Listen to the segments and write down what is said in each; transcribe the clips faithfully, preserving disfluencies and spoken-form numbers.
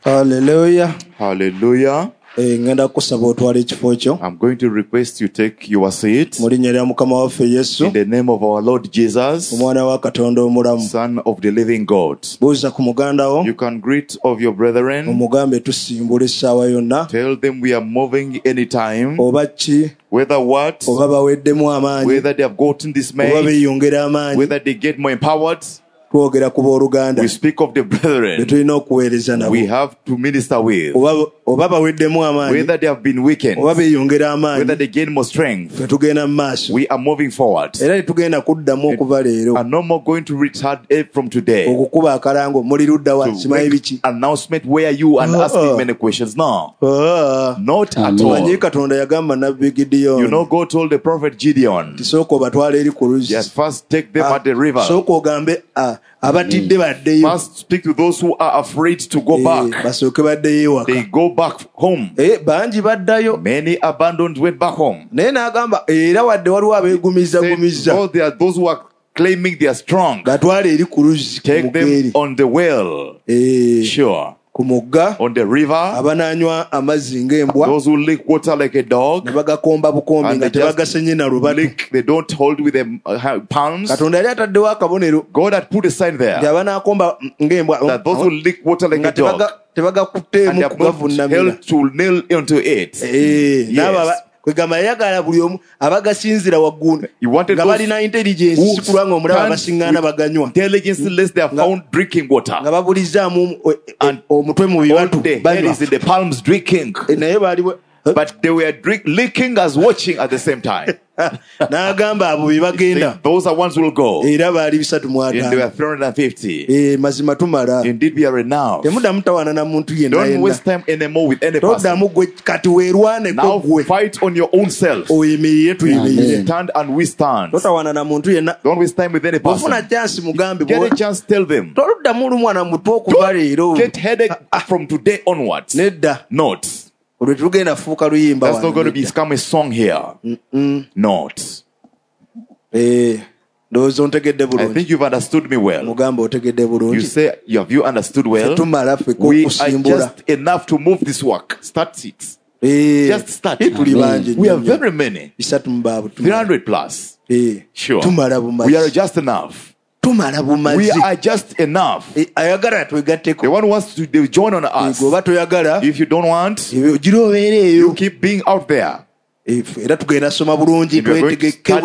Hallelujah. Hallelujah. ngenda kusaba otwala ekifo kyo. I'm going to request you take your seat. Mu linnya lya Mukama waffe Yesu. In the name of our Lord Jesus, Omwana wa Katonda omulamu. Son of the living God. Buuza ku muganda wo. You can greet of your brethren. Omugambe tusimbula essaawa yonna. Tell them we are moving anytime. Oba ki. Whether what. Oba baweddemu amaanyi. Whether they have gotten dismayed. Oba beeyongera amaanyi. Whether they get more empowered. Twogera ku booluganda. We speak of the brethren. Betulina okuweereza nabo. We have to minister with. Oba oba baweddemu amaanyi. Whether they have been weakened. Oba beeyongera amaanyi. Whether they gain more strength. Fe tugenda mu maaso. We are moving forward. Era tugenda kuddamu okuva leero. And no more going to retard from today. Okukuba akalango muli ludda wa simanyi biki. Announcement where you and uh, asking many questions. No. Uh, Not at all. Manyi Katonda yagamba nabbi Gideon. You know God told the prophet Gideon. Tisoko batwale eri ku luzzi. Yes, first take them uh, at the river. Soko ogambe ah abatidde baddeyo. First speak to those who are afraid to go back. Basooke baddeyo waka. They go back home. Eh bangi baddayo. Many abandoned went back home. Naye n'agamba era wadde waliwo abeegumiza gumiza. Oh, there are those who are claiming they are strong. Batwale eri ku luzzi. Take them on the well. Eh. Sure. Kumugga on the river, abananywa amazzi ng'embwa, those who lick water like a dog, ne bagakomba bukombi nga tebagasenye na lubatu, they don't hold with their uh, palms. Katonda yali ataddewo akabonero. God had put a sign there nti abanakomba ng'embwa, that those who lick water like a dog tebagakutteemu kugavunnamira, held to nail into it. Eh, n'abo kwegamba yayagala buli omu abagasinzira waggulu nga balina intelligence sikulwanga omulaba abasiŋŋaana baganywa intelligence less they are found drinking water nga babulizaamu omutwe mu bibatu banywa in the palms drinking, naye baali but they were drink, licking as watching at the same time. N'agamba abo be bagenda. Those are ones who will go. Era baali bisatu mu ataano. And they were three hundred fifty. Eh, mazima tumala. Indeed we are renowned. Temuddamu tawaana na muntu yenna yenna. Don't waste time anymore with any person. Toddamu gwe kati weerwane ko gwe. Now fight on your own self. Oyimirire tuyimirire. Stand and we stand. Totawaana na muntu yenna. Don't waste time with any person. Ofuna chance mugambe. Get a chance, tell them. Toluddamu lumwana mutu okuva leero. Get headache from today onwards. Nedda. Not. That's not going to become a song here. Mm-mm. Not. Eh, those don't take it. I think you've understood me well. You say, have you understood well? We are just enough to move this work. Start it. Just start it. We are very many. three hundred plus. Sure. We are just enough. We are just enough. The one who wants to join on us. If you don't want, you keep being out there. Era tugenda soma bulungi twetegeke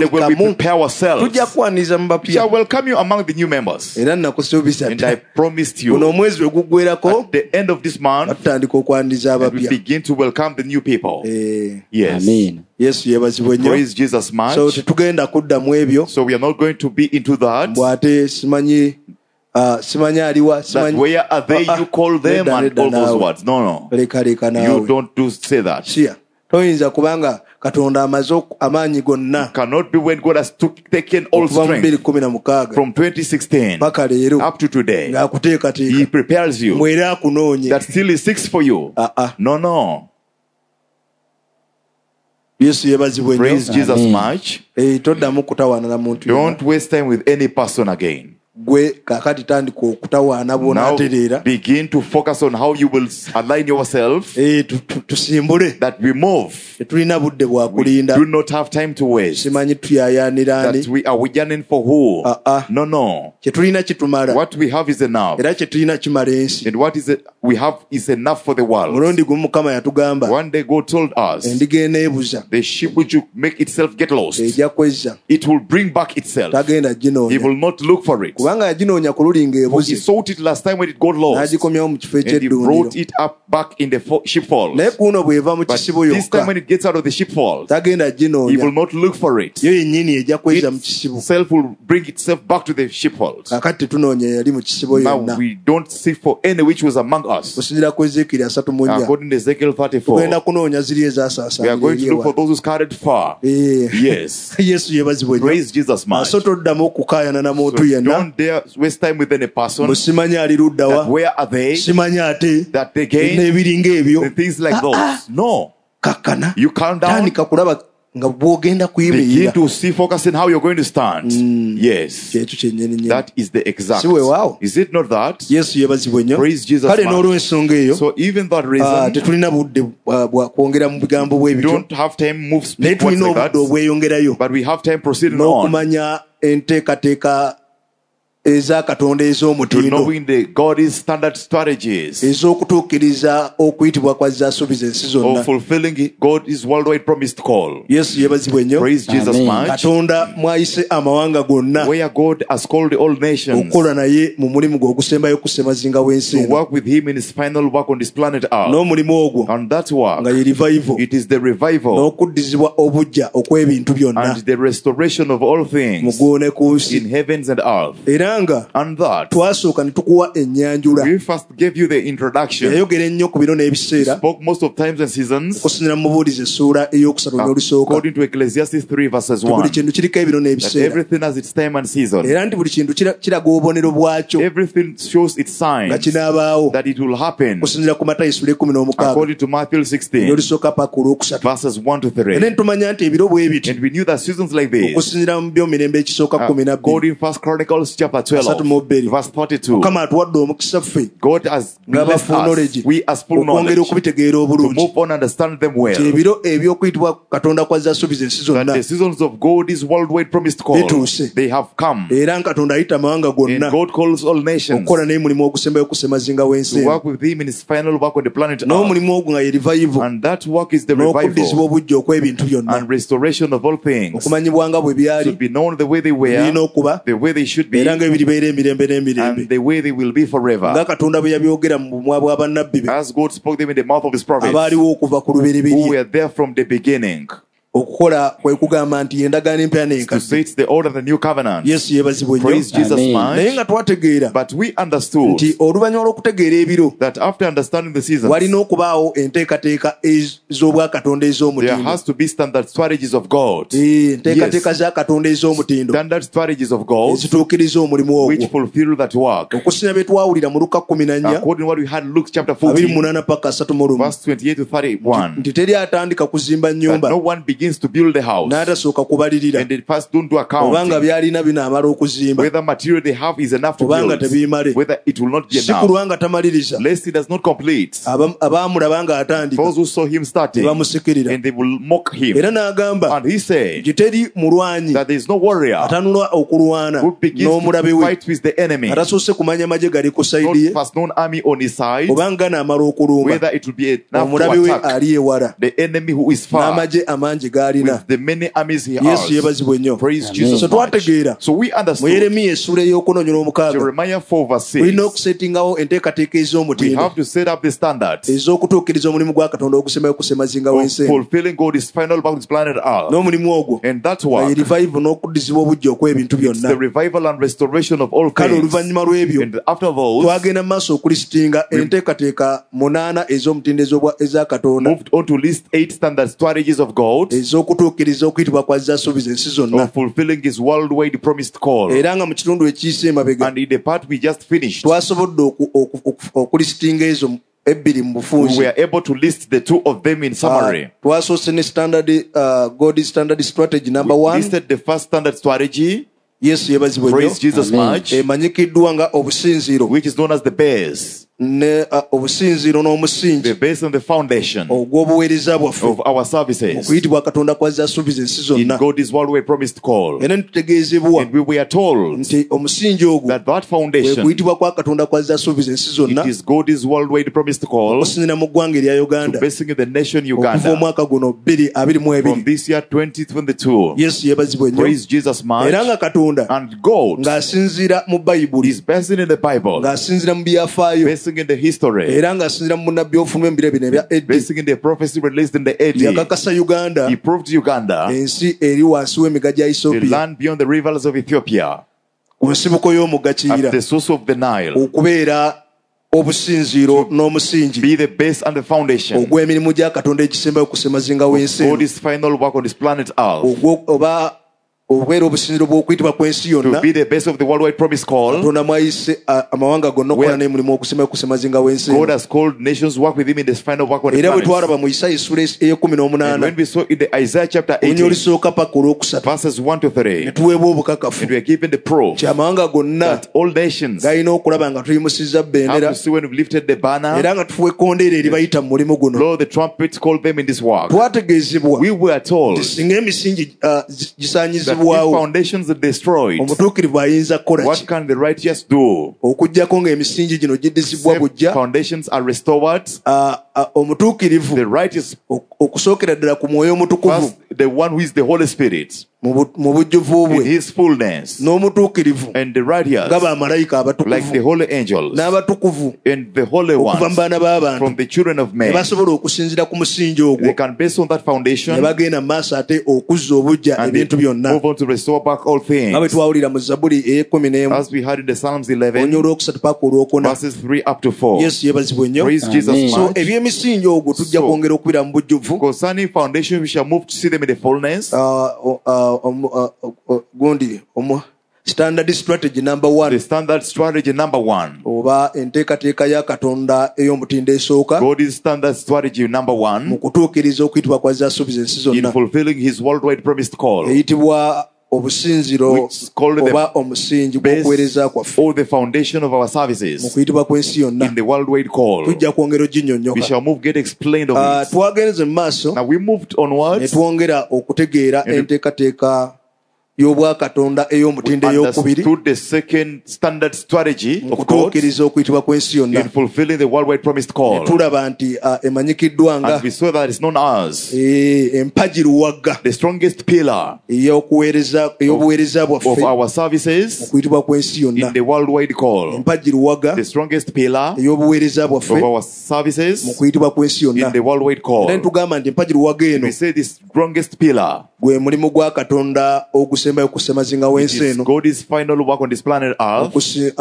we shall welcome you among the new members. Era nakusuubiza and I promised you uno omwezi ogugwerako at the end of this month tutandika okwandiza abapya, we begin to welcome the new people. Eh, yes. Amen. Yesu yebazibwe nnyo. Praise Jesus much. So tetugenda kudda mu ebyo. So we are not going to be into that. Bwate simanyi Uh, simanya aliwa simanyi where are they you call them uh, uh, and all those words. No, no. Leka leka nawe. You don't do say that. Shia. Toyinza kubanga Katonda amaze amaanyi gonna. Cannot be when God has took, taken all strength from twenty sixteen up to today. He prepares you. That still is six for you. Uh-uh. No, no. Praise Jesus much. Don't waste time with any person again. Now begin to focus on how you will align yourself, that we move. We do not have time to waste. That we are yearning for who? Uh-uh. No, no. What we have is enough. And what is it we have is enough for the world. One day God told us, the ship which will make itself get lost, it will bring back itself. He will not look for it. For he sought it last time when it got lost, and he brought it up back in the sheepfold. But this time when it gets out of the sheepfold, he will not look for it. Itself will bring itself back to the sheepfold. Now we don't seek for any which was among us. According to Ezekiel thirty-four, we are going to look for those who scattered far. Yes. Praise Jesus much. So don't dare waste time with any person. That where are they? That they gain the things like those. No. You calm down. begin to see, focus in how you're going to stand. Mm. Yes. That is the exact. Is it not that? Yes, praise Jesus. So even that reason, we don't have time move speak words like that, but we have time proceeding on. To knowing the God's standard strategies of fulfilling God's worldwide promised call. Yes, praise Jesus much. Where God has called all nations to work with Him in His final work on this planet Earth. And that work, it is the revival and the restoration of all things in heavens and earth. And that we first gave you the introduction. We spoke most of times and seasons according to Ecclesiastes three verses one, that everything has its time and season. Everything shows its signs that it will happen according to Matthew sixteen verses one to three. And we knew that seasons like this, according to First Chronicles chapter twelve verse thirty-two, God has blessed us, we as full knowledge, to move on and understand them well. That the seasons of God's worldwide promised call, they have come. And God calls all nations to work with Him in His final work on the planet Earth. And that work is the revival and restoration of all things, to be known the way they were, the way they should be, and the way they will be forever. As God spoke them in the mouth of His prophets, who were there from the beginning. To say it's the order of the new covenant. Yes, praise Jesus much. But we understood that after understanding the seasons, there has to be standard strategies of God. Yes. Standard strategies of God which fulfill that work. According to what we had Luke chapter fourteen verse twenty-eight to thirty-one, that no one begins to build the house and they first don't do accounting whether material they have is enough to build, whether it will not be enough, lest he does not complete. Those who saw him starting, and they will mock him. And he said that there is no warrior who begins to fight with the enemy, not first known army on his side, whether it will be enough to attack the enemy who is far with the many armies he has. Praise Jesus much. So we understood Jeremiah four verse six, we have to set up the standards of fulfilling God's final bound planet Earth. And that's why it's the revival and restoration of all things. And after those, moved on to list eight standard strategies of God of fulfilling His worldwide promised call. And in the part we just finished, we were able to list the two of them in summary. Uh, standard, uh, God's standard strategy number we one. Listed the first standard strategy. Yes, praise Jesus much. Which is known as the base. The base and the foundation of our services in God's worldwide promised call. And we were told that that foundation, it is God's worldwide promised call to basing in the nation Uganda from this year twenty twenty-two. Praise Jesus much. And God is basing in the Bible, basing in the history, basing in the prophecy released in the eighties. He proved Uganda, the land beyond the rivers of Ethiopia, at the source of the Nile, be the base and the foundation of God's final work on this planet Earth. obwera obusinziro bw'okuyitibwa kw'ensi yonna to be the base of the worldwide promise call. Katonda mwayise amawanga gonna okukola n'emirimu okusema okusemazinga w'ensi. God has called nations work with him in this final work on the planet. Era bwe planet. twaraba mu Isaiah essula ey'ekkumi n'omunaana. And when we saw in the Isaiah chapter eighteen, olisooka paka olwokusatu, verses one to three, ne tuweebwa obukakafu. And we are given the proof kya amawanga gonna that all nations galina okulaba nga tuyimusizza bendera. Have to see when we've lifted the banner. Era nga tufuwe ekkondeere eribayita mu mulimu guno. Blow the trumpets, call them in this work. Twategeezebwa. We were told singa emisingi gisaanyizibwawo, that if foundations are destroyed, omutuukirivu ayinza kukola ki? What can the righteous do? Okuggyako ng'emisingi gino giddizibwa bujja. Foundations are restored. Omutuukirivu the righteous okusookera ddala ku mwoyo omutukuvu, the one who is the Holy Spirit, mu bujjuvu bwe, in his fullness, n'omutuukirivu and the righteous, nga bamalayika abatukuvu, like the holy angels, n'abatukuvu, and the holy ones, okuva mu baana b'abantu, from the children of men, ne basobola okusinziira ku musingi ogwo, they can base on that foundation, ne bagenda mu maaso ate okuzza obujja ebintu byonna, move on to restore back all things, nga bwe twawulira mu Zabbuli ey'ekkumi n'emu, as we heard in the Psalms eleven, onywa olwokusatu paka olwokuna, verses three up to four. Yesu yeebazibwe nnyo. Praise Jesus. So eby'emisingi ogwo tujja kwongera okubira mu bujjuvu. Concerning foundation, we shall move to see them in the fullness. Gundi omu standard strategy number one. The standard strategy number one. Oba enteekateeka ya Katonda ey'omutindo esooka. God is standard strategy number one. Mu kutuukiriza okuyitibwa kwa z'asuubiza ensi zonna. In fulfilling his worldwide promised call. Eyitibwa obusinziro oba omusingi gw'okuweereza kwaffe. Or the foundation of our services. Mu kuyitibwa kw'ensi yonna. In the worldwide call. Tujja kwongera oginnyonnyoka. We shall move get explained of uh, it. Twagenze mu maaso. Now we moved onwards. Ne twongera okutegeera enteekateeka y'obwa Katonda ey'omutindo ey'okubiri. Understood the second standard strategy of God. Okutuukiriza okuyitibwa kw'ensi yonna. In fulfilling the worldwide promised call. Ne tulaba nti emanyikiddwa nga. And we saw that it's known as. Empajiruwagga. The strongest pillar. Ey'okuweereza ey'obuweereza bwaffe. Of our services. Okuyitibwa kw'ensi yonna. In the worldwide call. Empajiruwagga. The strongest pillar. Ey'obuweereza bwaffe. Of our services. Mu kuyitibwa kw'ensi yonna. In the worldwide call. Era tugamba nti empajiruwagga eno. We say the strongest pillar. Gwe mulimu gwa Katonda ogusembayo kusemazinga w'ensi eno. God is final work on this planet Earth.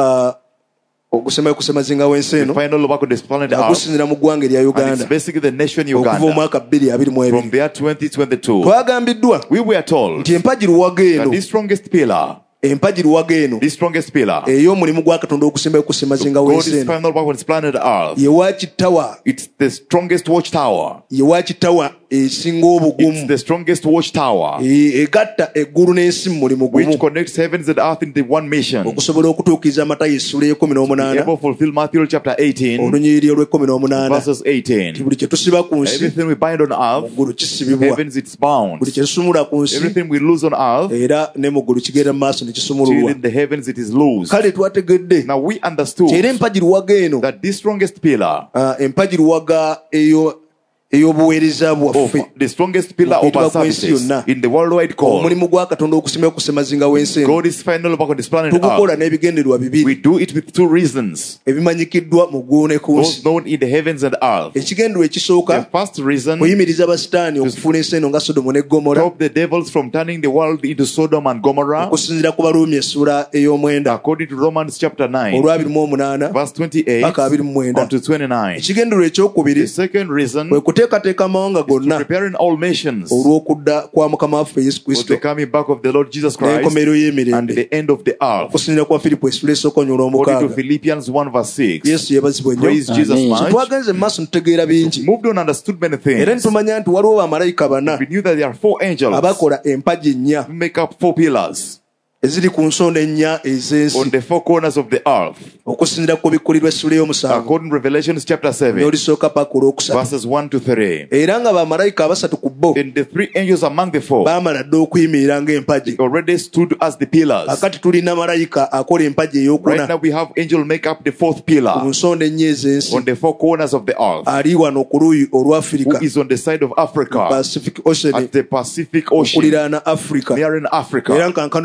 Ogusembayo kusemazinga w'ensi eno. The final work on this planet Earth. Agusinzira mu ggwanga erya Uganda. And it's basically the nation Uganda. Okuva omwaka bbiri abiri mu ebiri. From there twenty twenty-two. Twagambiddwa. We were told. Nti empajiruwagga eno. That the strongest pillar. Empajiruwagga eno. The strongest pillar. Ey'omulimu gwa Katonda ogusembayo kusemazinga w'ensi eno. God is final work on this planet Earth. Ye Watchtower. It's the strongest watchtower. Ye Watchtower esinga obugumu. It's the strongest watchtower. Egatta eggulu n'ensi mu mulimu gumu. Which connects heavens and earth into one mission. Okusobola okutuukiriza Matayo essula ey'ekkumi n'omunaana. Able to fulfill Matthew chapter eighteen. Olunyiriri olw'ekkumi n'omunaana. Verses eighteen. Buli kye tusiba ku nsi. Everything we bind on earth. Muggulu kisibibwa. Heavens it's bound. Buli kye tusumula ku nsi. Everything we lose on earth. Era ne mu ggulu kigenda mu maaso ne kisumululwa. In the heavens it is loose. Kale twategedde. Now we understood. Era empajiruwagga eno. That this strongest pillar. Uh, empajiruwagga eyo ey'obuweereza bwaffe. The strongest pillar of our services in the worldwide call. Omulimu gwa Katonda ogusembayo kusemazinga w'ensi eno. God is final work on this planet Earth. Tugukola n'ebigendererwa bibiri. We do it with two reasons. Ebimanyikiddwa mu ggulu ne ku nsi. Those known in the heavens and earth. Ekigendererwa ekisooka. The first reason. Kuyimiriza abasitaani okufuula ensi eno nga Sodomu ne Gomora. Stop the devils from turning the world into Sodom and Gomorrah. Okusinziira ku Baruumi essula ey'omwenda. According to Romans chapter nine. olw'abiri mu omunaana. Verse twenty-eight. Paka abiri mu mwenda. To twenty-nine. Ekigendererwa ekyokubiri. The second reason. Kwe kuteekateeka amawanga gonna. Preparing all nations. Olw'okudda kwa Mukama waffe Yesu Kristo. For the coming back of the Lord Jesus Christ. N'enkomerero y'emirembe. And the end of the earth. Okusinziira kwa Filipo essula esooka onyolwa omukaaga. According to Philippians one verse six. Yesu yeebazibwe nnyo. Praise Jesus much. Twagenze mu maaso tutegeera bingi. Moved on, understood many things. Era nitumanya nti waliwo bamalayika bana. We knew that there are four angels. Abakola empagi nnya. Who make up four pillars. Eziri ku nsonda ennya ez'ensi. On the four corners of the earth. Okusinziira ku bikkulirwa essula ey'omusanvu. According to Revelation chapter seven. N'olisooka paka olwokusatu. Verses one to three. Era nga bamalayika abasatu ku bo. And the three angels among the four. Baamala dda okuyimirira ng'empagi. Already stood as the pillars. Akati tulina malayika akola empagi ey'okuna. Right now we have angel make up the fourth pillar. Ku nsonda ennya ez'ensi. On the four corners of the earth. Ali wano ku luuyi olwa Africa. Who is on the side of Africa. Pacific Ocean. At the Pacific Ocean. Okuliraana Africa. Near in Africa. Era nkankano y'alina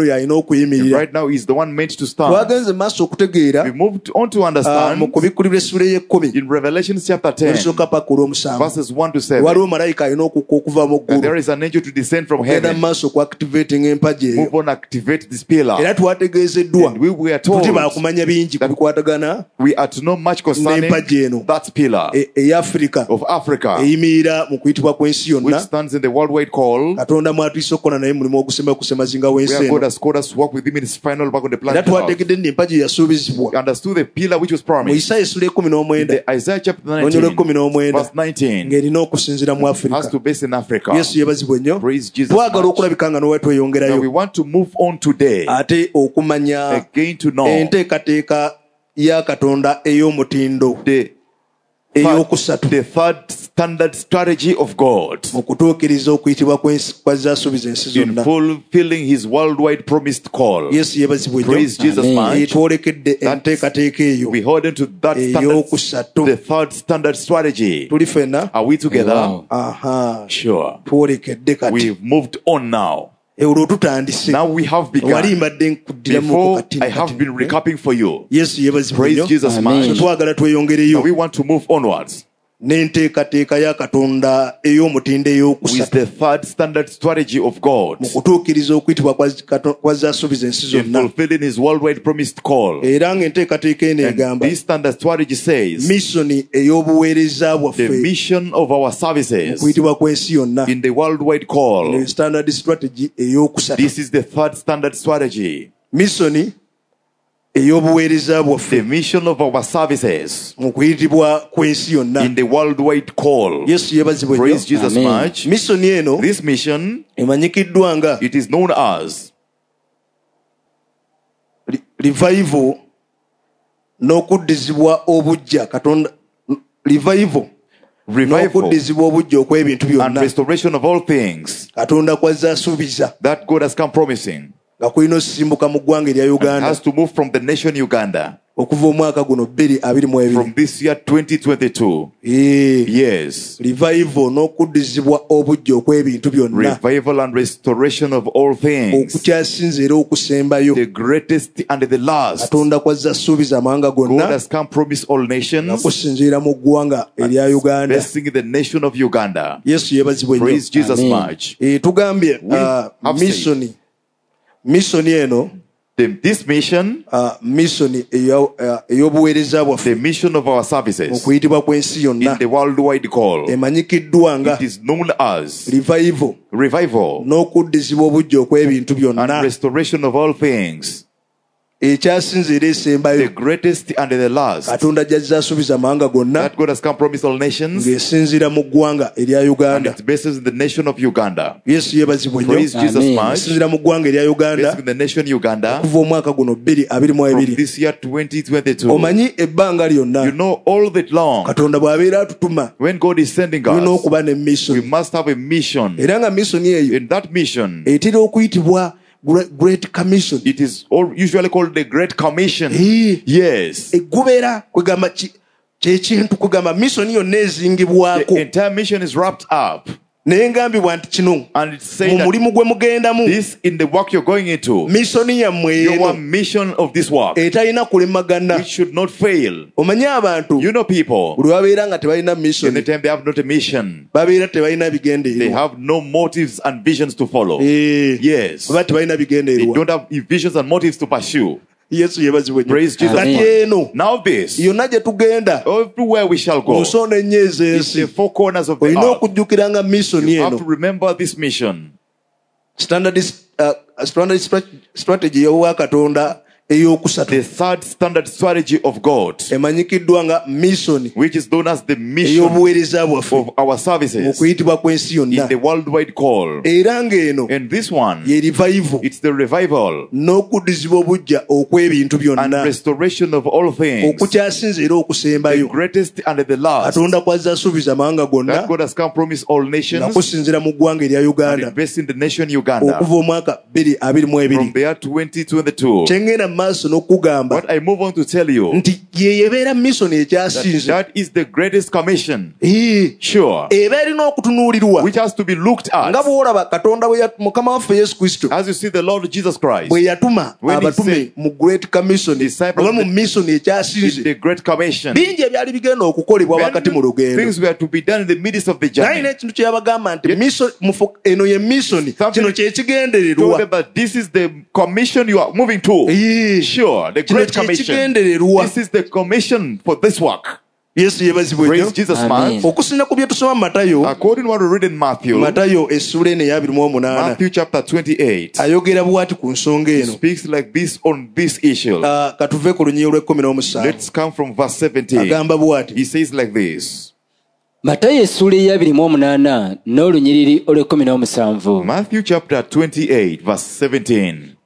okuyimirira. Right now he's the one meant to stand. Twagenze maaso okutegeera. We moved on to understand. Mu kubikkulirwa essula y'ekkumi. In Revelation chapter ten. Verses one to seven. Waliwo malayika alina okukka okuva mu ggulu. There is an angel to descend from heaven. Ogenda maaso ku activating empagi eyo. Move on, activate this pillar. Era twategeezeddwa. And we were told. Tuti baakumanya bingi ku bikwatagana. We are to know much concerning that pillar. Eya Africa. Of Africa. Eyimirira mu kuyitibwa kw'ensi yonna. Which stands in the worldwide call. Katonda mwatuyise okukola naye mulimu ogusema kusemazinga w'ensi eno. Where God has called us to work with him in his final work on the planet. Era twategedde nti empagi yasuubizibwa. We understood the pillar which was promised. Mu Isaya essula ekkumi n'omwenda. Isaiah chapter nineteen. Verse nineteen. Ng'erina okusinziira mu Africa. Has to base in Africa. Yesu yebazibwe nnyo. Praise Jesus. Twagala okulabika nga n'owe tweyongerayo. Now we want to move on today. Ate okumanya. Again to know. Enteekateeka ya Katonda ey'omutindo. The The third standard strategy of God in fulfilling his worldwide promised call. Praise Jesus much. We hold into that standard, the third standard strategy. Are we together? Wow. Uh-huh. Sure. We've moved on now. Now we have begun. Before I have been recapping for you. Praise Jesus much. Now we want to move onwards. N'enteekateeka ya Katonda ey'omutindo ey'okusatu. With the third standard strategy of God. Mu kutuukiriza okuyitibwa kwa zaasuubiza ensi zonna. In fulfilling his worldwide promised call. Era ng'enteekateeka eno egamba. This standard strategy says. Missioni ey'obuweereza bwaffe. The mission of our services. Mu kuyitibwa kw'ensi yonna. In the worldwide call. The standard strategy ey'okusatu. This is the third standard strategy. Missioni ey'obuweereza bwaffe. The mission of our services. Mu kuyitibwa kw'ensi yonna. In the worldwide call. Yesu yebazibwe nnyo. Praise Jesus much. Missioni eno. This mission. Emanyikiddwa nga. It is known as. Revival n'okuddizibwa obujja Katonda. Revival. Revival and restoration of all things that God has come promising. And has to move from the nation Uganda. From this year twenty twenty-two. Yes. Revival Revival and restoration of all things. The greatest and the last. God has come promise all nations. Blessing the nation of Uganda. Praise Jesus much. Mission. Mission eno. The, this mission, uh, mission uh, the mission of our services in the worldwide call, it is known as revival, revival and restoration of all things. The greatest and the last that God has come promise all nations, and it bases in the nation of Uganda. Praise Jesus much. Based in the nation Uganda from this year twenty twenty-two. You know all that long when God is sending us, we must have a mission. In that mission, Great Commission. It is all usually called the Great Commission. Hey. Yes. The entire mission is wrapped up. And it's saying that this in the work you're going into, your mission of this work, it should not fail. You know people, in the time they have not a mission, they have no motives and visions to follow. Yes. They don't have visions and motives to pursue. Praise Jesus. Amen. Now this, everywhere we shall go, it's the four corners of the earth. You have to remember this mission. Standard, uh, standard strategy of Katonda. The third standard strategy of God, which is known as the mission of our services in the worldwide call. And this one, it's the revival and restoration of all things, the greatest and the last that God has come promise all nations, and invest in the nation Uganda from the year twenty twenty-two. What I move on to tell you, yeyebeera mission ekyasinze. That is the greatest commission. Ee. Sure. Eba erina okutunuulirwa. Which has to be looked at. Nga bw'olaba Katonda bwe Mukama waffe Yesu Kristo. As you see the Lord Jesus Christ. Bwe yatuma abatume mu great commission. Oba mu mission ekyasinze. The great commission. Bingi ebyali bigenda okukolebwa wakati mu lugendo. Things were to be done in the midst of the journey. Naye n'ekintu kye yabagamba nti mission eno ye mission. Kino kye kigendererwa. But this is the commission you are moving to. Sure. The great commission. This is the commission for this work. Yes, praise Jesus, man. According to what we read in Matthew, Matthew chapter twenty-eight, he speaks like this on this issue. Let's come from verse seventeen. He says like this. Matthew chapter twenty-eight, verse seventeen.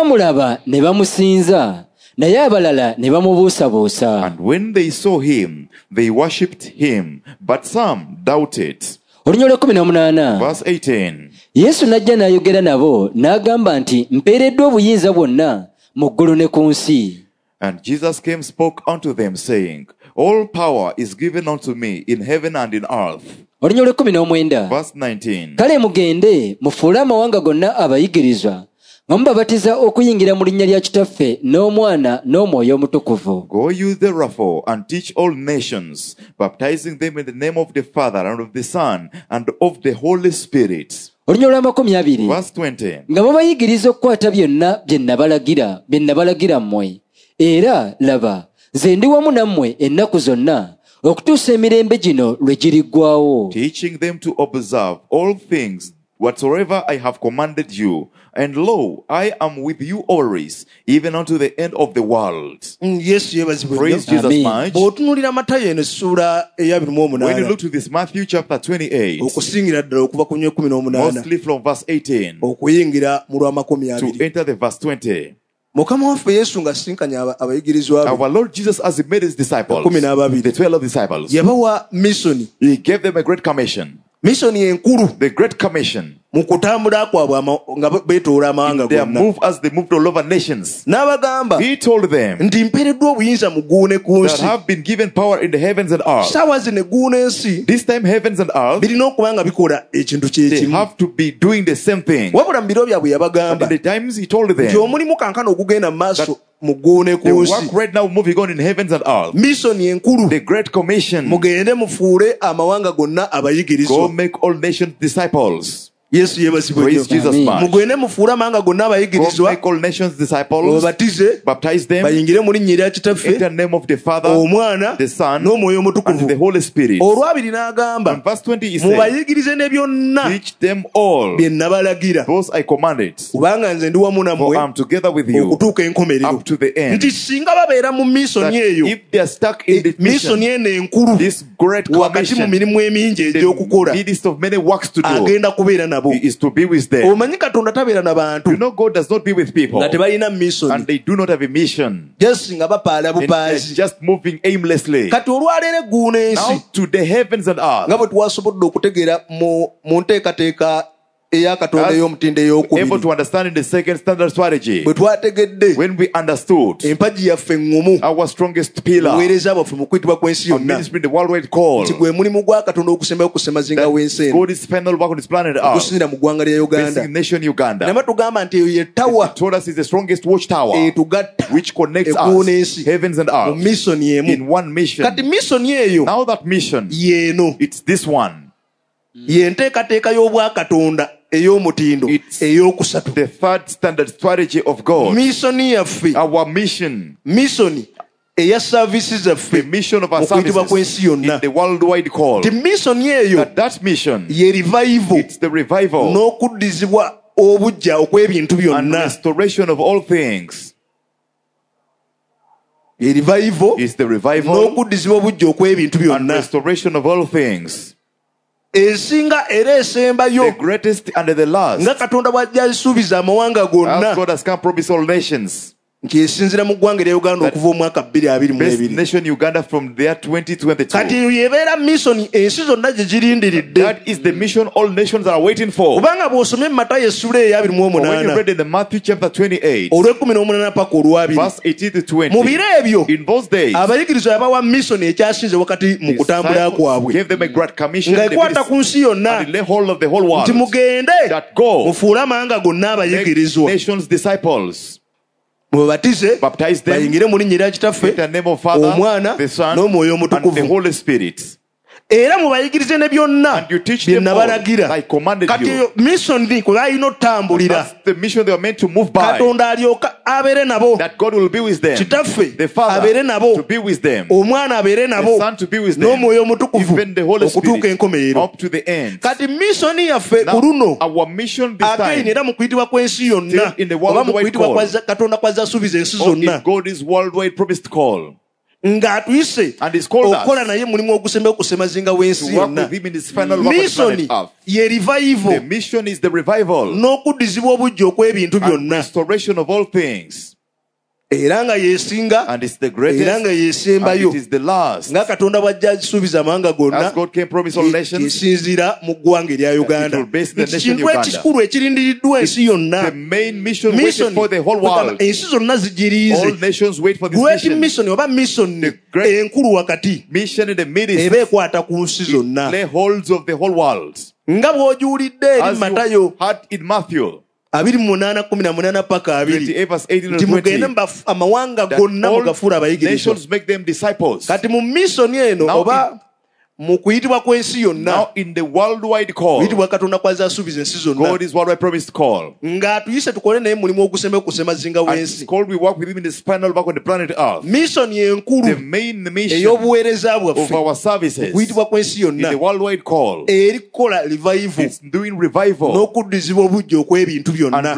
And when they saw him, they worshipped him, but some doubted. Verse eighteen. Yesu najja n'ayogera nabo n'agamba nti mpeereddwa obuyinza bwonna mu ggulu ne ku nsi. And Jesus came spoke unto them, saying, all power is given unto me in heaven and in earth. Verse nineteen. Kale mugende mufuule amawanga gonna abayigirizwa nga mubabatiza okuyingira mu linnya lya Kitaffe n'Omwana n'Omwoyo Omutukuvu. Go you therefore and teach all nations, baptizing them in the name of the Father and of the Son and of the Holy Spirit. Verse twenty. Nga mubayigiriza okukwata byonna bye nabalagira bye nabalagira mmwe, era laba nze ndi wamu nammwe ennaku zonna okutuusa emirembe gino lwe giriggwaawo. Teaching them to observe all things whatsoever I have commanded you, and lo, I am with you always, even unto the end of the world. Yes, praise Jesus much. When you look to this Matthew chapter twenty-eight, mostly from verse eighteen to enter the verse twenty. Our Lord Jesus, as he made his disciples, the twelve disciples, he gave them a great commission. The great commission. They move as they moved all over nations. He told them that have been given power in the heavens and earth. This time heavens and earth, they have to be doing the same thing. But in the times he told them that the work right now moving on in heavens and earth, the great commission, go make all nations disciples. Yes, praise Jesus much. Go make all nations disciples, baptize them in the name of the Father, the Son, and the Holy Spirit. And verse twenty he says, teach them all those I commanded, for I am together with you up to the end. That if they are stuck in the mission, this great commission, the midst of many works to do, He is to be with them. You know, God does not be with people and they do not have a mission. Just just moving aimlessly. Now to the heavens and earth, able to understand in the second standard strategy. When we understood our strongest pillar, our ministry in the worldwide call, that God is final work on his planet Earth, based in nation Uganda. He told us it's the strongest watchtower which connects us, heavens and earth, in one mission. Now that mission, it's this one. It's the third standard strategy of God. Our mission. The mission of our services in the worldwide call. That, that mission, it's the revival and restoration of all things. It's the revival and restoration of all things. The greatest and the last. As God has come promise all nations. nti esinzira mu ggwanga erya Uganda okuva omwaka bbiri abiri mu ebiri. Nation Uganda from there twenty twenty-two. Kati yebeera mission ensi zonna gye girindiridde. That is the mission all nations are waiting for. Kubanga bw'osomye mu Matayo essula ey'abiri mu omunaana. When you read in the Matthew chapter twenty-eight, olw'ekkumi n'omunaana paka olw'abiri. Verse eighteen to twenty. Mu biro ebyo, in those days, abayigirizwa yabawa mission ekyasinze wakati mu kutambula kwabwe. Gave them a great commission. Nga ekwata ku nsi yonna. And lay hold of the whole world. Nti mugende. That go. Mufuule amawanga gonna abayigirizwa. Nations disciples. Mubatize, baptize them, bayingire mu linnya lya Kitaffe, in the name of Father, Omwana, the Son, n'Omwoyo and Omutukuvu. the Holy Spirit. Era mubayigirize ne byonna bye nabalagira. Kati mission ni kulayina otambulira. That's the mission they are meant to move by. Katonda alyoka abeere nabo. That God will be with them. Kitaffe the Father abeere nabo. to be with them. Omwana abeere nabo. The Son to be with them. N'Omwoyo Omutukuvu even the Holy okutuuka enkomerero. Up to the end. Kati mission yaffe ku luno. Our mission this time. Again era mu kuyitibwa kw'ensi yonna. Oba mu kuyitibwa kwa Katonda kwa zasuubiza ensi zonna. God is worldwide promised call. Ng'atuyise okola naye mulimu ogusemba okusemazinga w'ensi yonna. Mission ye revival. The mission is the revival. N'okuddizibwa obujja okw'ebintu byonna. Restoration of all things. Era nga yesinga, and it's the greatest, era nga yesembayo, and it is the last. Nga Katonda bw'ajja asuubiza amawanga gonna, as God can promise all nations, yesinzira mu ggwanga erya Uganda. Ekintu ekikulu ekirindiriddwa ensi yonna. The main mission waited for the whole world. Ensi zonna zigiriize. All nations wait for this great mission. mission oba mission enkulu wakati. Mission in the midst. Eba ekwata ku nsi zonna. Lay holds of the whole world. Nga bw'ojuulidde eri Matayo. Had in Matthew. abiri mu munaana kumi na munaana paka abiri nti mugende amawanga gonna mugafuula abayigirizwa kati mu mission eno oba mu kuyitibwa kw'ensi yonna kuyitibwa Katonda kwazza asuubiza ensi zonna ng'atuyise tukole naye mulimu ogusema okusemazinga w'ensi mission yenkulu ey'obuweereza bwaffe okuyitibwa kw'ensi yonna eri kukola revival n'okuddizibwa obujja okw'ebintu byonna.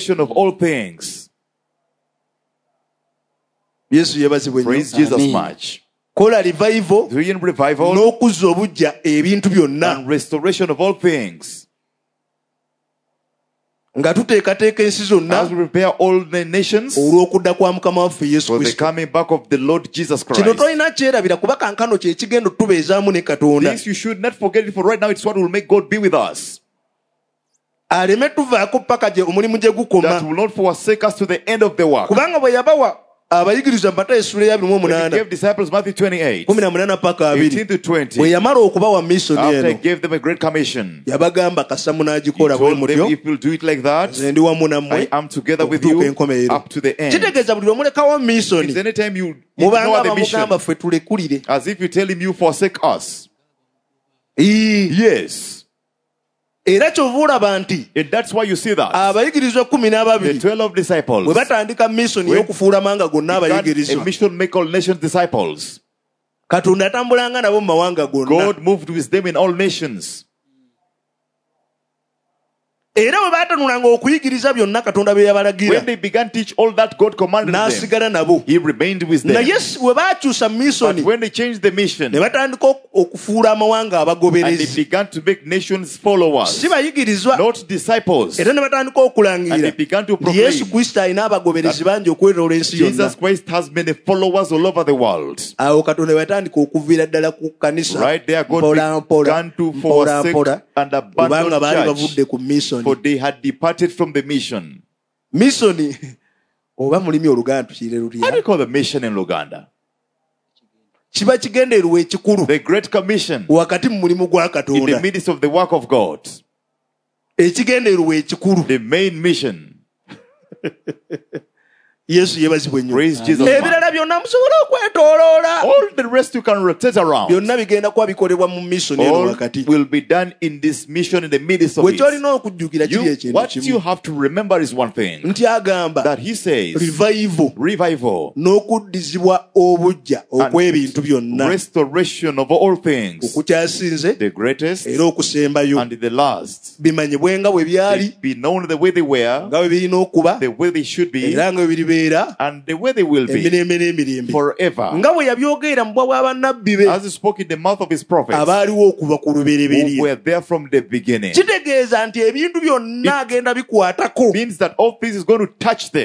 Yesu yebazibwe nnyo. Kola revival, revival n'okuzza obujja ebintu byonna. And restoration of all things. Nga tuteekateeka ensi zonna. As we prepare all the nations. Olw'okudda kwa Mukama waffe Yesu Kristo. For the coming back of the Lord Jesus Christ. Kino tolina kyerabira kuba kankano kye kigenda otubeezaamu ne Katonda. This you should not forget it, for right now it's what will make God be with us. Aleme tuvaako paka gye omulimu gye gukoma. That will not forsake us to the end of the work. Kubanga bwe yabawa abayigirizwa Matayo essula y'abiri mu omunaana kumi na munaana paka abiri bwe yamala okubawa mission eno yabagamba kasamu n'agikola bwe mutyo nze ndi wamu nammwe okutuuka enkomerero. Kitegeeza buli lwe mulekawo mission mubanga bamugamba ffe tulekulire. Yes. Era kyova olaba nti abayigirizwa kumi n'ababiri bwe batandika mission y'okufuula amawanga gonna abayigirizwa Katonda atambulanga nabo mu mawanga gonna. Era bwe baatanulanga okuyigiriza byonna Katonda bye yabalagira n'asigala nabo. Naye bwe baakyusa mission ne batandika okufuula amawanga abagoberezi si bayigirizwa era ne batandika okulangira nti Yesu Kristo alina abagoberezi bangi okwetooloola ensi yonna. Awo Katonda batandika okuviira ddala ku kanisa mpola mpola mpola mpola kubanga baali bavudde ku mission. For they had departed from the mission. Mission oba mulimi Oluganda tukiyire lutya? How do you call the mission in Luganda? Kiba kigendererwa ekikulu. The Great Commission. Wakati mu mulimu gwa Katonda. In the midst of the work of God. Ekigendererwa ekikulu. The main mission. Yesu yebazibwe nnyo. Praise Jesus. Ebirala byonna musobola okwetooloola. All the rest you can rotate around. Byonna bigenda kuba bikolebwa mu mission eno wakati. All will be done in this mission in the midst of it. Wekyolina okujjukira kiri ekintu kimu. What you have to remember is one thing. Nti agamba. That he says. Revival. Revival. N'okuddizibwa obujja okw'ebintu byonna. Restoration of all things. Okukyasinze. The greatest. Era okusembayo. And the last. Bimanyibwe nga bwe byali. Be known the way they were. Nga bwe birina okuba. The way they should be. Era nga bwe biribeera. And the way they will be forever. Nga bwe yabyogera mu bwa bw'abannabbi be. As he spoke in the mouth of his prophets. Abaaliwo okuva ku lubereberye. Who were there from the beginning. Kitegeeza nti ebintu byonna agenda bikwatako. Means that all things is going to touch them.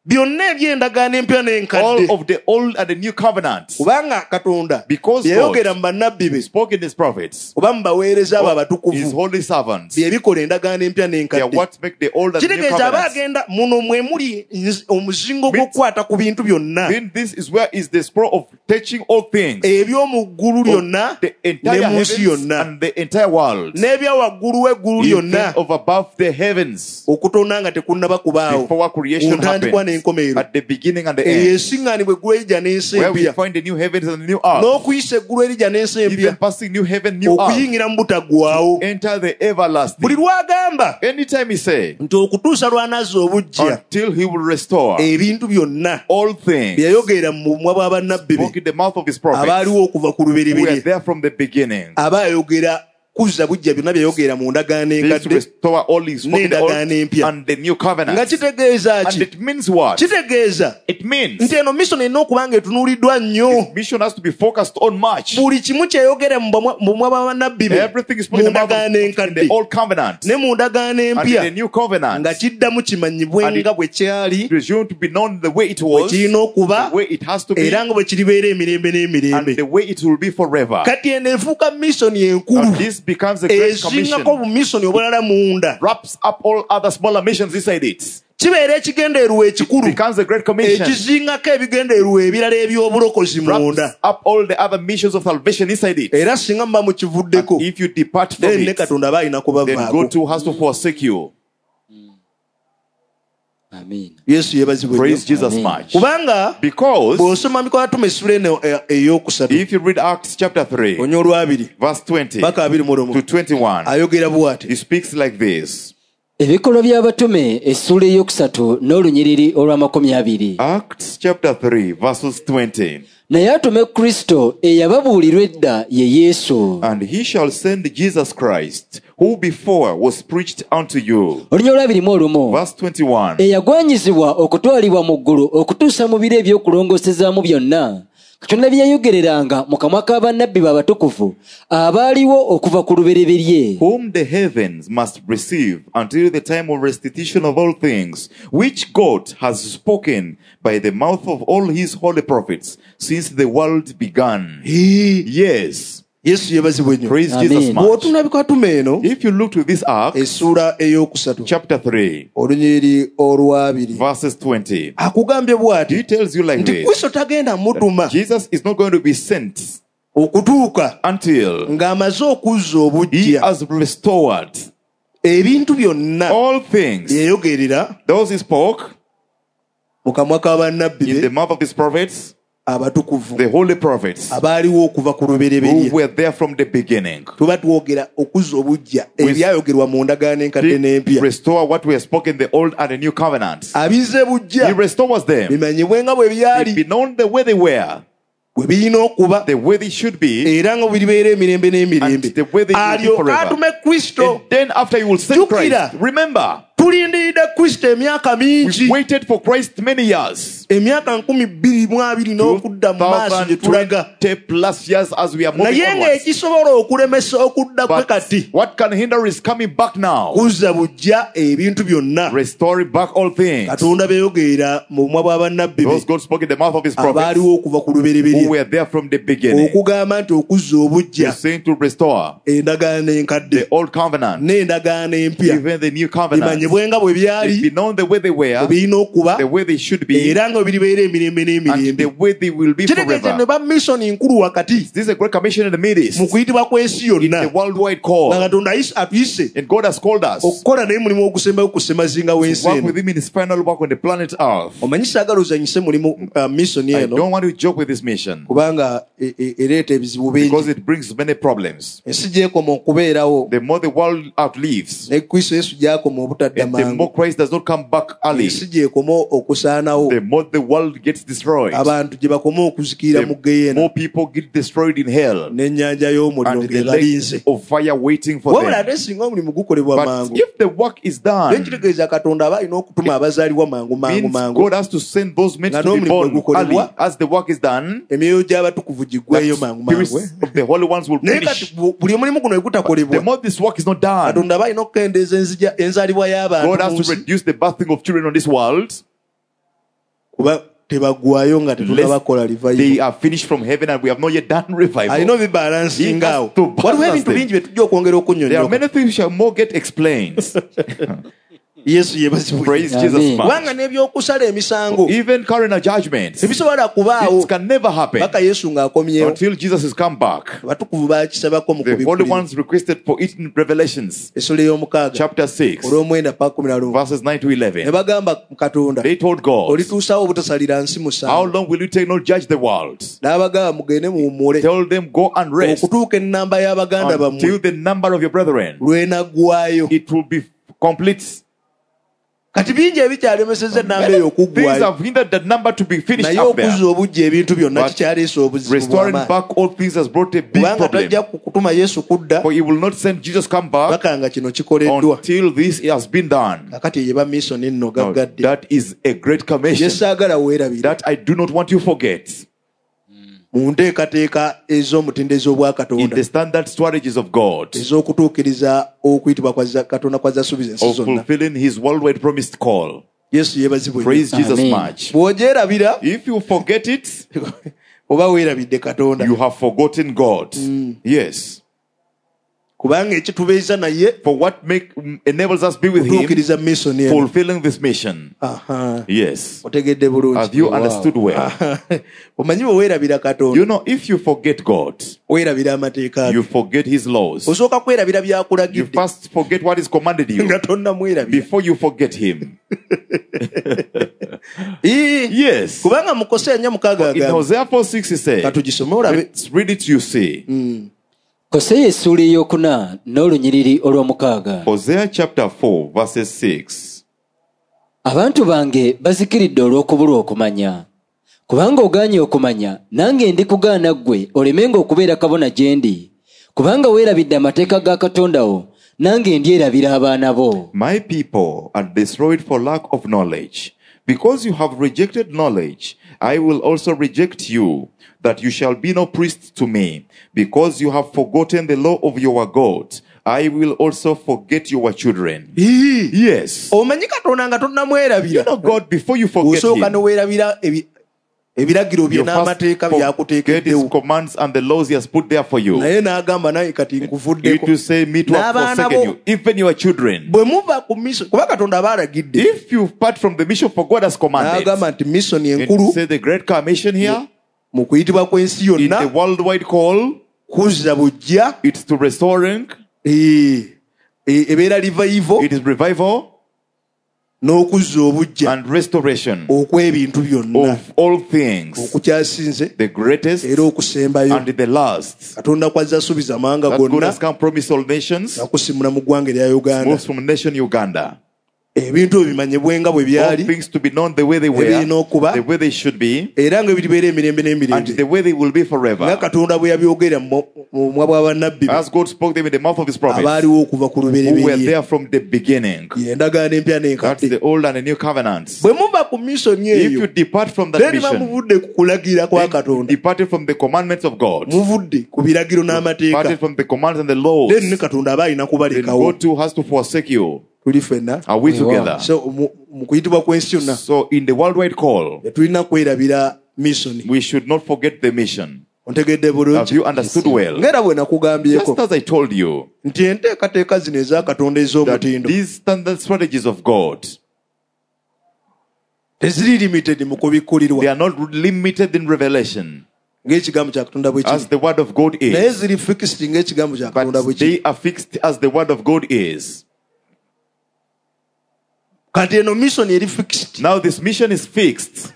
byonna eby'endagaano empya n'enkadde. All of the old and the new covenants. Kubanga Katonda because yayogera mu bannabbi be spoke in his prophets. Oba mu baweereza abo abatukuvu. His holy servants. Bye bikola endagaano empya n'enkadde. They are what make the old and the new covenants. Kitegeeza abagenda muno mwe muli omuzingo gw'okukwata ku bintu byonna. Then this is where is the scroll of teaching all things. Eby'omu ggulu lyonna ne mu nsi yonna. And the entire world. N'ebya waggulu w'eggulu lyonna. Of above the heavens. Okutonda nga tekunnaba kubaawo. Before creation happened. At the beginning and the end. Where we find the new heavens and the new earth. Even passing new heaven, new earth. To enter the everlasting. Anytime he say, until he will restore all things, spoke in the mouth of his prophets, who are there from the beginning. Kuzza bujja byonna byayogera mu ndagaano enkadde n'endagaano empya. Nga kitegeeza ki? Kitegeeza nti eno mission erina okuba nga etunuuliddwa nnyo. Buli kimu kyeyogere mu bumwa bwa bannabbi be mu ndagaano enkadde ne mu ndagaano empya nga kiddamu kimanyibwe nga bwe kyali, bwe kirina okuba era nga bwe kiribeera emirembe n'emirembe. Kati eno efuuka mission enkulu. Becomes a great commission. Wraps up all other smaller missions inside it. Kibeera ekigendeerwa ekikulu. It becomes a great commission. Ekizingako ebigendeerwa ebirala eby'obulokozi munda. Wraps up all the other missions of salvation inside it. Era singa muba mukivuddeko, if you depart from then it, Katonda aba alina kubavaako. then God too has to forsake you. Amen. Yesu yebazibwe. Praise Jesus much. Kubanga because bw'osoma mu Kwatuma essula eno ey'okusatu, if you read Acts chapter three, onyo olwabiri verse twenty paka abiri mu lumu to twenty-one, ayogera bw'ati. He speaks like this. Ebikolwa by'abatume essula ey'okusatu n'olunyiriri olw'amakumi abiri. Acts chapter three verses twenty. Naye atume Kristo eyababuulirwa edda ye Yesu. And he shall send Jesus Christ, who before was preached unto you. Olunya olwabiri mu olumu. Verse twenty-one. Eyagwanyizibwa okutwalibwa mu ggulu okutuusa mu biro eby'okulongoosezaamu byonna, Katonda bye yayogereranga mu kamwa k'abannabbi b'abatukuvu abaaliwo okuva ku lubereberye. Whom the heavens must receive until the time of restitution of all things, which God has spoken by the mouth of all his holy prophets since the world began. Yes. Yesu yebazibwe nnyo. Praise Jesus much. Bw'otunula Kwatuma eno, if you look to this Acts, essula ey'okusatu, chapter three, olunyiriri olwabiri, verses twenty, akugambye bw'ati, he tells you like nti Kristo tagenda mutuma, Jesus is not going to be sent okutuuka until ng'amaze okuzza obujja, he has restored ebintu byonna, all things, yayogerera, those he spoke mu kamwa k'abannabbi be, in the mouth of his prophets, abatukuvu, the holy prophets, abaaliwo okuva ku lubereberye, who were there from the beginning. Tuba twogera okuzza obujja ebyayogerwa mu ndagaano enkadde n'empya. Restore what we have spoken, the old and the new covenants. Abizze bujja, he restores them. Bimanyibwe nga bwe byali, be known the way they were, bwe birina okuba, the way they should be, era nga biribeera emirembe n'emirembe. The way they should be forever. Alyoka atume Kristo. And then after you will send Christ, remember, tulindiridde Kristo emyaka mingi. We waited for Christ many years. Emyaka nkumi bbiri mu abiri n'okudda mu maaso gye tulaga. Plus years as we are moving naye ng'ekisobola okulemesa okudda kwe kati, what can hinder is coming back now. Kuzza bujja ebintu byonna. Restoring back all things. Katonda beyogerera mu bumwa bw'abannabbi be, those God spoke in the mouth of his prophets, abaaliwo okuva ku lubereberye, who were there from the beginning. Okugamba nti okuzza obujja, saying to restore endagaano enkadde, the old covenant, n'endagaano empya, even the new covenant, bimanyibwe nga bwe byali, be known the way they were, birina okuba, the way they should be, era nga biribeera emirembe n'emirembe, the way they will be forever. Ne ba mission nkulu wakati, this is a great commission in the midst, mu kuyitibwa kw'ensi yonna, the worldwide call, nga Katonda atuyise, and God has called us okukola naye mulimu ogusembayo ku ssemazinga w'ensi eno. Work with him in his final work on the planet Earth. Omanyi saagala ozanyise mulimu mission eno. I don't want to joke with this mission, kubanga ereeta ebizibu bingi, because it brings many problems. Ensi gy'ekoma okubeerawo, the more the world outlives, ne Kristo Yesu gy'akoma obutadda and the mangu, more Christ does not come back early, ensi gy'ekoma okusaanawo, the more the world gets destroyed, abantu gye bakoma okuzikiira mu geyeena, more people get destroyed in hell, n'ennyanja y'omuliro and the ng'ebalinze, lake of fire waiting for wabula them. ate singa omulimu gukolebwa But mangu, if the work is done, kitegeeza Katonda aba alina okutuma abazaalibwa mangu mangu means mangu, God has to send those men to be born early. As the work is done, emyoyo gy'abatukuvu giggweeyo mangu mangu, of the holy ones will finish. Buli omulimu guno gutakolebwa, the more this work is not done, Katonda aba alina okukendeeza enzaalibwa y'abantu. God has to reduce the birthing of children on this world. tebagwayo nga tetunabakola revival. They are finished from heaven and we have not yet done revival. I know the balance ngao. Waliwo ebintu bingi bye tujja okwongera okunyonyola. There are many things shall more get explained. Yesu yebazibwe. Praise Jesus. Wanga nebyokusala emisango. Even current judgments. Ebisobola kubaawo. It can never happen. Baka Yesu ng'akomyewo. Until Jesus has come back. Batukuvu baakisabako mu kubikkulira. The only ones requested for it in Revelations. Essula ey'omukaaga. Chapter six. Olw'omwenda paka kumi na lumu. Verses nine to eleven. Ne bagamba Katonda. They told God. Olituusaawo obutasalira nsi musango. How long will you take not judge the world? N'abagamba mugende muwummule. Tell them go and rest. Okutuuka ennamba y'abaganda bammwe. Until the number of your brethren. Lw'enaggwaayo. It will be complete. Kati bingi ebikyalemesezza ennamba eyo okuggwayo. Things have hindered that number to be finished naye up there. okuzza obujja ebintu byonna kikyaleese obuzibu. Restoring back all things has brought a big problem. Tajja kutuma Yesu kudda. For he will not send Jesus come back. Baka nga kino kikoleddwa. Until this has been done. Kakati yeba mission nno gaggadde. That is a great commission. Yesu agala weerabira. That I do not want you forget. Mu nteekateeka ez'omutendezi obwa Katonda. In the standard strategies of God. Ez'okutuukiriza okuyitibwa kwa Katonda kwa zasuubiza ensi zonna. Of fulfilling his worldwide promised call. Yesu yebazibwe. Praise Jesus much. Bw'ogyerabira. If you forget it. Oba weerabidde Katonda. You have forgotten God. Mm. Yes. Kubanga ekitubeeza naye. For what make enables us be with him. Fulfilling this mission. Uh-huh. Yes. Otegedde bulungi. Have you understood well? Omanyi bwe weerabira Katonda. You know, if you forget God. Weerabira amateeka. You forget his laws. Osooka kwerabira byakulagidde. You first forget what is commanded you. Nga tonnamwerabira. Before you forget him. Yes. Kubanga mu Hosea nnya mukaaga agamba. In Hosea four six he said. Katugisome olabe. Let's read it you see. Mm. Hosea essuula ey'okuna n'olunyiriri olw'omukaaga. Hosea chapter four verses six. Abantu bange bazikiridde olw'okubulwa okumanya. Kubanga ogaanye okumanya, nange ndikugaana ggwe olemenga okubeera kabona gye ndi. Kubanga weerabidde amateeka ga Katonda wo, nange ndyerabira abaana bo. My people are destroyed for lack of knowledge. Because you have rejected knowledge, I will also reject you, that you shall be no priest to me. Because you have forgotten the law of your God, I will also forget your children. Yes. You know God before you forget him. Ebiragiro bye n'amateeka byakuteekeddewo. His commands and the laws he has put there for you. Naye n'agamba naye kati nkuvuddeko. To say me to have forsaken you, even your children. Bwe muva ku mission, kuba Katonda abalagidde. If you part from the mission for God has commanded. N'agamba nti mission enkulu. Say the great commission here. Mu kuyitibwa kw'ensi yonna. In the worldwide call. Kuzza bujja. It's to restoring. Eh, ebeera revival. It is revival. N'okuzza obujja. And restoration. Okw'ebintu byonna. Of all things. Okukyasinze. The greatest. Era okusembayo. And the last. Katonda kwazza asuubiza amawanga gonna. That God has come promise all nations. Nakusimula mu ggwanga erya Uganda. Moves from nation Uganda. Ebintu ebimanyibwenga bwe byali. All things to be known the way they were. The way they should be. Era nga biribeera emirembe n'emirembe. And the way they will be forever. Nga Katonda bwe yabyogera mu mwa bw'abannabbi. As God spoke them in the mouth of his prophets. Abaaliwo okuva ku lubereberye. Who were there from the beginning. Endagaano empya n'enkadde. That's the old and the new covenants. Bwe muva ku mission eyo. If you depart from that mission. Then muvudde ku kulagira kwa Katonda. Departed from the commandments of God. Muvudde ku biragiro n'amateeka. Departed from the commands and the laws. Then ne Katonda aba alina kubalekawo. Then God too has to forsake you. Are we together? So, so in the worldwide call, we should not forget the mission. Have you understood well? Just as I told you, that these standard strategies of God, they are not limited in revelation. As the word of God is. But they are fixed as the word of God is. Now this mission is fixed.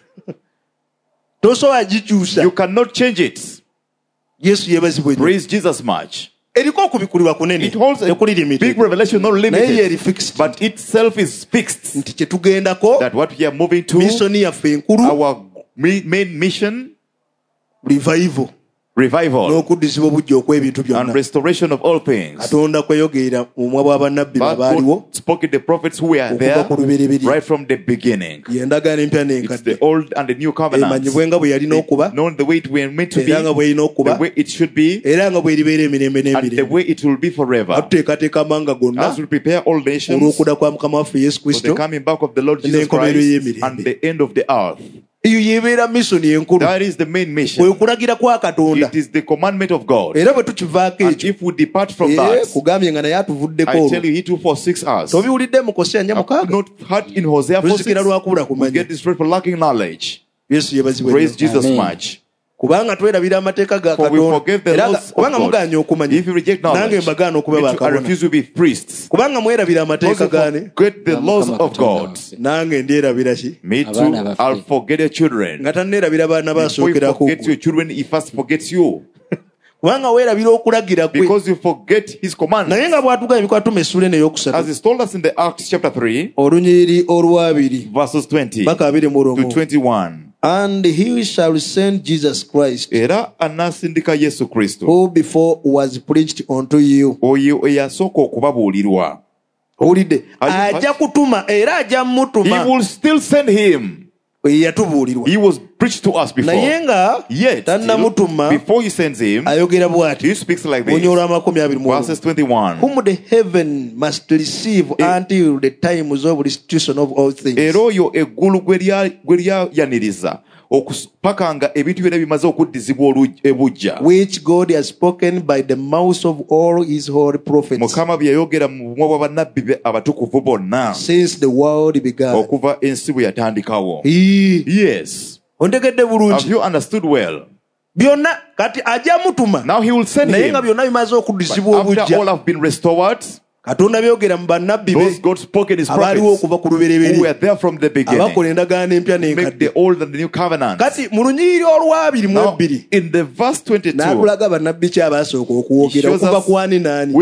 You cannot change it. Praise Jesus much. It holds a big revelation, not limited, but itself is fixed. That what we are moving to, our main mission, revival. Revival and restoration of all things. But God spoke to the prophets who were there right from the beginning. It's the old and the new covenant. Known the way it was meant to be, the way it should be, and the way it will be forever. As we prepare all nations for the coming back of the Lord Jesus Christ and the end of the earth. That is the main mission. It is the commandment of God. And if we depart from that, I tell you, he too for six hours. I could not heard in Hosea for six. We get this for lacking knowledge. Praise Jesus much. kubanga twerabira amateeka ga Katonda era kubanga muganya okumanya nange mbagaana okuba bakabona kubanga mwerabira amateeka gaane nange ndyerabira ki nga tanneerabira baana basookerako kubanga weerabira okulagira kwe naye nga bw'atuga ebikwata mu essuula eno ey'okusatu olunyiriri olwabiri paka abiri mu lumu. And he shall send Jesus Christ, era anasindika Yesu Kristo, who before was preached unto you. Oyo eyasooka okubabuulirwa. Owulidde ajja kutuma era ajja mutuma. He will still send him. He was preached to us before. Yet, still, before he sends him, he speaks like this. Verses twenty-one. Whom the heaven must receive e, until the times of restitution of all things. Eroyo eggulu gwe lyaniriza okupakanga ebintu byonna bimaze okuddizibwa ebujja. Which God has spoken by the mouth of all his holy prophets. Mukama bye yayogera mu bumwa bw'abannabbi be abatukuvu bonna. Since the world began. Okuva ensi bwe yatandikawo. Yes. Ontegedde bulungi. Have you understood well? Byonna kati ajja mutuma. Now he will send him. Naye nga byonna bimaze okuddizibwa obujja. After all have been restored. Katonda byogera mu bannabbi be abaliwo okuva ku lubereberye abakola endagaano empya n'enkadde kati mu lunyiriri olwabiri mu ebbiri n'atulaga bannabbi ki abaasooka okuwogera okuva ku ani n'ani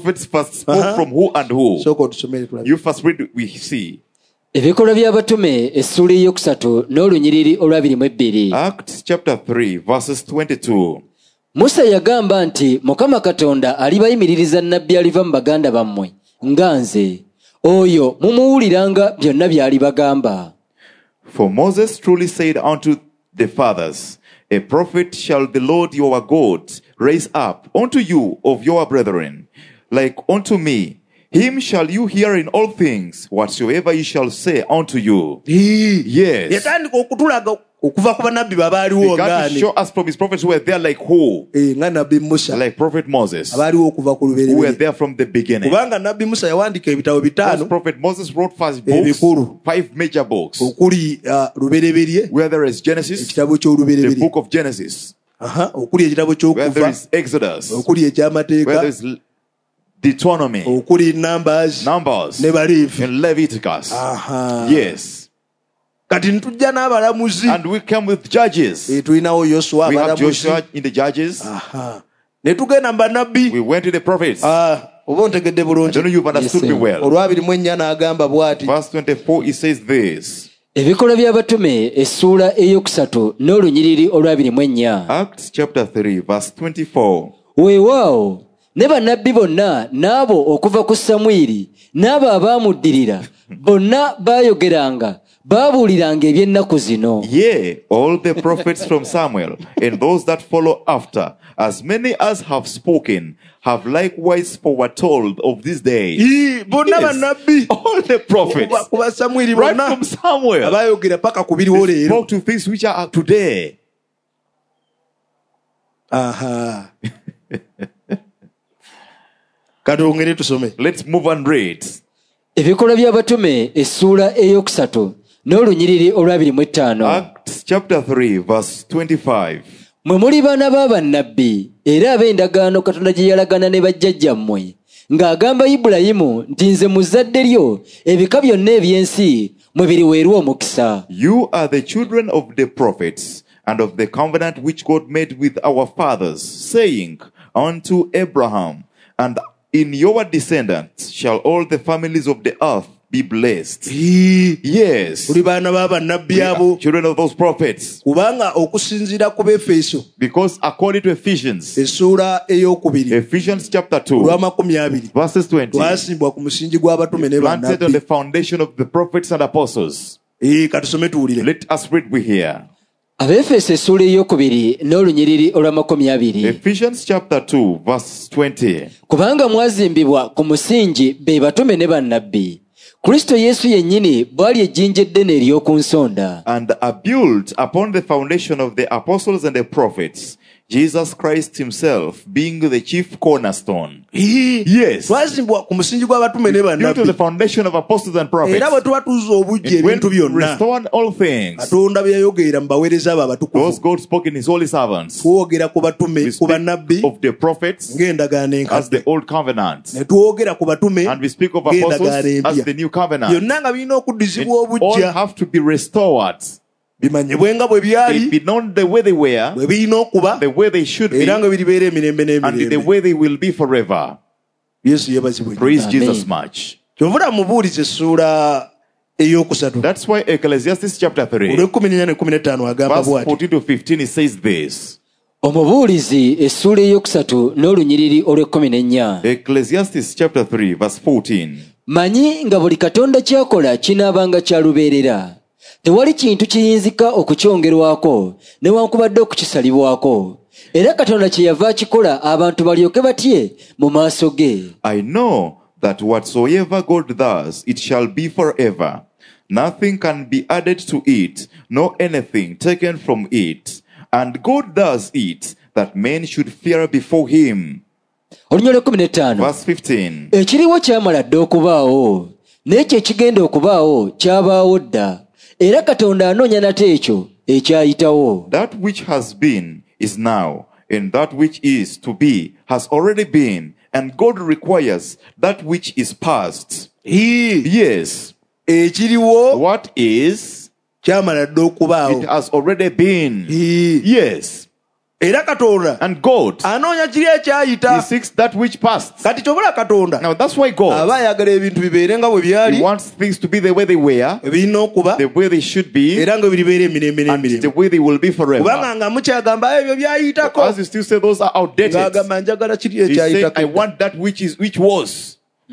sooka otusomere tulabe. Ebikolwa by'abatume essuula eyokusatu n'olunyiriri olwabiri mu ebbiri. Acts chapter three verses twenty-two. Musa yagamba nti Mukama Katonda alibayimiririza nnabbi aliva mu baganda bammwe nga nze oyo mumuwuliranga byonna by'ali bagamba. For Moses truly said unto the fathers, a prophet shall the Lord your God raise up unto you of your brethren, like unto me. Him shall you hear in all things whatsoever he shall say unto you. Yes. Okuva ku bannabbi babaaliwo ngaani. Show us from his prophets who were there like who? Eh nga nabbi Musa. Like prophet Moses. Abaaliwo okuva ku lubereberye. Who were there from the beginning. Kubanga nabbi Musa yawandiika ebitabo bitaano. Prophet Moses wrote five books. Five major books. Okuli lubereberye. Where there is Genesis. Ekitabo ky'olubereberye. The book of Genesis. Aha, okuli ekitabo ky'okuva. Where there is Exodus. Okuli eky'amateeka. Where there is Deuteronomy. Okuli Numbers. Numbers. Ne Baleevi. And Leviticus. Aha. Yes. Kati ntujja n'abalamuzi. And we come with judges. E tulinawo Yosua abalamuzi. We have Joshua in the judges. Aha. Ne tugenda mu bannabbi. We went to the prophets. Ah, oba ontegedde bulungi. I don't know you've understood me well. Olwabiri mu ennya n'agamba bw'ati. Verse twenty-four, he says this. Ebikolwa by'abatume essuula eyokusatu n'olunyiriri olwabiri mu ennya. Acts chapter three verse twenty-four. Weewaawo ne bannabbi bonna n'abo okuva ku Samwiri n'abo abaamuddirira bonna baayogeranga babuuliranga eby'ennaku zino. Yea, all the prophets from Samuel and those that follow after, as many as have spoken, have likewise foretold of this day. Yes. All the prophets, right from Samuel, they spoke to things which are today. Aha. Let's move and read. Ebikolwa by'abatume essuula eyokusatu n'olunyiriri olwabiri mu ttaano. Acts chapter three verse twenty-five. Mwe muli baana b'abannabbi era ab'endagaano Katonda gye yalagana ne bajjajjammwe ng'agamba Ibulayimu nti nze mu zzadde lyo ebika byonna eby'ensi mwe biriweerwa omukisa. You are the children of the prophets and of the covenant which God made with our fathers, saying unto Abraham, and in your descendants shall all the families of the earth be blessed. Yes. Children of those prophets. Because according to Ephesians, Ephesians chapter two, verses twenty, planted on the foundation of the prophets and apostles. Let us read we here. Abefeso essuula ey'okubiri n'olunyiriri olw'amakumi abiri. Ephesians chapter two verse twenty. Kubanga mwazimbibwa ku musingi be batume ne bannabbi Kristo Yesu yennyini bw'ali ejjinja eddene ery'oku nsonda. And are built upon the foundation of the apostles and the prophets, Jesus Christ himself being the chief cornerstone. Yes. Built on the foundation of apostles and prophets. And when restored all things, those God spoke in his holy servants. We speak of the prophets as the old covenant. And we speak of apostles as the new covenant. And all have to be restored. They be known the way they were, the way they should be, and the way they will be forever. Praise Amen. Jesus much. That's why Ecclesiastes chapter three, verse fourteen to fifteen, it says this. Omubuulizi essuula eyokusatu n'olunyiriri olw'ekkumi n'ennya. Ecclesiastes chapter three, verse fourteen. Manyi nga buli Katonda ky'akola kinaabanga kya lubeerera. Tewali kintu kiyinzika okukyongerwako newankubadde okukisalibwako. Era Katonda kyeyava akikola abantu balyoke batye mu maaso ge. I know that whatsoever God does, it shall be forever. Nothing can be added to it, nor anything taken from it. And God does it, that men should fear before him. Verse fifteen. Ekiriwo kyamala dda okubaawo, n'ekyo ekigenda okubaawo kyabaawo dda. Era Katonda anoonya nate ekyo ekyayitawo. That which has been is now, and that which is to be has already been, and God requires that which is past. He, yes. Ekiriwo, what is, kyamala dda okubaawo. It has already been. He, yes. Era Katonda and God, anoonya kiri ekyayita. He seeks that which passed. Kati kyobula Katonda, now that's why God, aba ayagala ebintu bibeere nga bwe byali. He wants things to be the way they were, ebirina okuba, the way they should be, era nga biribeere emirembe n'emirembe, and the way they will be forever. Kubanga nga mukyagamba ebyo byayitako. As you still say those are outdated. Ng'agamba njagala kiri He said, ekyayitako. I want that which is which was.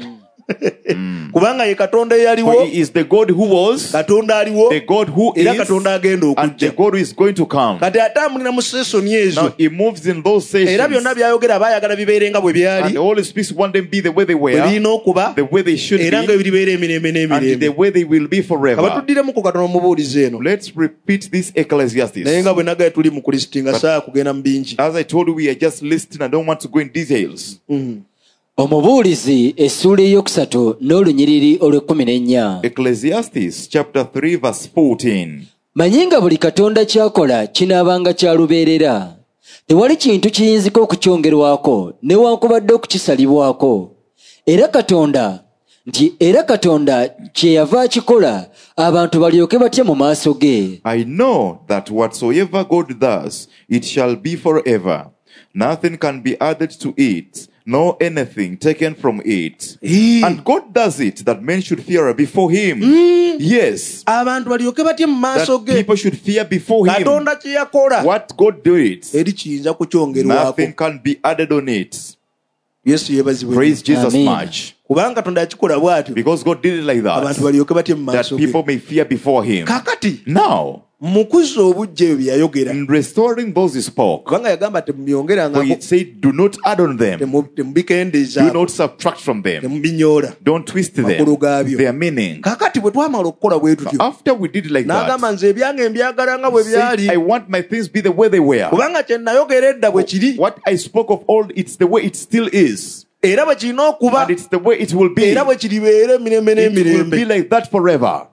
Mm. Kubanga ye Katonda eyaliwo, he is the God who was, Katonda aliwo, the God who is, era Katonda agenda okujja, and the God who is going to come. Kati atambulira mu session ezo. Now he moves in those sessions. Era byonna byayogera abayagala bibeere nga bwe byali. And the Holy Spirit want them be the way they were, birina okuba, the way they should be, era nga biribeere emirembe n'emirembe, and the way they will be forever. Abatuddire mu Katonda mubuulize eno. Let's repeat this Ecclesiastes. Naye nga bwe nagaye tuli mu Kristo nga saa kugenda mu bingi. As I told you, we are just listening. I don't want to go in details. Mm. Omubuulizi essuula eyokusatu n'olunyiriri olw'ekkumi n'ennya. Ecclesiastes chapter three verse fourteen. Manyi nga buli Katonda ky'akola kinaabanga kya lubeerera. Tewali kintu kiyinzika okukyongerwako newankubadde okukisalibwako. Era Katonda nti era Katonda kyeyava akikola abantu balyoke batye mu maaso ge. I know that whatsoever God does, it shall be forever. Nothing can be added to it, nor anything taken from it. He, and God does it that men should fear before him. Mm, yes. Abantu balyoke batye mu maaso ge. That people should fear before him. Katonda kye yakola. What God did, eri kiyinza kukyongerwako. nothing can be added on it. Yesu yebazibwe. Praise Jesus Amen. Much. Kubanga Katonda yakikola bw'atyo. Because God did it like that. Abantu balyoke batye mu maaso ge. That ge. people may fear before him. Kakati. Now, mukuza obujja ebyo byayogera. In restoring those he spoke. Kubanga yagamba temubyogeranga. For he said, do not add on them. Temubikendeeza. Do not subtract from them. Temubinyola. Don't twist them. Makulu gaabyo. Their meaning. Kakati bwe twamala okukola bwe tutyo. After we did it like that. N'agamba nze ebyange mbyagala nga bwe byali. I want my things be the way they were. Kubanga kye nayogera edda bwe kiri. What I spoke of old, it's the way it still is. Era bwe kirina okuba. And it's the way it will be. Era bwe kiribeera emirembe n'emirembe. It will be like that forever.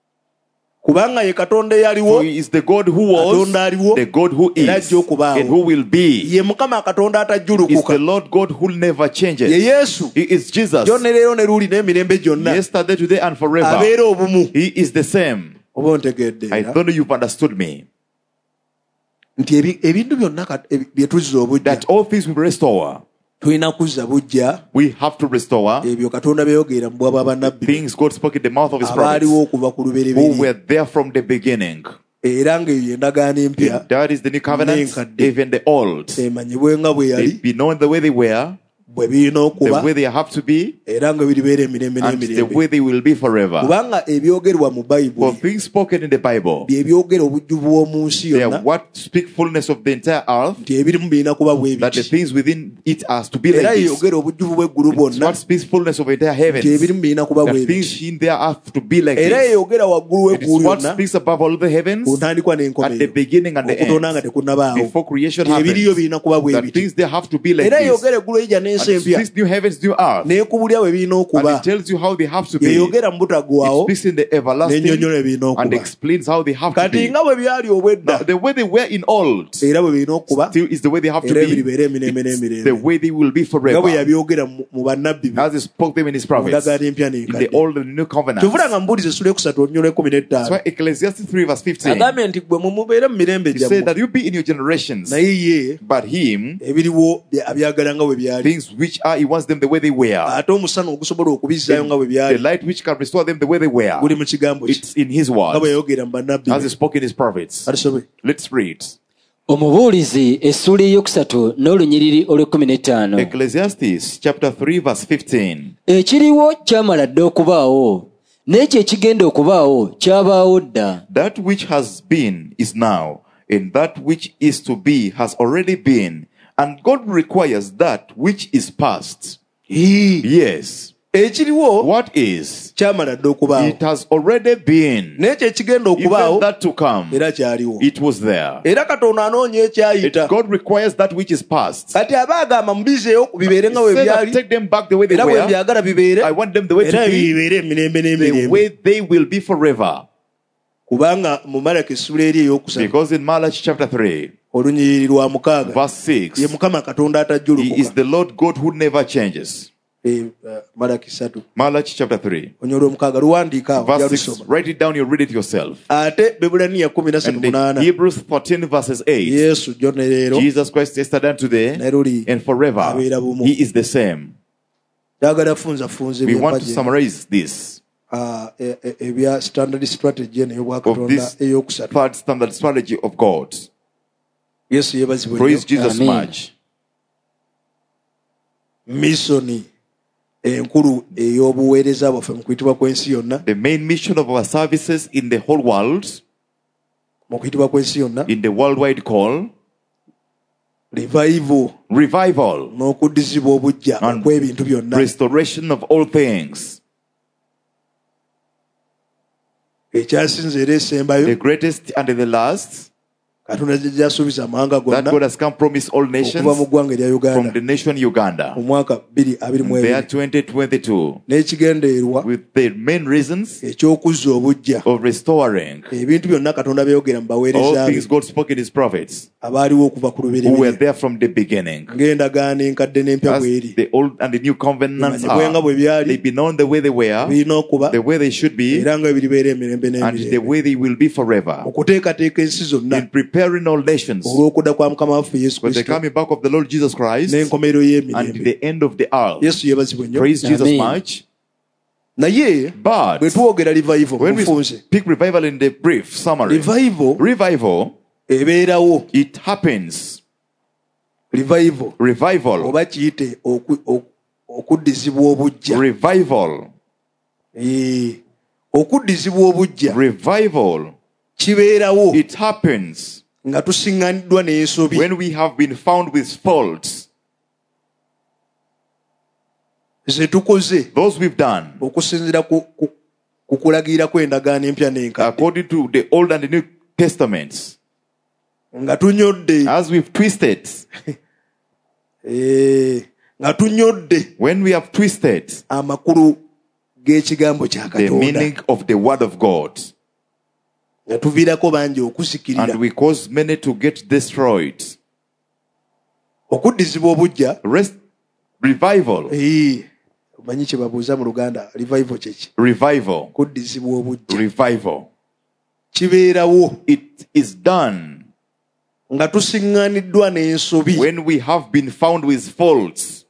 Kubanga ye Katonda eyaliwo. For he is the God who was, the God who is, and who will be. Ye Mukama Katonda atajjulukuka. Is the Lord God who never changes. Ye Yesu. He is Jesus. Jjo ne leero ne luli n'emirembe gyonna. Yesterday, today, and forever. Abeera obumu. He is the same. Oba ontegedde. I don't know you've understood me. Nti ebintu byonna bye tuzza obujja. That all things will restore. Tulina kuzza bujja. We have to restore. Ebyo Katonda byayogera mu bwaba bannabbi. Things God spoke in the mouth of his prophets. Abaaliwo okuva ku lubereberye. Who were there from the beginning. Era ng'eyo endagaano empya. That is the new covenant, even the old. Emanyibwe nga bwe yali. Be known the way they were. the way they have to be, and the way they will be forever. For things spoken in the Bible, they are what speak fullness of the entire earth, that the things within it are to be like this. It's what speaks fullness of the entire heavens, the things in there are to be like this. It is what speaks above all the heavens at the beginning and the end, before creation happens, that things there have to be like this. And six new heavens, new earth. And it tells you how they have to be. It speaks in the everlasting and explains how they have to be. Now, the way they were in old still is the way they have to be. It's the way they will be forever. As he spoke them in his prophets in the old and new covenant. That's why Ecclesiastes three verse fifteen, he said that you be in your generations, but him things which are, he wants them the way they were. The, the light which can restore them the way they were. It's in his word, as he spoke in his prophets. Let's read. Omubuulizi essula eyokusatu n'olunyiriri olw'ekkumi n'ettaano. Ecclesiastes chapter three verse fifteen. Ekiriwo kyamala dda okubaawo, n'ekyo ekigenda okubaawo kyabaawo dda. That which has been is now, and that which is to be has already been. And God requires that which is past. Yes. What is? It has already been. Even that to come, it was there. It, God requires that which is past. He said that take them back the way they were. I want them the way to be, the way they will be forever. Because in Malachi chapter three, verse six, he is the Lord God who never changes. Malachi chapter three, verse six. Write it down, you read it yourself. And Hebrews fourteen verses eight, Jesus Christ yesterday and today and forever, he is the same. We want to summarize this. Uh, standard strategy of this third standard strategy of God. Praise Jesus much. Missioni enkulu ey'obuweereza bwaffe mu kuyitibwa kw'ensi yonna. The main mission of our services in the whole world, mu kuyitibwa kw'ensi yonna, in the worldwide call, revival, revival, n'okuddizibwa obujja okw'ebintu byonna, restoration of all things. The greatest and the last, that God has come promise all nations from the nation Uganda. They are twenty twenty-two with the main reasons of restoring all things God spoke in his prophets who were there from the beginning. As the old and the new covenants are, they've been known the way they were, the way they should be, and the way they will be forever. In preparing all nations for the coming back of the Lord Jesus Christ and the end of the earth. Praise Jesus much. But when we speak revival in the brief summary, revival, revival it happens. Revival, revival, revival, revival, it happens when we have been found with faults. Those we've done according to the Old and the New Testaments, as we've twisted, when we have twisted the meaning of the word of God, and we cause many to get destroyed. Rest, revival. Revival. Revival. It is done when we have been found with faults.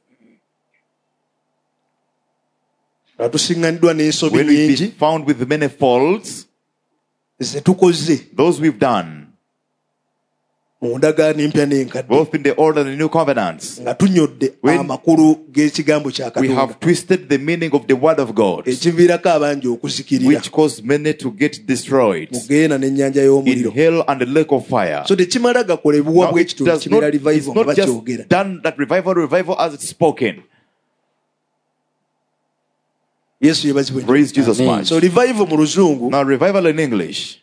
When we've been found with many faults, those we've done, both in the old and the new covenants, when we have twisted the meaning of the word of God, which caused many to get destroyed in hell and the lake of fire. Now, it does not, it's not just done that revival, revival as it's spoken. Praise Jesus much. So revival mu Luzungu. Now revival in English.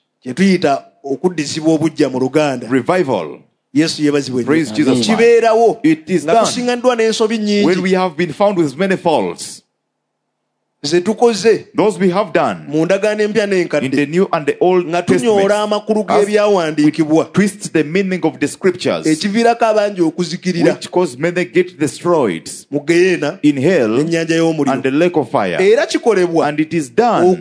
Revival. Yes, praise Jesus. It is done when we have been found with many faults. Those we have done in the New and the Old Testament, we twist the meaning of the scriptures, which cause many get destroyed in hell and the lake of fire. And it is done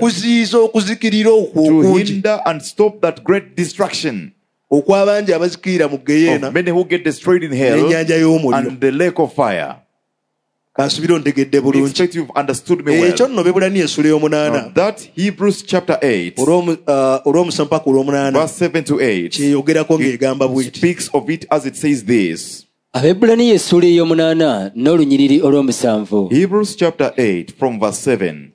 to hinder and stop that great destruction of many who get destroyed in hell and the lake of fire. I expect you've understood me well. Now, that Hebrews chapter eight, verse seven to eight, it speaks of it as it says this. Hebrews chapter eight from verse seven.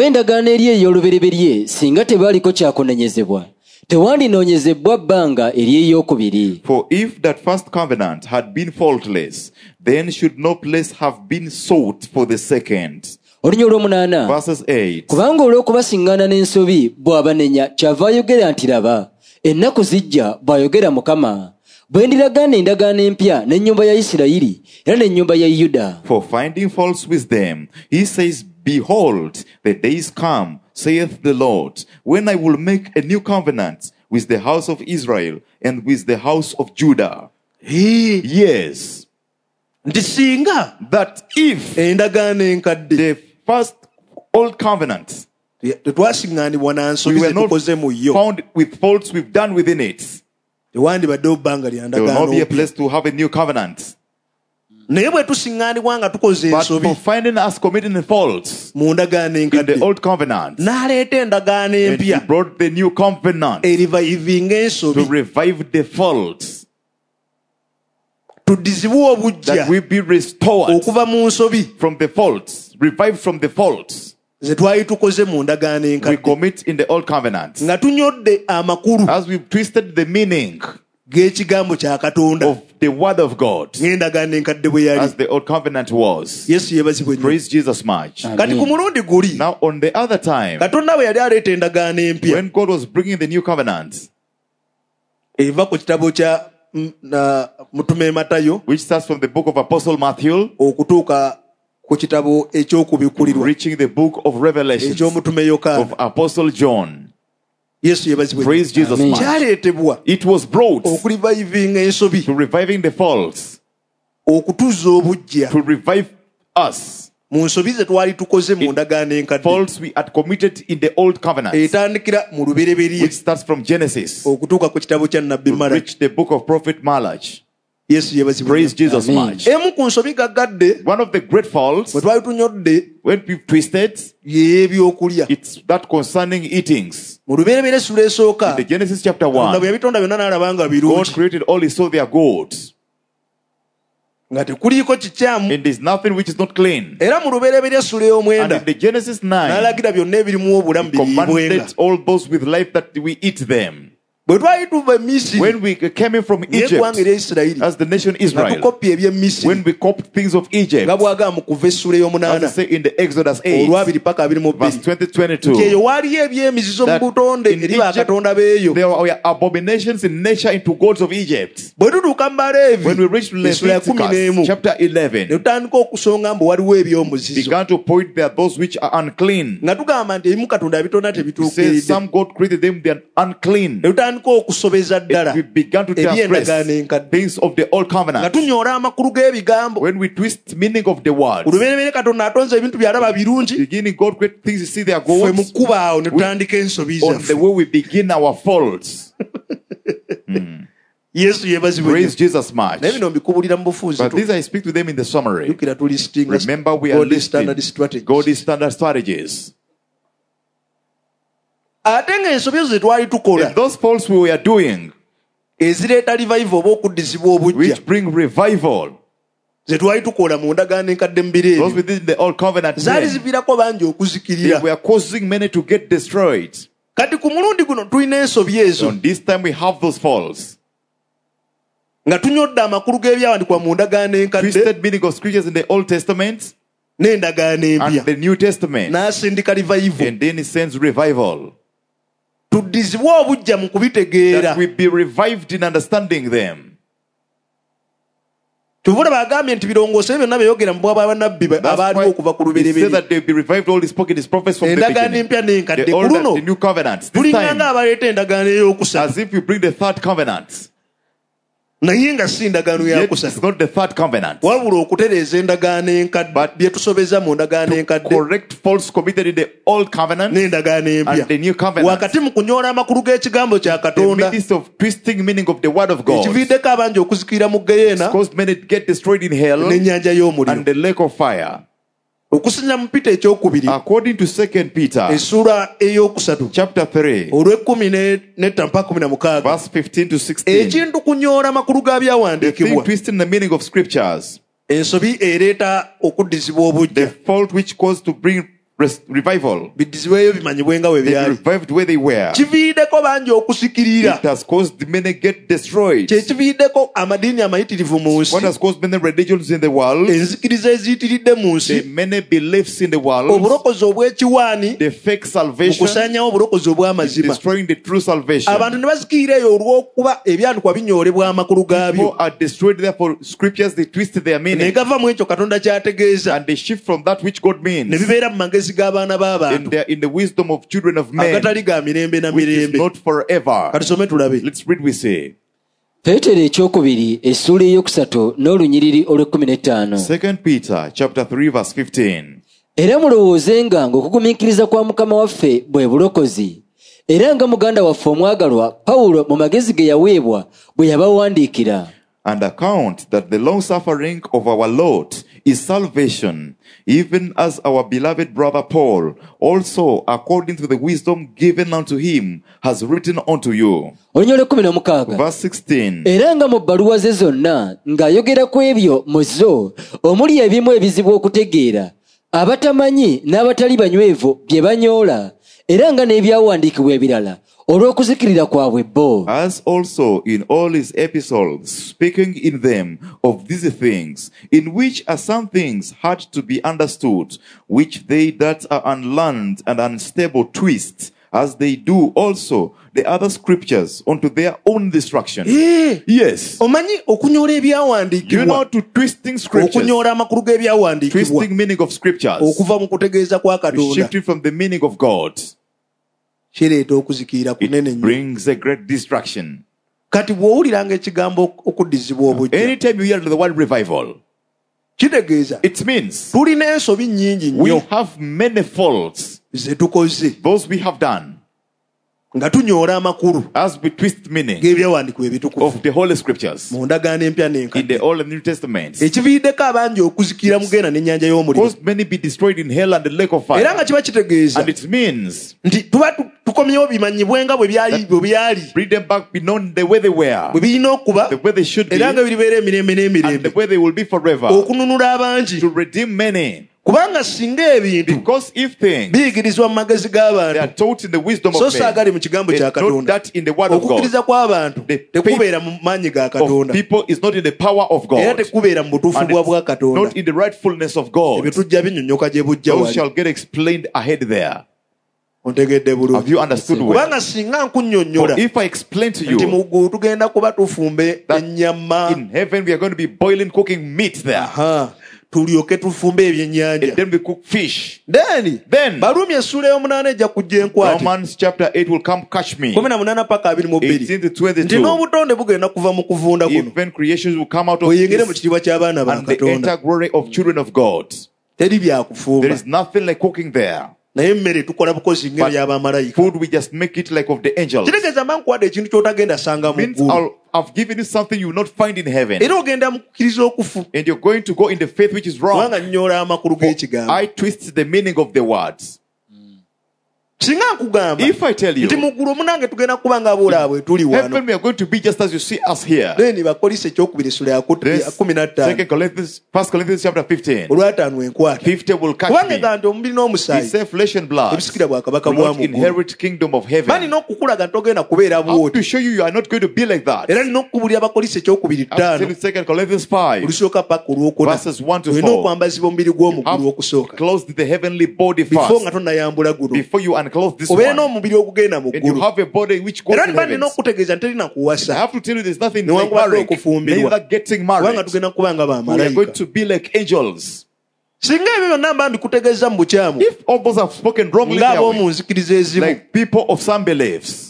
For if that first covenant had been faultless, then should no place have been sought for the second. Verses eight. Kubanga olw'okubasiŋŋaana n'ensobi bw'abanenya kyava ayogera nti laba ennaku zijja bw'ayogera Mukama bwe ndiragaana endagaano empya n'ennyumba ya Isirayiri era n'ennyumba ya Yuda. For finding faults with them, he says, behold, the days come, saith the Lord, when I will make a new covenant with the house of Israel and with the house of Judah. Hey. Yes. That if the first old covenant, we were not found with faults we've done within it, there will not be a place to have a new covenant. But for finding us committing faults in the old covenant, and he brought the new covenant to revive the faults, that we be restored from the faults, revived from the faults we commit in the old covenant, as we've twisted the meaning of the word of God as the old covenant was. Praise Jesus much. Amen. Now on the other time, when God was bringing the new covenant, which starts from the book of Apostle Matthew, reaching the book of Revelation of Apostle John. Praise Jesus much. It was brought to reviving the faults, to revive us, faults we had committed in the old covenant, which starts from Genesis to reach the book of prophet Malachi. Praise Jesus much. One of the great faults when we twisted, it's that concerning eatings. In the Genesis chapter one, God created all he saw their gods, and there's nothing which is not clean. And in the Genesis nine, he commanded all those with life that we eat them. When we came in from Egypt as the nation Israel, when we copied things of Egypt, as I say in the Exodus eight, verse twenty to twenty-two, that in Egypt there were abominations in nature into gods of Egypt. When we reached Leviticus chapter eleven, began to point there those which are unclean. He says some God created them, they are unclean. It, we began to transgress things of the old covenant. When we twist meaning of the word, beginning God create things, you see their goals. We, on the way we begin our faults. mm. Praise Jesus much. But these I speak to them in the summary. Remember, we are listing God's standard strategies. And those faults we were doing, ezireeta revival oba okuddizibwa obujja, which bring revival. Ze twali tukola mu ndagaano enkadde mu biro Those within the old covenant, zaali ziviirako bangi okuzikirira. they were causing many to get destroyed. Kati ku mulundi guno tulina ensobi ezo. On this time we have those falls. Nga tunyodde amakulu g'ebyawandikwa mu ndagaano enkadde, Twisted meaning of scriptures in the Old Testament n'endagaano empya, and the New Testament, n'asindika revival. and then he sends revival. Tuddizibwe obujja mu kubitegeera. That we be revived in understanding them. Tuvule bagambye nti birongoose byonna byeyogera mu bwaba bannabbi abaaliwo okuva ku lubereberye. Endagaano empya n'enkadde ku luno tulinganga abaleeta endagaano ey'okusatu. As if we bring the third covenant. Naye nga si ndagaano ya kusatu. It's not the third covenant. Wabula okutereeza endagaano enkadde bye tusobeza mu ndagaano enkadde. Correct faults committed in the old covenant n'endagaano empya. And the new covenant. Wakati mu kunyoola amakulu g'ekigambo kya Katonda. In the midst of twisting meaning of the word of God. Ekiviiddeko abangi okuzikirira mu Geyeena. It's caused many to get destroyed in hell. N'ennyanja y'omuliro. And the lake of fire. Okusinza mu Peter ekyokubiri. According to Second Peter. Essula ey'okusatu. Chapter three. Olw'ekkumi n'ettaano mpaka kkumi na mukaaga. Verse fifteen to sixteen. Ekintu kunyoola amakulu g'abyawandiikibwa. The thing twisting the meaning of scriptures. Ensobi ereeta okuddizibwa obujja. The fault which caused to bring revival. Biddizibweyo bimanyibwe nga bwe byali. They revived where they were. Kiviiddeko bangi okusikirira. It has caused many get destroyed. Kye kiviiddeko amadiini amayitirivu mu nsi. What has caused many religions in the world? Enzikiriza eziyitiridde mu nsi. The many beliefs in the world. Obulokozi obw'ekiwaani. The fake salvation. Okusaanyawo obulokozi obw'amazima. Destroying the true salvation. Abantu ne bazikirira eyo olw'okuba ebyandikwa binyoolebwa amakulu gaabyo. People are destroyed therefore scriptures they twisted their meaning. Ne gava mu ekyo Katonda ky'ategeeza. And they shift from that which God means. Ne bibeera mu magezi g'abaana b'abantu. In the, in the wisdom of children of men. Agatali ga mirembe na Which mirembe. is not forever. Katusome tulabe. Let's read we say. Peetero ekyokubiri essula eyokusatu n'olunyiriri olw'ekkumi n'ettaano. Second Peter chapter three verse fifteen. Era mulowoozenga ng'okugumiikiriza kwa Mukama waffe bwe bulokozi. Era nga muganda waffe omwagalwa Pawulo mu magezi ge yaweebwa bwe yabawandiikira. And account that the long suffering of our Lord is salvation, even as our beloved brother Paul also, according to the wisdom given unto him, has written unto you. Verse sixteen. Era nga mu bbaluwa ze zonna ng'ayogera ku ebyo mu zo omuli ebimu ebizibu okutegeera abatamanyi n'abatali banywevu bye banyoola era nga n'ebyawandiikibwa ebirala olw'okuzikirira kwabwe bo. As also in all his epistles, speaking in them of these things, in which are some things hard to be understood, which they that are unlearned and unstable twist, as they do also the other scriptures unto their own destruction. Yeah. Yes. Omanyi okunyoola ebyawandiikibwa. You know to twisting scriptures. Okunyoola amakulu g'ebyawandiikibwa. Twisting meaning of scriptures. Okuva mu kutegeeza kwa Katonda. Shifting from the meaning of God. Kireeta okuzikiira kunene nnyo. It brings a great distraction. Kati bw'owuliranga ekigambo okuddizibwa obujja. Anytime you hear the word revival, kitegeeza it means tulina ensobi nnyingi nnyo. We have many faults. Ze tukoze. Those we have done. Nga tunyoola amakulu. As we twist meaning g'ebyawandiikibwa ebitukuvu. of the Holy Scriptures. Mu ndagaano empya n'enkadde. In the Old and New Testaments. Ekiviiddeko abangi okuzikira mu Geyeena n'ennyanja y'omuliro. Caused many be destroyed in hell and the lake of fire. Era nga kiba kitegeeza. And it means nti tuba tukomyewo bimanyibwe nga bwe byali bwe byali. Bring them back beyond the way they were. Bwe birina okuba. The way they should be. Era nga biribeera emirembe n'emirembe. And the way they will be forever. Okununula abangi. To redeem many. Kubanga singa ebintu because if things biyigirizwa mu magezi g'abantu they are taught in the wisdom of so saagali mu kigambo kya Katonda okukkiriza kw'abantu tekubeera mu maanyi ga Katonda people is not in the power of God era tekubeera mu butuufu bwa bwa Katonda not in the rightfulness of God ebyo tujja binyonnyoka gye bujja wali shall get explained ahead there. Ontegedde bulungi. Have you understood well? Kubanga singa nkunnyonnyola if I explain to you nti mu ggulu tugenda kuba tufumbe ennyama in heaven we are going to be boiling cooking meat there. Aha. tulyoke tufumbe ebyennyanja. Then we cook fish. Then, then Barumi essula y'omunaana ejja kujja enkwati. Romans chapter eight will come catch me. kumi na munaana paka abiri mu bbiri. eighteen to twenty-two. Nti n'obutonde bugenda kuva mu kuvunda kuno. Even creations will come out of oyengere mu kitiibwa ky'abaana ba Katonda. And the enter glory of children of God. Teri byakufumba. There is nothing like cooking there. naye emmere tukola bukozi ngeri y'abamalayika. Food we just make it like of the angels. Kitegeeza mba nkuwadde ekintu ky'otagenda sanga mu ggulu. I've given you something you will not find in heaven. Era ogenda mu kukkiriza okufu. And you're going to go in the faith which is wrong. Kubanga nnyola amakulu g'ekigambo. I twist the meaning of the words. If I tell you, heaven we are going to be just as you see us here. Then Second Corinthians, First Corinthians chapter fifteen. Fifty will catch me. He said, flesh and blood will not inherit kingdom of heaven. I have to show you, you are not going to be like that. I'll tell you Second Corinthians five, verses one to four. You have clothed the heavenly body first before you unclothe this one. And you have a body which goes to heaven. I have to tell you, there's nothing like marriage, neither getting married. We are going to be like angels. If all those have spoken wrongly, like people of some beliefs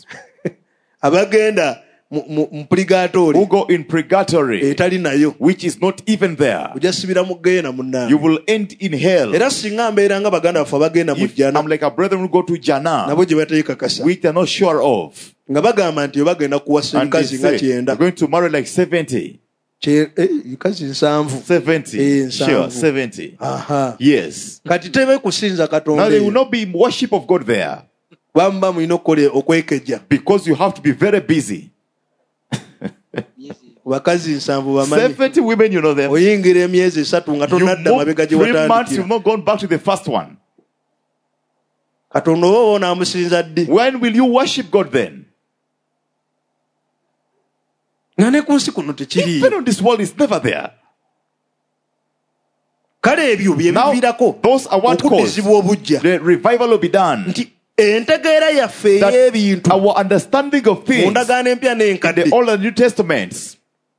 who go in purgatory, which is not even there, you will end in hell. If I'm like a brother who go to Jannah, which they are not sure of, and they say, they're going to marry like seventy. seventy, sure, seventy. Yes. Now there will not be worship of God there, because you have to be very busy. seventy women, you know them. You moved three months, you've not gone back to the first one. When will you worship God then? Even on this world is never there. Now, those are what cause the revival will be done. That our understanding of things in the Old and New Testaments,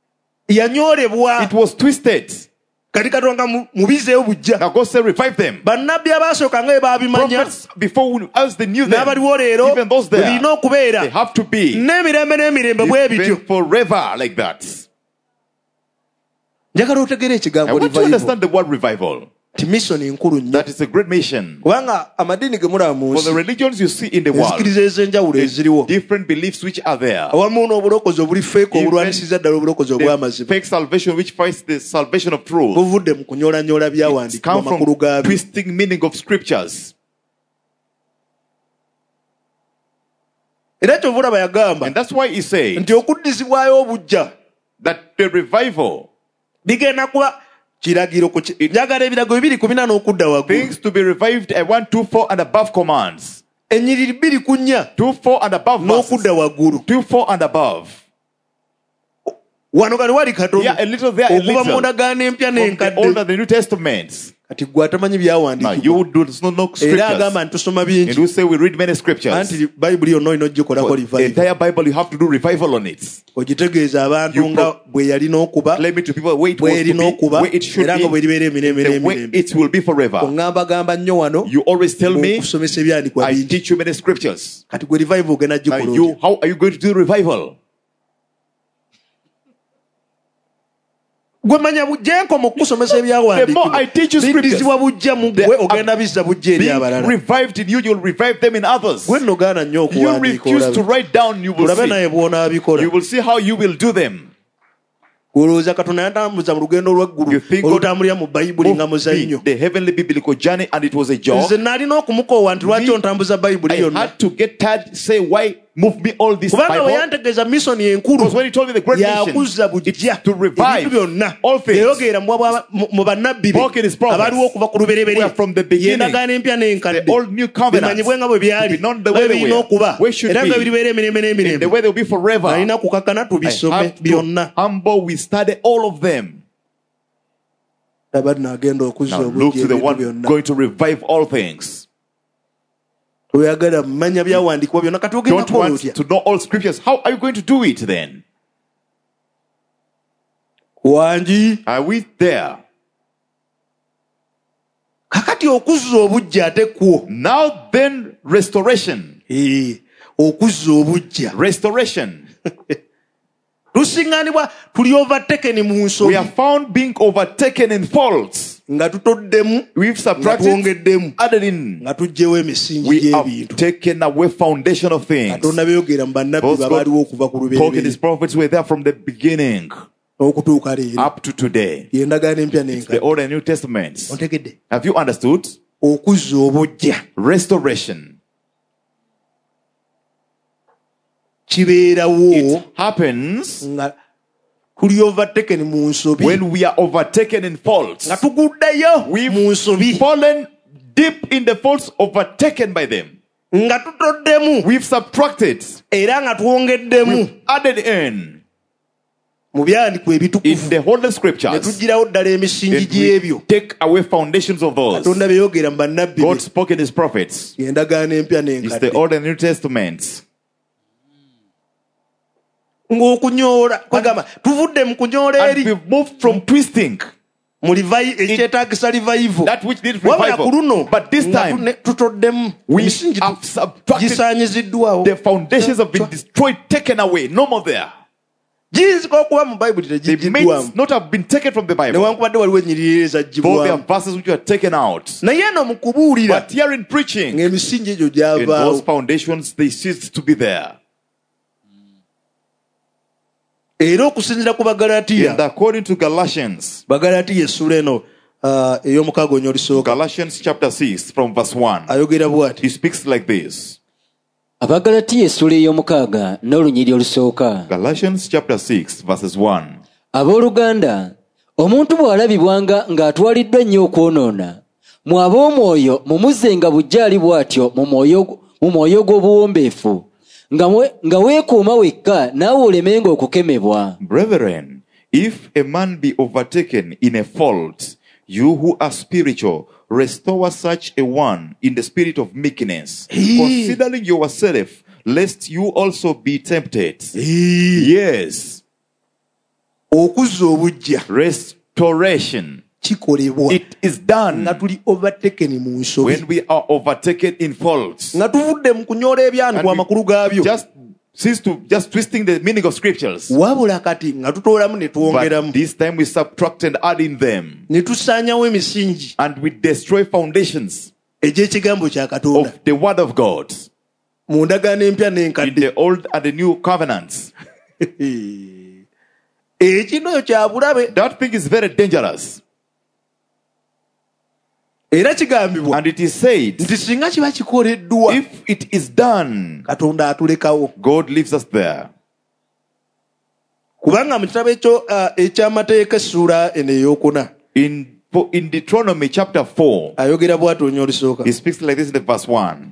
it was twisted. Now God said, revive them. Prophets before us, they knew them. Even those there, they have to be forever like that. I want to understand the word revival. That is a great mission. For the religions you see in the world, the different beliefs which are there, the fake salvation which fights the salvation of truth, it comes from twisting meaning of scriptures. And that's why he said that the revival, things to be revived at one, two, four and above commands. Two, four and above verses. Two, four and above. Yeah, a little there, a little. From the Old and the New Testaments. Now you do not know scriptures. And you say we read many scriptures. So the entire Bible you have to do revival on it. You proclaim it to people where it was to be, where it should be, the way it will be forever. You always tell me, I teach you many scriptures. Now you, how are you going to do revival? The more I teach you scriptures, being revived in you, you'll revive them in others. You refuse to write down, you will see. You will see how you will do them. You think God moved the heavenly biblical journey and it was a job? Me, I had to get tired, say, why move me all this Bible? Because when he told me the great mission, it's to revive all things. Spoke in his prophets. We are from the beginning, the old new covenant, to be known the way they were, where should be, in the way they'll be forever. I have to humble, we study all of them. Now look to the one going to revive all things. Don't want to know all scriptures. How are you going to do it then? Are we there? Now then, restoration. Restoration. We are found being overtaken in faults. We've subtracted, added in. We have taken away foundation of things. Those spoken his prophets were there from the beginning up to today. It's the Old and New Testaments. Have you understood? Restoration. It happens when we are overtaken in faults. We've fallen deep in the faults, overtaken by them. We've subtracted. We've added in. In the Holy Scriptures, we take away foundations of those. God spoke in His prophets. It's the Old and New Testaments. And we've moved from twisting that which needs revival. But this time, we have subtracted. The foundations have been destroyed, taken away. No more there. They may not have been taken from the Bible. Though there are verses which are taken out. But here in preaching, in those foundations, they cease to be there. And according to Galatians, Galatians chapter six from verse one, he speaks like this. Galatians chapter six verses one. Abooluganda, omuntu bw'alabibwanga ng'atwaliddwa nnyo okwonoona, mu ab'omwoyo mumuzzenga bujjaali bw'atyo mu mwoyo gw'obuwombeefu. Brethren, if a man be overtaken in a fault, you who are spiritual, restore such a one in the spirit of meekness, considering yourself, lest you also be tempted. Yes. Restoration. It is done when we are overtaken in faults. And we just cease to just twisting the meaning of scriptures. But this time we subtract and add in them. And we destroy foundations of the word of God in the old and the new covenants. That thing is very dangerous. And it is said, if it is done, God leaves us there. In, in Deuteronomy chapter four, he speaks like this in the verse one.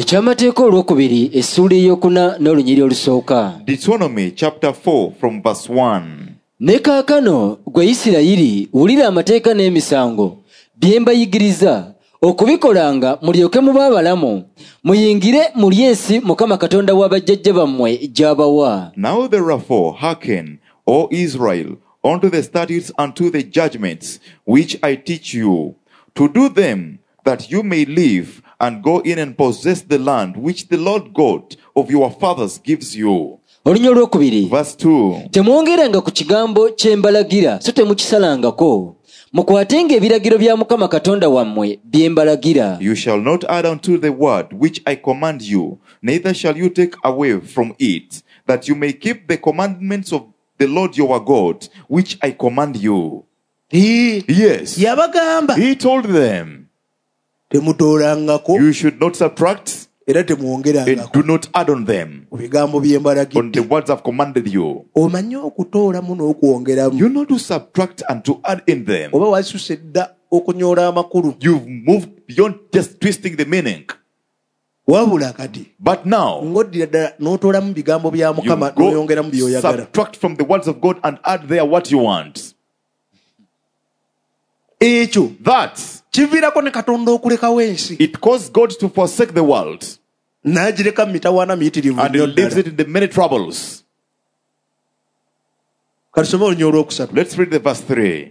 Deuteronomy chapter four from verse one. Ne kaakano gwe Isirayiri wulira amateeka n'emisango bye mbayigiriza okubikolanga mulyoke muba abalamu muyingire muli ensi Mukama Katonda wa bajjajja bammwe gy'abawa. Now therefore hearken, O Israel, unto the statutes and to the judgments which I teach you, to do them, that you may live and go in and possess the land which the Lord God of your fathers gives you. Verse two. Temwongeranga ku kigambo kye mbalagira so temukisalangako. Mukwatenga ebiragiro bya Mukama Katonda wammwe bye mbalagira. You shall not add unto the word which I command you, neither shall you take away from it, that you may keep the commandments of the Lord your God, which I command you. He, yes. Yabagamba. He told them, you should not subtract and do not add on them on the words I've commanded you. You know to subtract and to add in them. You've moved beyond just twisting the meaning. But now, you go subtract from the words of God and add there what you want. That it caused God to forsake the world. And he leaves it in the many troubles. Let's read the verse three.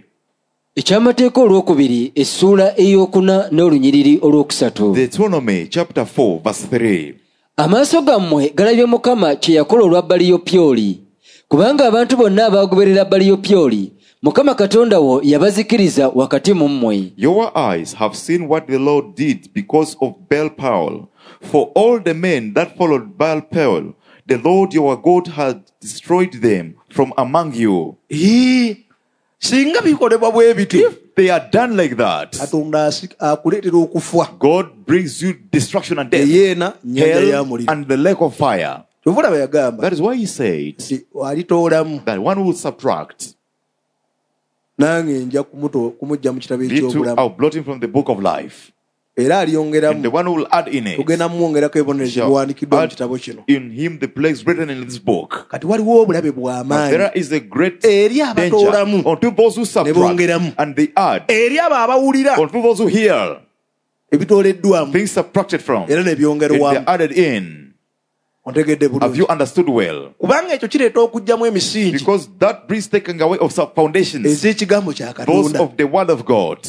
Deuteronomy chapter four verse three. Amaaso gammwe galabye Mukama kye yakola olwa Byoli. Kubanga abantu bonna abaagoberera Byoli, Mukama Katonda wo yabazikiriza wakati mu mmwe. Your eyes have seen what the Lord did because of Baal-peor. For all the men that followed Baal-peor, the Lord your God had destroyed them from among you. If they are done like that, God brings you destruction and death, hell and the lake of fire. That is why he said that one who subtract, me too, I'll blot him from the book of life. And the one who will add in it shall add in him the plagues written in this book. But there is a great danger unto those who subtract and they add, unto those who hear things subtracted from and they are added in. Have you understood well? Because that brings taking away of some foundations, those of the word of God.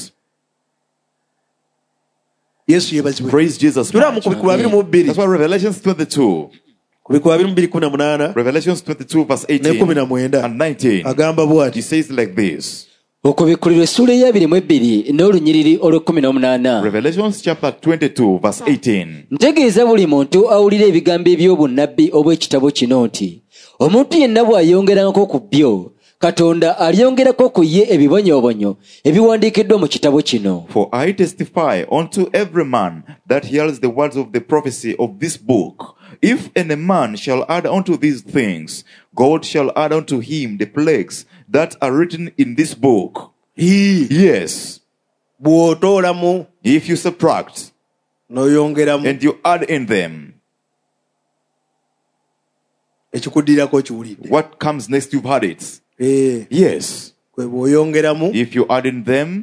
Praise Jesus. That's why Revelations twenty-two, Revelations twenty-two verse eighteen and nineteen, he says like this. Revelations chapter twenty-two verse eighteen. Ntegeeza buli muntu awulira ebigambo eby'obunnabbi obw'ekitabo kino nti omuntu yenna bw'ayongerangako ku byo Katonda alyongerako ku ye ebibonyoobonyo ebiwandiikiddwa mu kitabo kino. For I testify unto every man that hears the words of the prophecy of this book. If any man shall add unto these things, God shall add unto him the plagues that are written in this book. Yes. If you subtract and you add in them, what comes next? You've had it. Yes. If you add in them,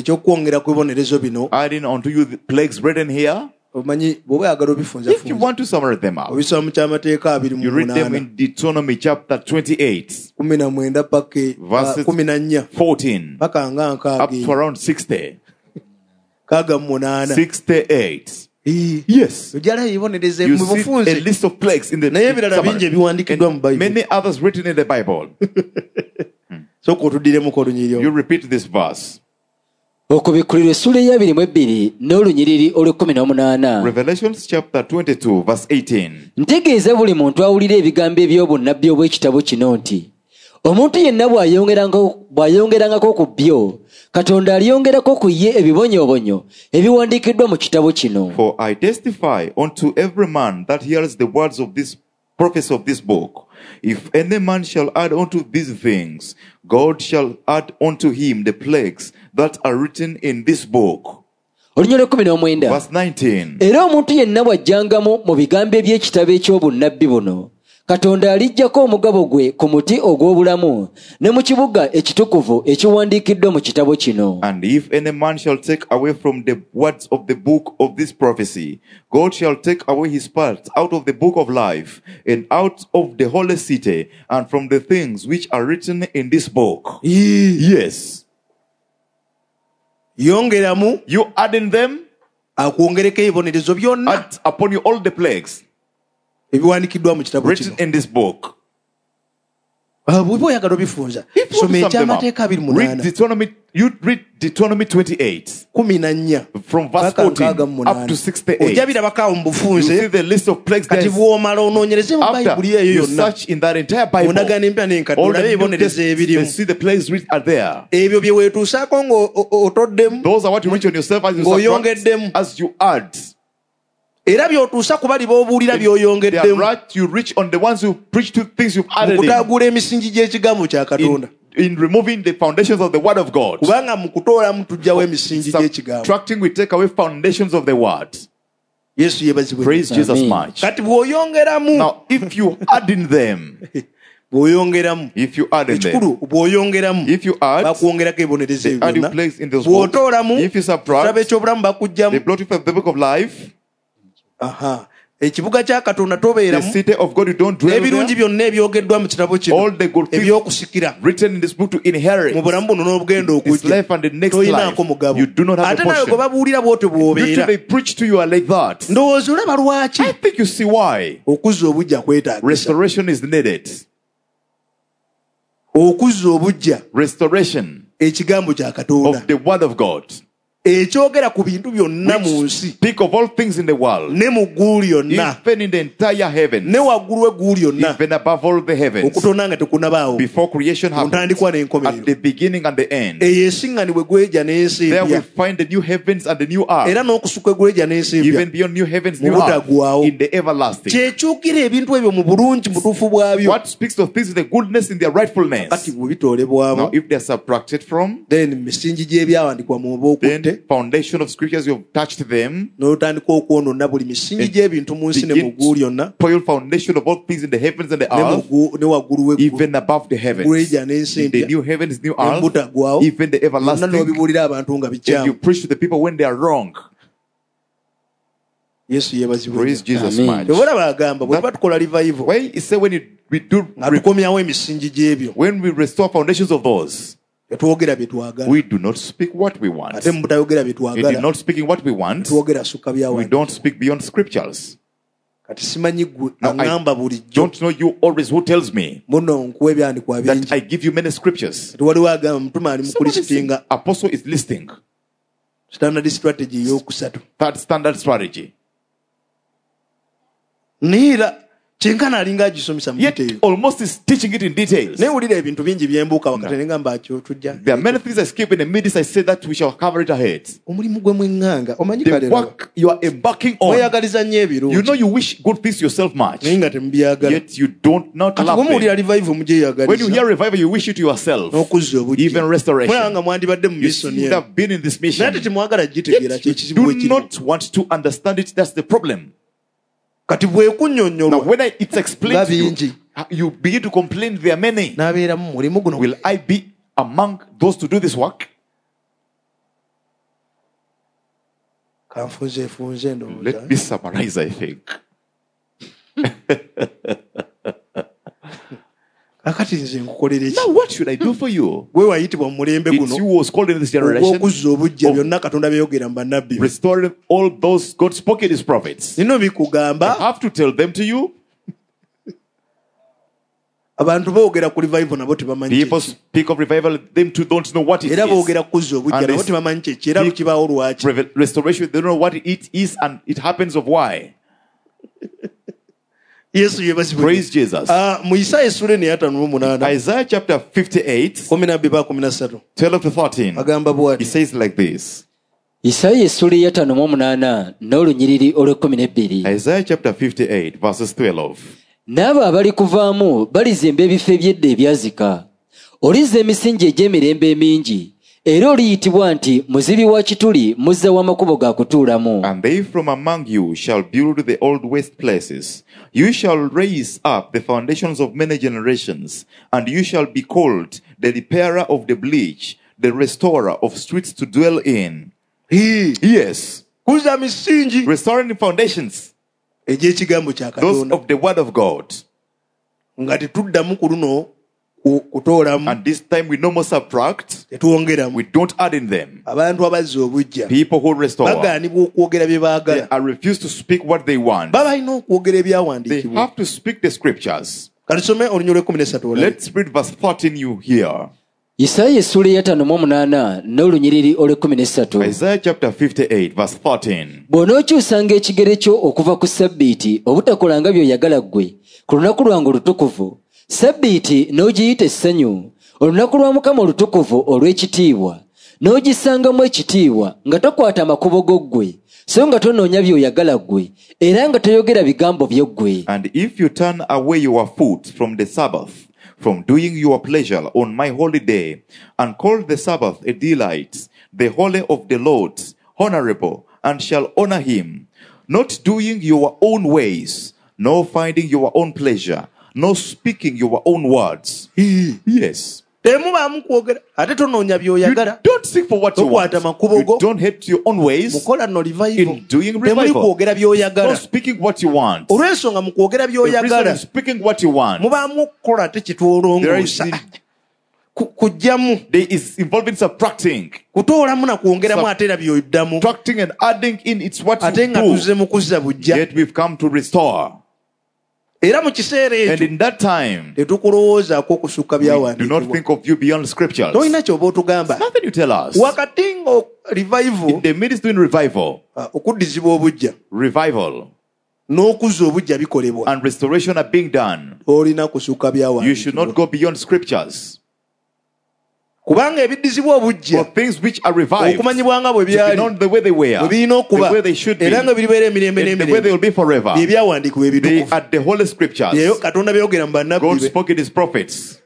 adding unto you the plagues written here, if you want to summarize them out, you read them in Deuteronomy chapter twenty-eight, verses fourteen, up to around sixty. sixty-eight. Yes. You see a list of plagues in the and many others written in the Bible. You repeat this verse. Revelations chapter twenty-two verse eighteen. Ntegeeza buli muntu awulira ebigambo eby'obunnabbi obw'ekitabo kino nti omuntu yenna bw'ayongerangako ku byo Katonda alyongerako ku ye ebibonyoobonyo ebiwandiikiddwa mu kitabo kino. For I testify unto every man that hears the words of this prophecy of this book. If any man shall add unto these things, God shall add unto him the plagues that are written in this book. Verse nineteen. Era omuntu yenna bw'ajjangamu mu bigambo eby'ekitabo eky'obunnabbi buno, Katonda alijjako omugabo gwe ku muti ogw'obulamu ne mu kibuga ekitukuvu ekiwandiikiddwa mu kitabo kino. And if any man shall take away from the words of the book of this prophecy, God shall take away his part out of the book of life and out of the holy city and from the things which are written in this book. Yes. You add in them, add upon you all the plagues written in this book. Read Deuteronomy, you read Deuteronomy twenty-eight from verse fourteen up to sixty-eight. You see the list of plagues there. After you search in that entire Bible, all the New Testament, you see the plagues written are there. Those are what you reach on yourself as you subtract, as you add. Era byotuusa ku bali b'obuulira by'oyongeddemu. Right, you reach on the ones who preach to things you've added in. Mukutaagula emisingi gy'ekigambo kya Katonda. In removing the foundations of the word of God. Kubanga mu kutoolamu tuggyawo emisingi gy'ekigambo. Subtracting, we take away foundations of the word. Yesu yebazibwe. Praise Jesus much. Kati bw'oyongeramu. Now, if you add in them, bw'oyongeramu, if you add in them, ekikulu bw'oyongeramu, if you add, bakwongerako ebibonerezo ebyo byonna. Bw'otoolamu, if you subtract, ekitabo eky'obulamu bakuggyamu. they blot you from the book of life. Aha. Ekibuga kya Katonda tobeeramu. The city of God you don't dwell there. Ebirungi byonna ebyogeddwa mu kitabo kino. All the good things written in this book to inherit. Mu bulamu buno n'obugenda okujja. This life and the next life. You do not have a portion. Ate nawe gwe babuulira bw'otyo bw'obeera. Usually they preach to you are like that. Ndowooza olaba lwaki. I think you see why. Okuzza obujja kwetaagisa. Restoration is needed. Okuzza obujja. Restoration ekigambo kya Katonda. Of the word of God. ekyogera ku bintu byonna mu nsi, speak of all things in the world, ne mu ggulu lyonna, even in the entire heavens, ne waggulu w'eggulu lyonna, even above all the heavens, okutonda nga tekunabaawo, before creation happened, at the beginning and the end. eyo esiŋŋanibwe gw'ejja n'ensi There we empya, find the new heavens and the new earth, era n'okusukka gw'ejja n'ensi empya, even beyond new heavens, mu new earth, butagwawo. in the everlasting. Kyekyukira ebintu ebyo mu bulungi butuufu bwabyo. What speaks of things in the goodness in their rightfulness. Kati bwe bitoolebwamu, Now if they are subtracted from, then emisingi gy'ebyawandiikwa mu oba then okutte, foundation of scriptures, you have touched them, n'otandika okwonoona buli misingi gy'ebintu mu nsi ne mu ggulu lyonna, spoil foundation of all things in the heavens and the ne mu earth, gu- ne waggulu w'eggulu, even above the heavens, gw'ejja n'ensi in the empya, new heavens, new ne mu earth, butagwawo, even the byonna everlasting. n'obibuulira abantu nga And you bikyamu. preach to the people when they are wrong. Yesu yeebazibwe. Praise Jesus Amen. much. Tebalaba agamba bwe tuba tukola revival Why he said when you, we do nga tukomyawo emisingi gy'ebyo, when we restore foundations of those, tetwogera bye twagala, we do not speak what we want. ate mu butayogera bye It twagala, is not speaking what we want. twogera sukka We byawandiikibwa. don't speak beyond scriptures. Kati simanyi ggwe Now, I aŋŋamba bulijjo don't know you always who tells me muno nkuwa ebyandikwa that bingi. I give you many scriptures. Kati waliwo agamba mutume ali mu Somebody kulistinga said, Apostle is listing standard strategy ey'okusatu. that standard strategy. Naye era kyenkana alinga agisomesa mu Yet detail. almost is teaching it in details. Naye wulira ebintu bingi byembuuka wakati ne ngamba akyo tujja. There are many things I skip in the midst. I say that we shall cover it ahead. Omulimu gwe mweŋŋanga omanyi The kale work you are embarking on. mweyagaliza nnyo ebirungi. You know you wish good things yourself much, naye nga temubyagala. yet you don't not Kati love bwe muwulira them. revival When you mugyeyagaliza hear revival, you wish it to yourself. n'okuzza obujja. Even restoration. Mulaba nga mwandibadde mu You see, mission you eno. have been in this Naye ate mission. temwagala gitegeera kye Yet kizibu you bwe do kiri. not want to understand it. That's the problem. Kati bwe Now, kunnyonnyolwa when I, it's explained to you, bingi. you begin to complain there are many. n'abeera mu mulimu guno. Will I be among those to do this work? Kanfunzeefunze ndowooza. Let me summarize, I think. Kakati nze nkukolera ki? Now, what should I do for you? Gwe wayitibwa mu mulembe It's guno you who was called in this generation, ogw'okuzza obujja of byonna Katonda byeyogera mu bannabbi be. restoring all those God spoke in his prophets. Nino I bikugamba have to tell them to you. abantu boogera ku revival nabo tebamanyi People kyeki. speak of revival, them too don't know what it Era is. boogera kuzza obujja And nabo this- tebamanyi kyeki era speak- lukibaawo lwaki. Reve- Restoration, they don't know what it is and it happens of why. Yesu yebazibwe. Praise Jesus. Ah, mu Isaya essula eno eyataano mu munaana Isaiah chapter fifty-eight, kumi na bbiri mpaka kumi na ssatu twelve to thirteen. agamba He bw'ati. says like this. Isaaya essula ey'ataano mu munaana n'olunyiriri olw'ekkumi n'ebbiri. Isaiah chapter fifty-eight, verses twelve. N'abo abali kuvaamu balizimba ebifo eby'edda ebyazika. Olizza emisingi egy'emirembe emingi, era oliyitibwa nti muzibi wa kituli muzza w'amakubo ga kutuulamu. And they from among you shall build the old waste places. You shall raise up the foundations of many generations, and you shall be called the repairer of the breach, the restorer of streets to dwell in. Hii, Yes, kuzza misingi restoring the foundations, egy'ekigambo kya those Katonda of the word of God. nga tetuddamu ku luno ku- kutoolamu And this time we no more subtract, tetwongeramu. we don't add in them. Abantu abazza obujja People who restore, bagaanibwa okwogera bye they baagala. are refused to speak what they want. baba balina okwogera They ebyawandiikibwa. have to speak the scriptures. katusome olunyolo lw'ekkumi n'essatu olabe. Let's read verse thirteen you hear. Isaaya essula ey'ataano mu munaana n'olunyiriri olw'ekkumi n'essatu. Isaiah chapter fifty-eight, verse thirteen. Bw'onookyusanga ekigere kyo okuva ku ssabbiiti obutakolanga by'oyagala ggwe ku lunaku lwange olutukuvu, ssabbiiti n'ogiyita essanyu, olunaku lwa Mukama olutukuvu olw'ekitiibwa, n'ogisangamu ekitiibwa nga tokwata makubo go ggwe, so nga tonoonya by'oyagala ggwe, era nga toyogera bigambo byo ggwe. And if you turn away your foot from the Sabbath, from doing your pleasure on my holy day, and call the Sabbath a delight, the holy of the Lord honorable, and shall honor him, not doing your own ways, nor finding your own pleasure, nor speaking your own words. Yes. temubaamu kwogera ate tonoonya You by'oyagala. don't seek for what you want. Tokwata makubo go. You don't hate your own ways. mukola no revival. In doing temuli revival. kwogera Not by'oyagala. speaking what you want. olw'ensonga mu kwogera The reason by'oyagala is speaking what you want. mubaamu okukola ate There is, kitwolongoosa. Ku- kujjamu there is involving subtracting. kutoolamu na kwongeramu Sub- ate era by'oddamu. Subtracting and adding in, it's what ate you nga do. tuzze mu kuzza bujja. Yet we've come to restore. And in that time, we do not think of you beyond scriptures. There's nothing you tell us. In the midst doing revival, revival, and restoration are being done, you should not go beyond scriptures. For things which are revived, to be known the way they were, the way they should be, and the way they will be forever. They are the Holy Scriptures. God spoke in His prophets.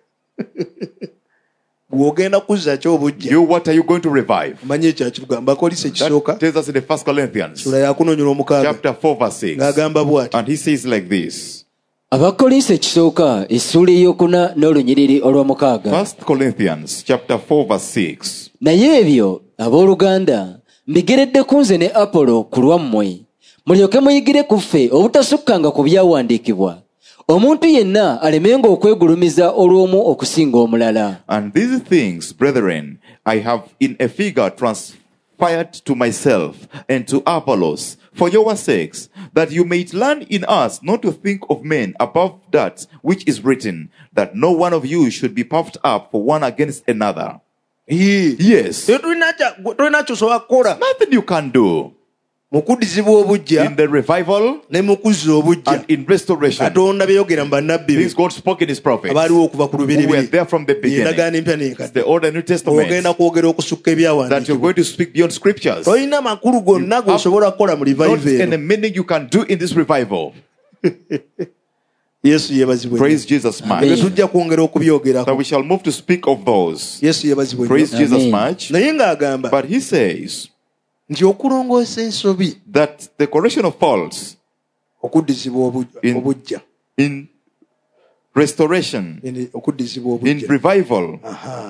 You, what are you going to revive? That tells us in the First Corinthians chapter four verse six. And he says like this. Abakolinso ekisooka essuula ey'okuna n'olunyiriri olw'omukaaga. First Corinthians chapter four verse six. Naye ebyo abooluganda mbigeredde ku nze ne Apolo ku lwammwe mulyoke muyigire ku ffe obutasukkanga ku byawandiikibwa omuntu yenna alemenga okwegulumiza olw'omu okusinga omulala. And these things, brethren, I have in a figure transpired to myself and to Apollos for your sakes, that you may learn in us not to think of men above that which is written, that no one of you should be puffed up for one against another. Yes. Nothing you can do. In the revival and in restoration, things God spoke in His prophets who were there from the beginning. It's the Old and New Testament that you're going to speak beyond scriptures. You have not any meaning you can do in this revival. Praise Jesus much. So we shall move to speak of those. Praise Jesus much. But he says that the correction of faults in, in restoration, in revival,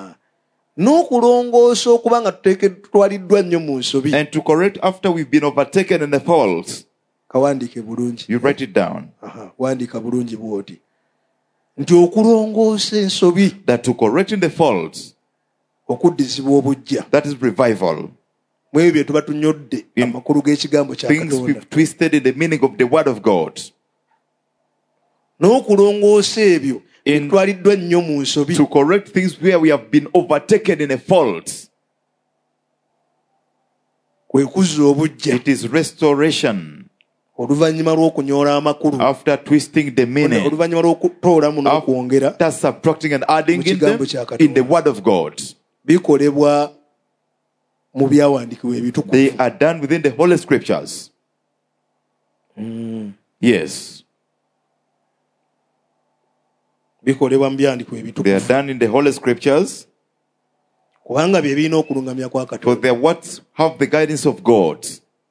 and to correct after we've been overtaken in the faults. You write it down. That to correct in the faults, that is revival. In things we've twisted in the meaning of the word of God. In, to correct things where we have been overtaken in a fault. It is restoration. After twisting the meaning, after subtracting and adding in them in the word of God. They are done within the Holy Scriptures. Mm. Yes. They are done in the Holy Scriptures. For they are what have the guidance of God.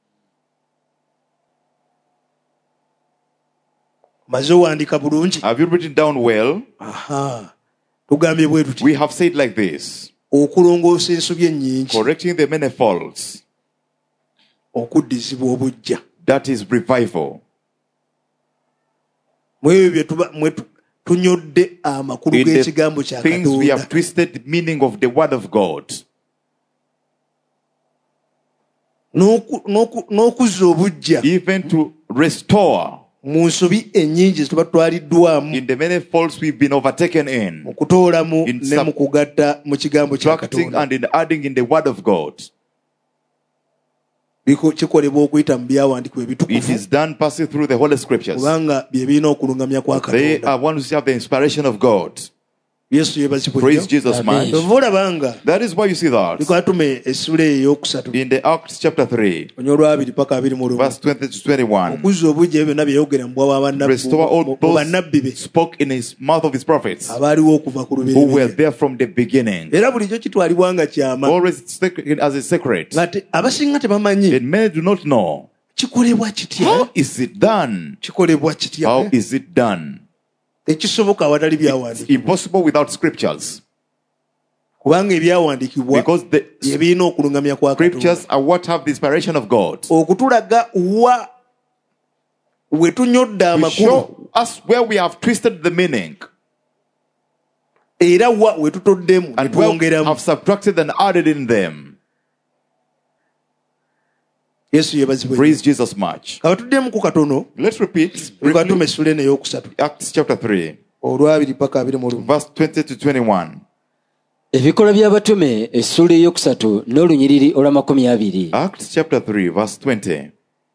Have you written down well? Aha. We have said like this. Correcting the many faults. That is revival. In the things we have twisted the meaning of the word of God. Even to restore in the many faults we've been overtaken in, in subtracting and in adding in the word of God. It is done passing through the Holy Scriptures. They are ones who have the inspiration of God. Praise Jesus much. That is why you see that in the Acts chapter three, verse twenty to twenty-one, restore all those spoke in his mouth of his prophets who were there from the beginning. Always as a secret. And many do not know. How is it done? How is it done? It's impossible without scriptures. Because the scriptures are what have the inspiration of God. To show us where we have twisted the meaning. And where we have subtracted and added in them. Praise Jesus much. Let's repeat. Acts chapter three. Verse twenty to twenty-one. Ebikola by'abatume essula eyokusatu n'olunyiriri olwa makumi abiri. Acts chapter three verse twenty.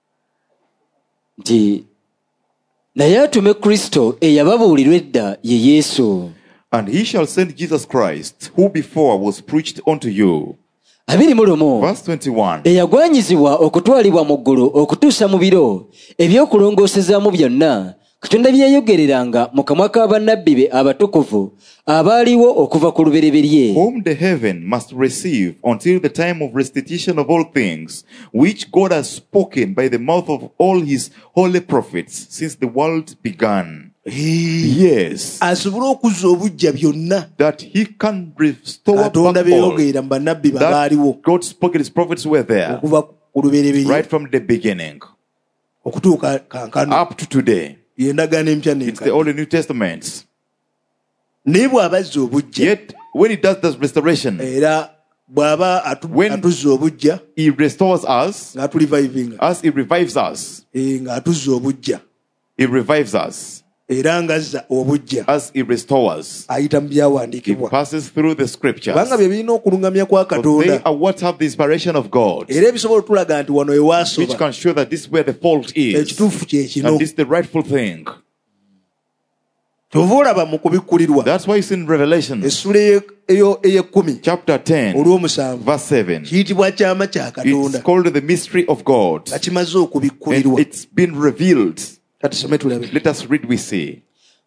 Nti naye atume Kristo eyababuulirwa edda ye Yesu. And he shall send Jesus Christ, who before was preached unto you. Abiri mu lumu. Verse twenty-one. Eyagwanyizibwa okutwalibwa mu ggulu okutuusa mu biro ebyokulongoosezaamu byonna Katonda bye yayogereranga mu kamwa ka bannabbi be abatukuvu abaaliwo okuva ku lubereberye. Whom the heaven must receive until the time of restitution of all things, which God has spoken by the mouth of all his holy prophets since the world began. Yes. That he can restore back all that God spoke, his prophets were there right from the beginning up to today. It's the Old and New Testaments. Yet when he does this restoration, when he restores us, as he revives us, he revives us, as he restores, he passes through the scriptures. For they are what have the inspiration of God, which can show that this is where the fault is, and this is the rightful thing. That's why it's in Revelation chapter ten verse seven. It's called the mystery of God, and it's been revealed. Let us read, we see.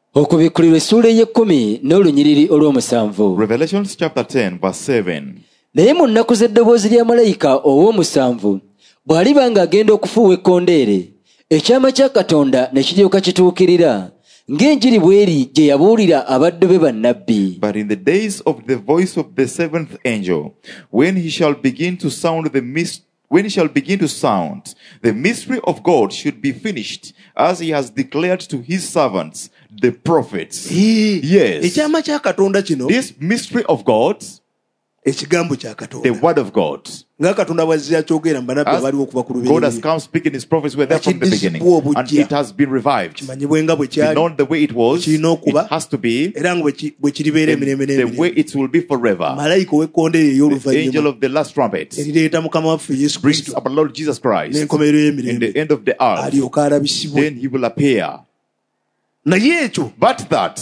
Revelation chapter ten verse seven. Naye mu nnaku z'eddoboozi lya malayika ow'omusanvu bw'aliba ng'agenda okufuuwa ekkondeere ekyama kya Katonda ne kiryoka kituukirira ng'enjiri bw'eri gye yabuulira abaddu be bannabbi. But in the days of the voice of the seventh angel, when he shall begin to sound the mist When he shall begin to sound, the mystery of God should be finished, as he has declared to his servants, the prophets. Yes. This mystery of God, the word of God, as God has come speaking, his prophets were there from the beginning, and it has been revived. Beyond the way it was, it has to be, and the way it will be forever. The angel of the last trumpet brings up our Lord Jesus Christ in the end of the earth. Then he will appear. But that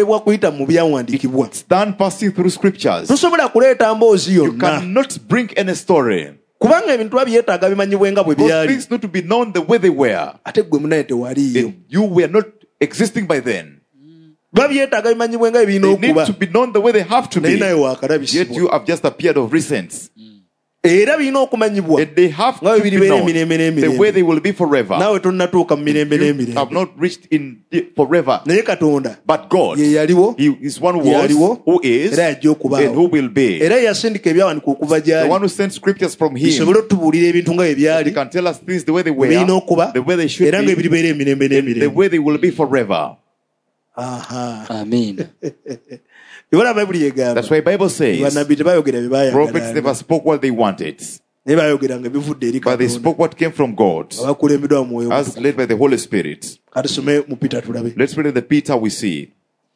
it's done passing through scriptures. You cannot bring any story. Because things need to be known the way they were. And you were not existing by then. They need to be known the way they have to be. Yet you have just appeared of recent. And they have to be known the way they will be forever. You have not reached in forever. But God, he is one who was, who is, and who will be. The one who sent scriptures from him, he can tell us things the way they were, the way they should be, and the way they will be forever. Amen. That's why the Bible says prophets never spoke what they wanted, but they spoke what came from God, as led by the Holy Spirit. Let's read the Peter we see.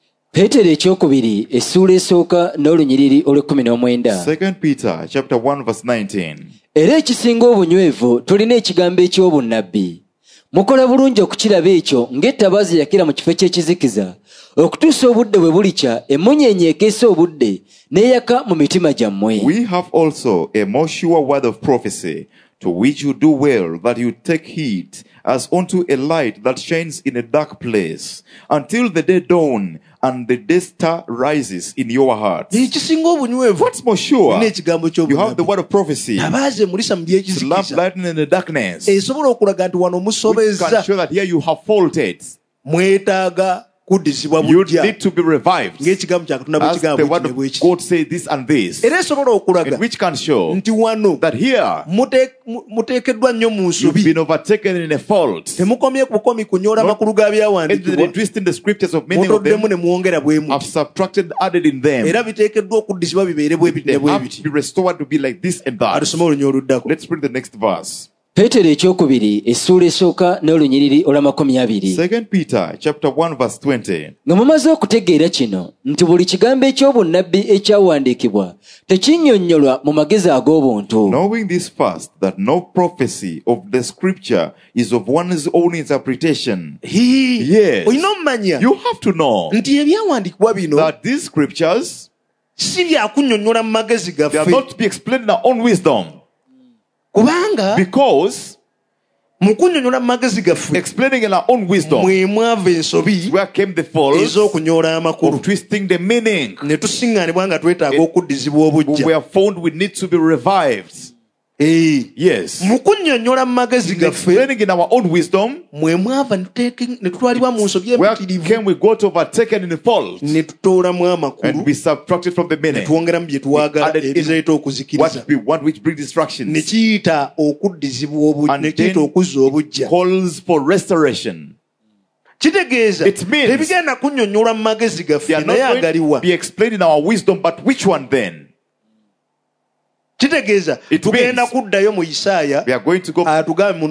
Second Peter chapter one verse nineteen. Era ekisinga obunywevu tulina ekigambo eky'obunnabbi. Mukola bulungi okukiraba ekyo ng'ettabaazi yakira mu kifo ky'ekizikiza okutuusa obudde bwe bulikya emmunyeenye ekeesa obudde n'eyaka mu mitima gyammwe. We have also a more sure word of prophecy, to which you do well that you take heed, as unto a light that shines in a dark place, until the day dawn and the day star rises in your hearts. What's more sure? You have the word of prophecy. To lamp lighting in the darkness. We can show that here you have faulted. You need to be revived. As the word of God says this and this. And which can show that here you've been overtaken in a fault. Not entering twisting the scriptures of many of them, have subtracted, added in them. They have to be restored to be like this and that. Let's read the next verse. Petero ekyokubiri essuula esooka n'olunyiriri olw'amakumi abiri. Second Peter chapter one verse twenty. Nga mumaze okutegeera kino nti buli kigambo eky'obunnabbi ekyawandiikibwa tekinnyonnyolwa mu magezi ag'obuntu. Knowing this first, that no prophecy of the scripture is of one's own interpretation. Yes. You have to know that these scriptures they are not to be explained in our own wisdom. Because explaining in our own wisdom, where came the faults of twisting the meaning. It, we are found we need to be revived. Yes. Explaining in our own wisdom, where can we go to overtaken in the fault? And we subtracted from the meaning. What we want, which brings distractions. And then calls for restoration. It means they are not going to be explained in our wisdom, but which one then? It means we are going to go back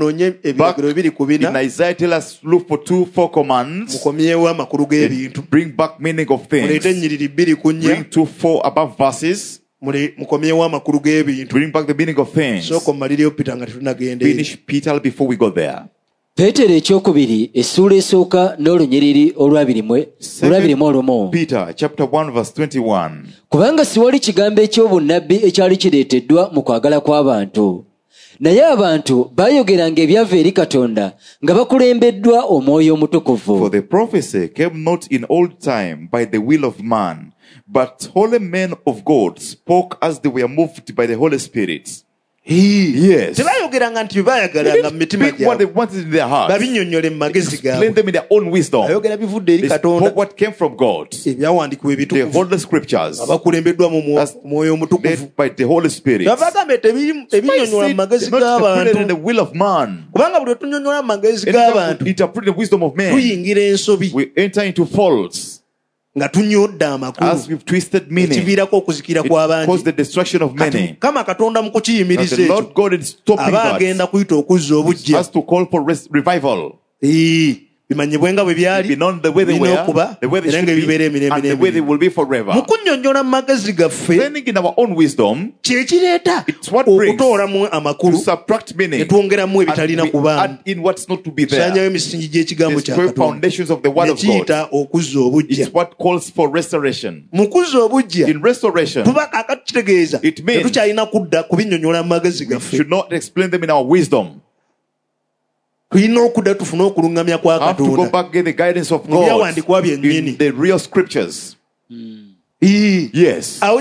in Isaiah. Tell us, look for two, four commands. Bring back meaning of things. Bring two, four above verses. Bring back the meaning of things. Finish Peter before we go there. Petero ekyokubiri essuula esooka n'olunyiriri olwabiri mu olumu. Peter chapter one verse twenty-one. Kubanga siwali kigambo eky'obunnabbi ekyali kireeteddwa mu kwagala kw'abantu, naye abantu baayogeranga ebyava eri Katonda nga bakulembeddwa Omwoyo Omutukuvu. For the prophecy came not in old time by the will of man, but holy men of God spoke as they were moved by the Holy Spirit. Yes. They didn't speak what they wanted in their heart. Explain them in their own wisdom. They spoke what came from God. The Holy Scriptures, as led by the Holy Spirit. Not interpreted in the will of man. Interpret the wisdom of man. We enter into faults. As we've twisted meaning, it caused the destruction of many. That the Lord God is stopping that. Has to call for revival. Be known the way they were, the way they should be, and the way they will be forever. Learning in our own wisdom, it's what brings to subtract meaning and we add in what's not to be there. Destroy foundations of the word of God. It's what calls for restoration. In restoration, it means we should not explain them in our wisdom. We have to go back get the guidance of God in the real scriptures. Mm. Yes. There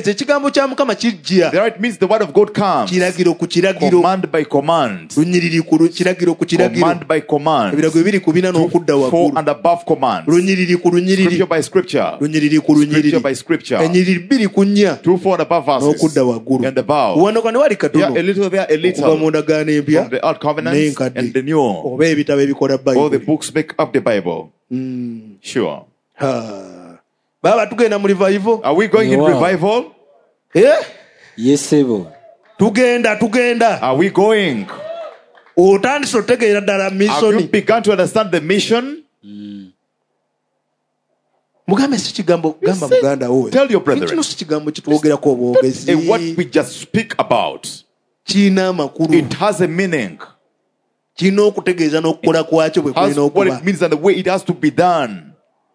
it means the word of God comes. Command by command. Command by command. Two, four and above command. Scripture by scripture. Scripture by scripture. Two, four and above verses. And above. Yeah, a little there, a little. From the old covenants and the new. All the books make up the Bible. Mm. Sure. Baba tugenda mu revival. Are we going wow. in revival? Yeah? Yes, ebo. Tugenda, tugenda. Are we going? Otandise otegeera ddala mission. Have you begun to understand the mission? Mm. Mugambe si kigambo gamba muganda wo. Tell your brethren. Kino si kigambo kitwogerako obwogezi. And what we just speak about. Kina makulu. It has a meaning. Kino okutegeeza n'okukola kwakyo bwe kulina okuba. What it means and the way it has to be done.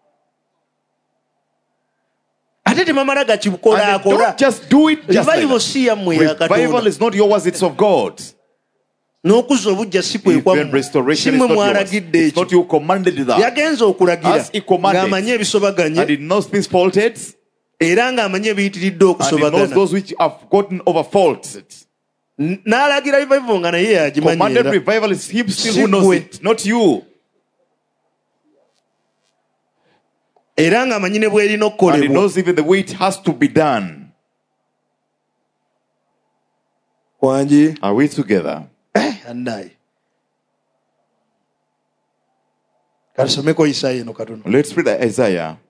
And don't just do it just revival like that. Revival is not yours, it's of God. Even restoration is not yours. It's not you commanded that. As he commanded, and he knows things faulted, and he knows those which have gotten over faults. Commanded revival is him still who knows it, not you. And he knows even the way it has to be done. Are we together? Let's read Isaiah.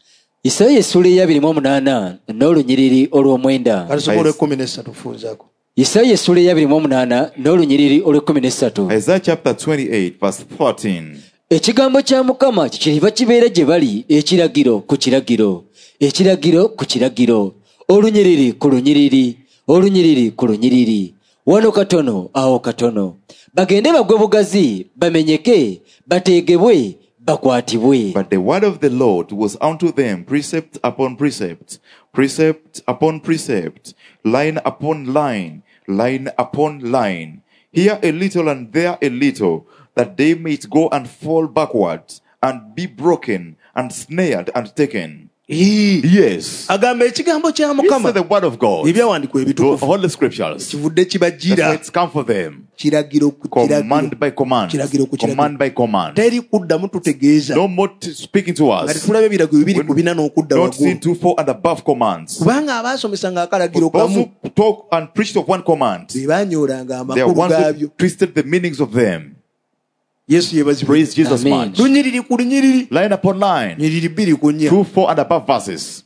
Isaiah essuula ey'abiri mu omunaana n'olunyiriri olw'omwenda. Isaiah essula ey'abiri mu omunaana n'olunyiriri olw'ekkumi n'essatu. Isaiah chapter twenty-eight verse thirteen. Ekigambo kya Mukama kikiriva kibeera gye bali, ekiragiro ku kiragiro, ekiragiro ku kiragiro, olunyiriri ku lunyiriri, olunyiriri ku lunyiriri, wano katono awo katono. Bagende bagwe bugazi, bamenyeke, bateegebwe, bakwatibwe. But the word of the Lord was unto them precept upon precept, precept upon precept, line upon line, line upon line, here a little and there a little, that they might go and fall backwards and be broken and snared and taken. Yes. Agamba ekigambo kya Mukama. This is the word of God. Ebyawandikwa ebitukufu. All the scriptures. Kivudde kibajjira. It's come for them. Kiragiro ku kiragiro. Command by command. Kiragiro ku kiragiro. Command by command. Teri kuddamu tutegeeza. No more speaking to us. Ngati tulaba ebiragiro bibiri ku bina n'okudda waggulu. Don't see two, four and above commands. Kubanga abaasomesanga akalagiro kamu. Those who talk and preached of one command. Be banyoolanga amakulu gaabyo. They are ones who twisted the meanings of them. Yes, praise Jesus much. Line upon line. Two, four and above verses.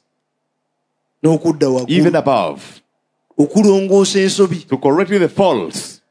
Even above. To correct the faults.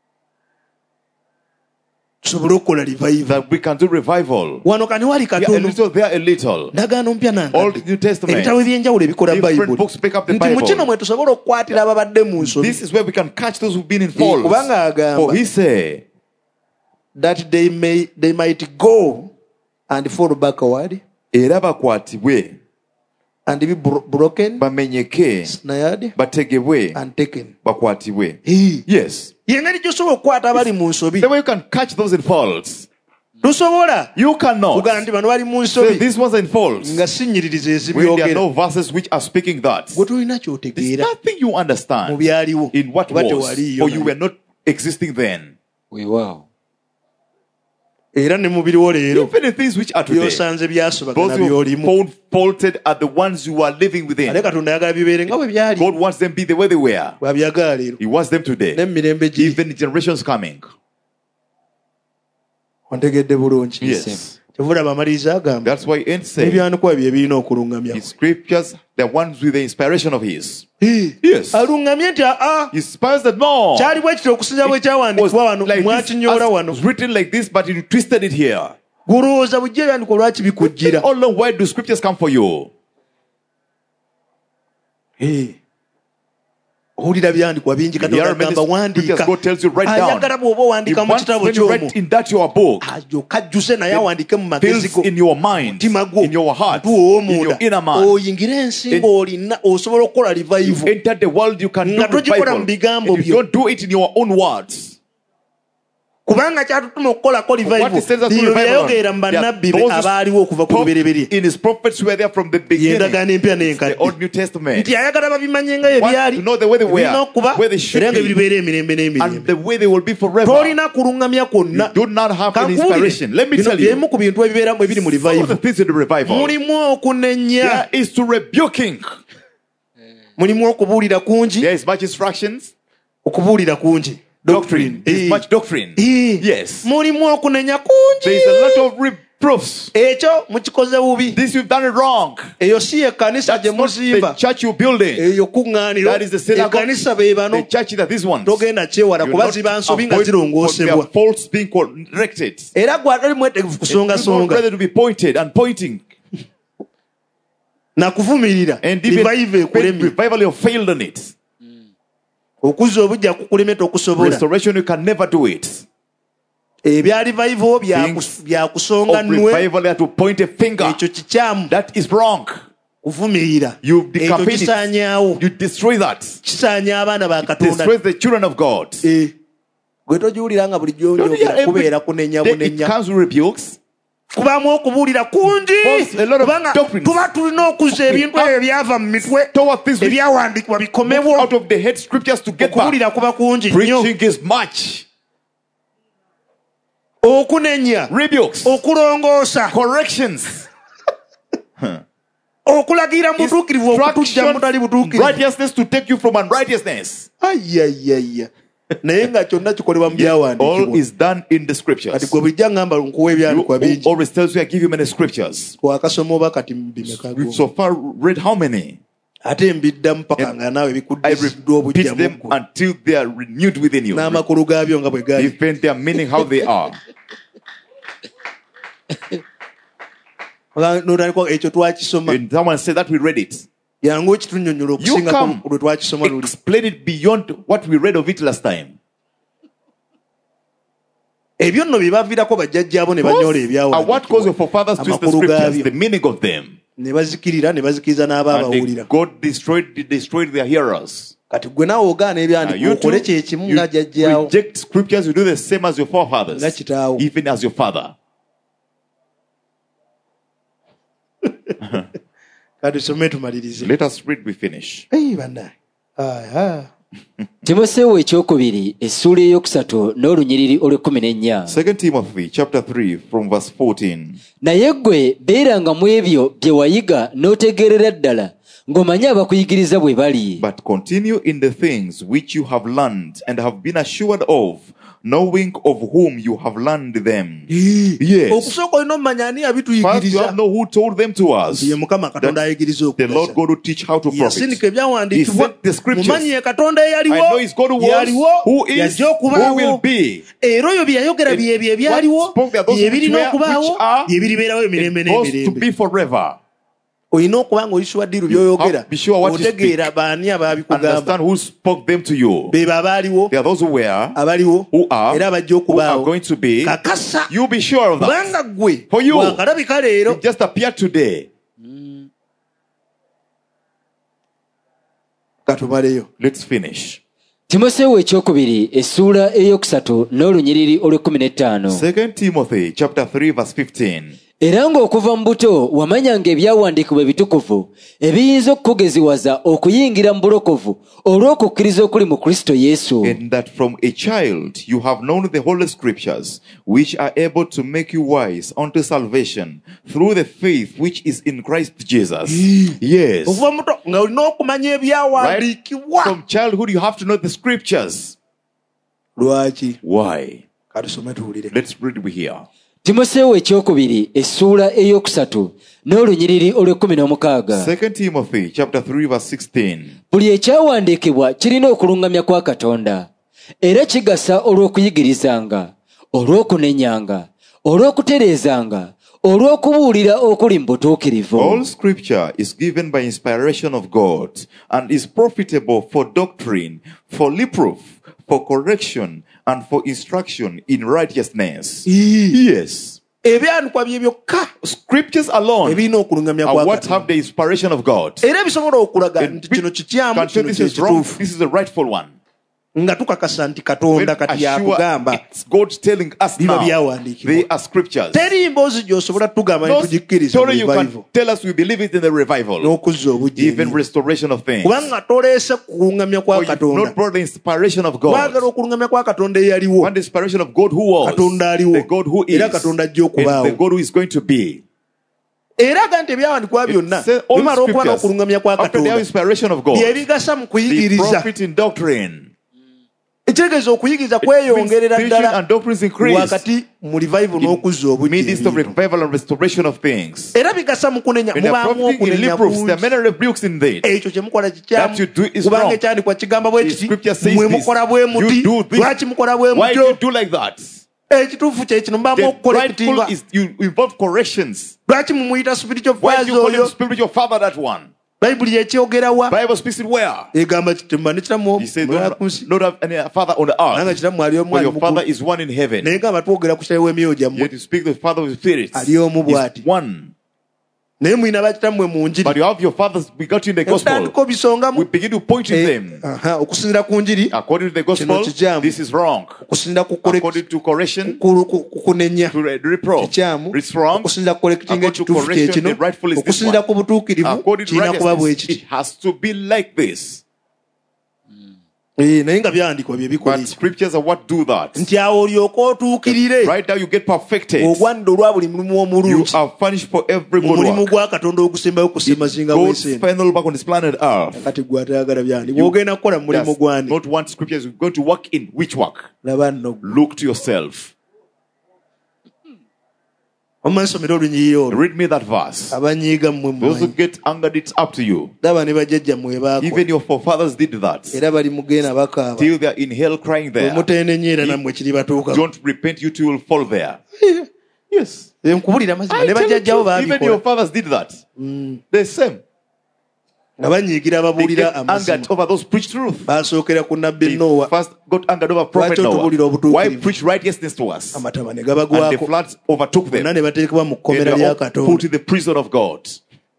That we can do revival. Yeah, a little there, a little. Old New Testament. Different books pick up the Bible. This is where we can catch those who've been in faults. For he said that they may they might go and fall backward. Era bakwatibwe. And be bro- broken, bamenyeke, snared, bategebwe, and taken. Bakwatibwe. Yes. The way you can catch those in faults. You cannot say these ones are in faults. When there are no verses which are speaking that. There's nothing you understand in what was, or you were not existing then. We were. Even the things which are today, those who found faulted are the ones you are living within. God wants them to be the way they were. He wants them today. Even generations coming. Yes. That's why it says his scriptures, the ones with the inspiration of his. Yes. He inspires that no. It was written like this, but you twisted it here. Oh Lord, why do scriptures come for you? Hey. Owulira byandikwa bingi Katonda agamba wandiika ayagala bw'oba owandiika mu kitabo ky'omu kajjuse naye awandiike mu magezi go mutima gwo ow'omunda oyingire ensi ng'olina osobola okukola revival nga togikola mu bigambo byo kubanga kyatutuma okukolako revival yayogerera mu bannabbi abaaliwo okuva ku lubereberye y'endagaano empya n'enkadde nti ayagala babimanye nga yebyali birina okuba era nga biribeera emirembe n'emirembe tolina kuluŋŋamya kwonna kankuwulire bino byemu ku bintu ebibeeramu ebiri mu revival mulimu okunenya mulimu okubuulira kungi okubuulira kungi Doctrine. There's e. much doctrine. E. Yes. Mulimu okunenya kungi. There's a lot of reproofs. Ekyo mukikoze bubi. This you've done it wrong. Eyo si ekkanisa gye muzimba. The church you're building. Eyo kuŋŋaaniro. That is the synagogue. Ekkanisa be bano. The church that this one. Togenda kyewala kuba ziba nsobi nga zirongoosebwa. Faults being corrected. Era gwe atali mwetegefu kusongasonga. Rather to be pointed and pointing. Na kuvumirira. And even revival you failed on it. Okuza obujja kukulemeta okusobola. Restoration you can never do it. Ebya revival bya kusonga nnwe. Revival you have to point a finger. Ekyo kikyamu. That is wrong. Kuvumirira. You decapite it. You destroy that. Kisaanya abaana ba Katonda. Destroy the children of God. Eh. Gwe tojiwulira nga buli gy'onyogera kubeera kunenya bunenya. It comes with rebukes. Kubamu okubuulira kungi kubanga tuba tulina okuza ebintu ebyo byava mu mitwe ebyawandiikibwa bikomewo okubuulira kuba kungi nnyo okunenya okulongoosa okulagira mu butuukirivu okutujja mutali butuukirivu ayayaya naye nga kyonna kikolebwa mu byawandiikibwa. All is done in the scriptures. Kati gwe bijja ngamba nkuwa ebyandikwa bingi. Always tells you I give you many scriptures. Twakasoma oba kati bimeka go. So far read how many? I repeat them until they are renewed within you. Even their meaning how they are. When someone said that we read it, you come explain it beyond what we read of it last time. Those are what caused your forefathers to twist the scriptures, the meaning of them. And they, God destroyed, destroyed their hearers. Now you too, you reject scriptures, you do the same as your forefathers, even as your father. Let us read, we finish. Timoseewo ekyokubiri essuula eyokusatu n'olunyiriri olw'ekkumi n'ennya. Second Timothy chapter three from verse fourteen. Naye ggwe beeranga mu ebyo bye wayiga n'otegeerera ddala ng'omanye abakuyigiriza bwe bali. But continue in the things which you have learned and have been assured of, knowing of whom you have learned them. Yes. First you have know who told them to us. The Lord God will teach how to profit. He sent the scriptures. I know He's God who was, who is, who will be. And what spoke there, those which were, which are, it goes to be forever. Olina okuba ng'oyisibwa ddiru by'oyogera understand who spoke them to you. Be abaaliwo, they are those who were, abaliwo, who are, era bajja okubaawo, who are going to be. Kakasa, you be sure of that. Kubanga ggwe for you, wakalabika leero, it just appeared today. Mm. Katubaleyo. Let's finish. Timoseewo ekyokubiri essuula eyokusatu n'olunyiriri olw'ekkumi n'ettaano. Second Timothy chapter three verse fifteen. Era ng'okuva mu buto wamanyanga ebyawandiikibwa ebitukuvu ebiyinza okukugeziwaza okuyingira mu bulokovu olw'okukkiriza okuli mu Kristo Yesu. And that from a child you have known the holy scriptures, which are able to make you wise unto salvation through the faith which is in Christ Jesus. Yes. Right? From childhood you have to know the scriptures. Why? Let's read here. Timoseewo ekyokubiri essuula eyokusatu n'olunyiriri olw'ekkumi n'omukaaga. Second Timothy chapter three verse sixteen. Buli ekyawandiikibwa kirina okulungamya kwa Katonda, era kigasa olw'okuyigirizanga, olw'okunenyanga, olw'okutereezanga, olw'okubuulira okuli mu butuukirivu. All scripture is given by inspiration of God and is profitable for doctrine, for reproof, for correction, and for instruction in righteousness. Yes. Scriptures alone are what have the inspiration of God. And we can show this is wrong, this is the rightful one. Nga tukakasa nti Katonda kati yakugamba, it's God telling us now they are scriptures. Teri mbozi gy'osobola tugamba ne tugikkiriza mu revival. You can tell us we believe it in the revival, even restoration of things. Kubanga toleese kulungamya kwa Katonda, not brought the inspiration of God. Wagala okulungamya kwa Katonda eyaliwo, and the inspiration of God who was, Katonda aliwo, the God who is, era Katonda ajja okubaawo, and the God who is going to be. Era gante byawandikwa byonna bimala okuba n'okulungamya kwa Katonda, the inspiration of God, byebigasa mu kuyigiriza, the profit in doctrine. Ekitegeeza okuyigiriza kweyongerera ddala wakati mu revival n'okuzza obujja era bigasa mu kunenya mubaamu okunenya kungi. Ekyo kye mukola kikyamu kubanga ekyandikwa kigamba bwe kiti mwe mukola bwe muti. Lwaki mukola bwe mutyo? Ekituufu kye kino mubaamu okukolekitinga. Lwaki mumuyita spiritual father oyo? Bible yekyogera wa? Bible speaks it where? Egamba kitemba ne kiramu. He said, not have any father on the earth. Nanga kiramu ali omu. But your father is one in heaven. Negamba twogera ku kitale w'emyoyo gyammwe. Yet you speak the father of spirits. Ali omu bw'ati. One. Naye mwina bakitammwe mu njiri. But you have your fathers begot you in the gospel. We begin to point to them. Okusinzira ku njiri. According to the gospel, this is wrong. Okusinzira ku according to correction, kukunenya, to reproach, it's wrong. Okusinzira ku correcting ekituufu kye kino. Okusinzira ku butuukirivu kirina kuba bwe kiti. It has to be like this. But scriptures are what do that. Right now you get perfected. You are furnished for every good work. God's final back on this planet Earth. You does not want scriptures. You're going to work in which work? Look to yourself. Read me that verse. Those who get angered, it's up to you. Even your forefathers did that. Till they are in hell crying there. Don't repent, you too will fall there. Yes. I tell you, even your fathers did that. Mm. The same. They get angered over those preach truth. They first got angered over Prophet Noah. Why preach righteousness to us? And the floods overtook them. And they were put in the prison of God.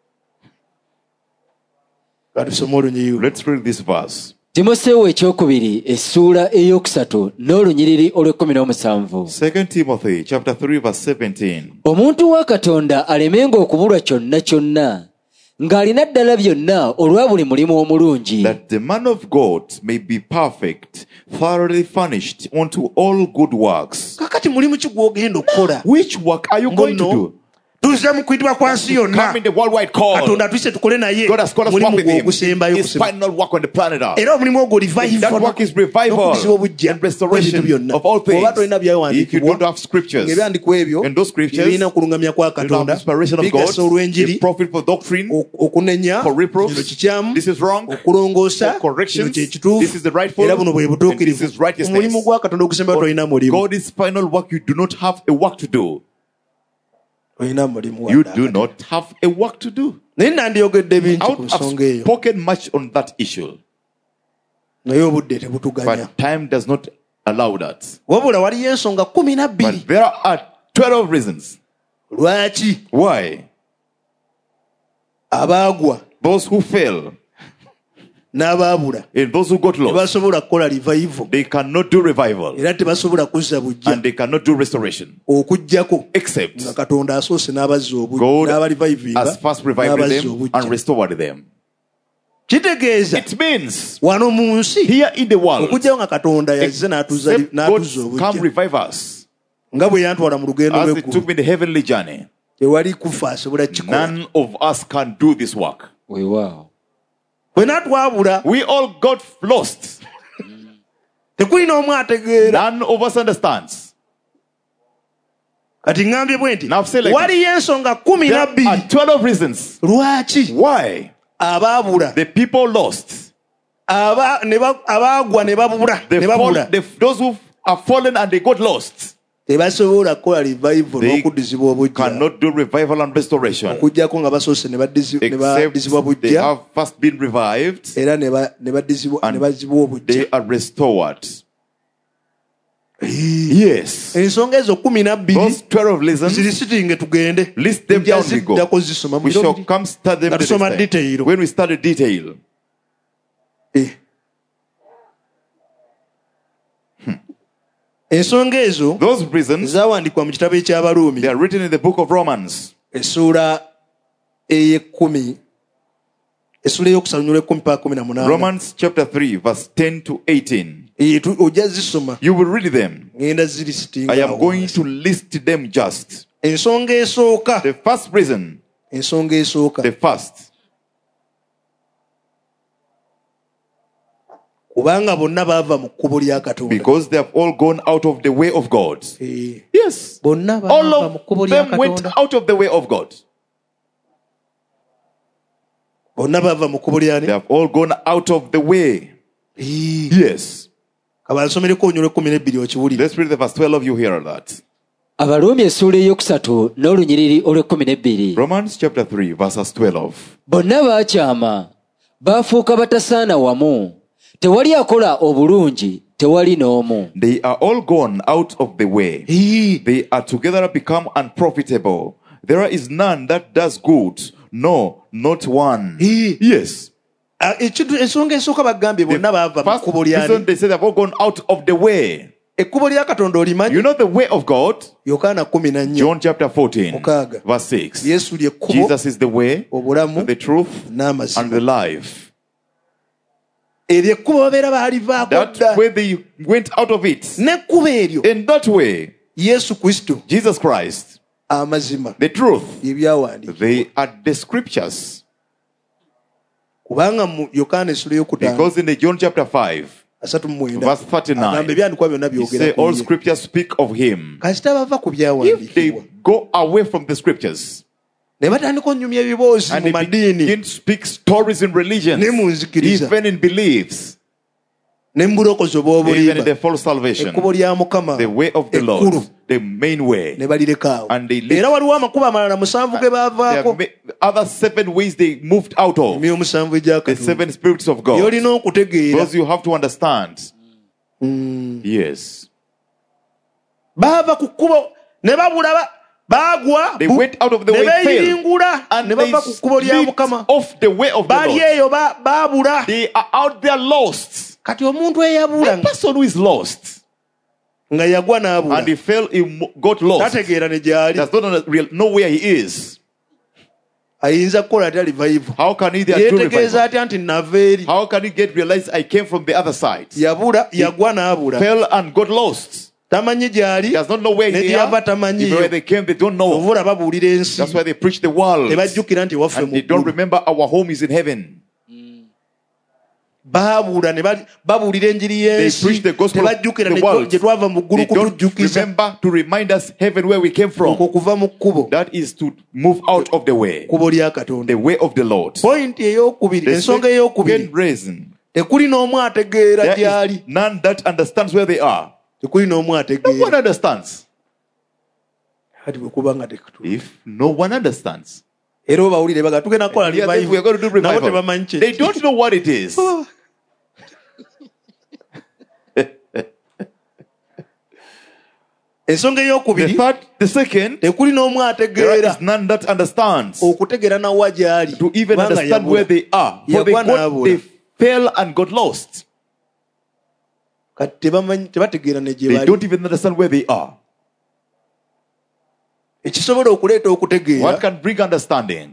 Let's read this verse. Timoseewo ekyokubiri essuula ey'okusatu n'olunyiriri olw'ekkumi n'omusanvu. Second Timothy chapter three verse seventeen. Omuntu wa Katonda alemenga okubulwa kyonna kyonna ng'alina ddala byonna olwa buli mulimu omulungi. That the man of God may be perfect, thoroughly furnished unto all good works. Kakati mulimu ki gw'ogenda okukola? Which work are you going to do? Tuze mu kwitibwa kwa nsi yonna. Come in the worldwide call. Katonda twise tukole naye. God has called us to work with him. His final work on the planet Earth. Era omulimu ogwo revival. That work is revival and restoration of all things. If you don't have scriptures, and those scriptures, you don't have inspiration of God, a profit for doctrine, for reproofs, this is wrong, for corrections, this is the rightful, and this is righteousness. God's final work, you do not have a work to do. You do not have a work to do. I have spoken much on that issue. But time does not allow that. But there are twelve reasons. Why? Those who fail and those who got lost, they cannot do revival and they cannot do restoration except God has first revived them and restored them. It means here in the world, except God come revive us as He took me the heavenly journey. None of us can do this work. Wow. We all got lost. None of us understands. Now say like this. There are twelve reasons why the people lost. The fall, the, those who are fallen and they got lost. They cannot do revival and restoration except they have first been revived and they are restored. Yes. Those twelve reasons, list them down, we go. We shall come start them the when we start the detail. Those reasons, they are written in the book of Romans. Romans chapter three verse ten to eighteen. You will read them. I am going to list them just. The first reason, the first, because they have all gone out of the way of God. Yes. All of them went out of the way of God. They have all gone out of the way. Yes. Let's read the verse twelve. You hear that. Abarumi essuula eyokusatu n'olunyiriri olw'ekkumi n'ebbiri. Romans chapter three verses twelve. Bonna baakyama baafuuka batasaana wamu. Tewali akola obulungi, tewali n'omu. They are all gone out of the way. They are together become unprofitable. There is none that does good, no, not one. Yes. The first reason they say they have all gone out of the way. You know the way of God? John chapter fourteen verse six. Jesus is the way, the truth, and the life. That way they went out of it. In that way, Jesus Christ, the truth, they are the scriptures. Because in the John chapter five, Verse thirty-nine. He said, all scriptures speak of him. If they go away from the scriptures and they begin to speak stories in religion, even in beliefs, even in the false salvation, the way of the Lord, the main way, and they live, uh, other seven ways they moved out of, the seven spirits of God. Those you have to understand. Mm. Yes. They went out of the way, failed, and they split off the way of the Lord. They are out there lost. A person who is lost and he fell, he got lost, does not know where he is. How can he do revival? How can he get realized I came from the other side? He fell and got lost. He does not know where they are. Even where they came, they don't know. That's why they preach the world, and they don't remember our home is in heaven. They preach the gospel of the world. They don't remember to remind us heaven where we came from. That is to move out of the way, the way of the Lord. The second reason, there is none that understands where they are. No one understands. If no one understands, we are going to do revival. They don't know what it is. The third, the second, there is none that understands to even understand where they are. For they, got, they fell and got lost. They don't even understand where they are. What can bring understanding?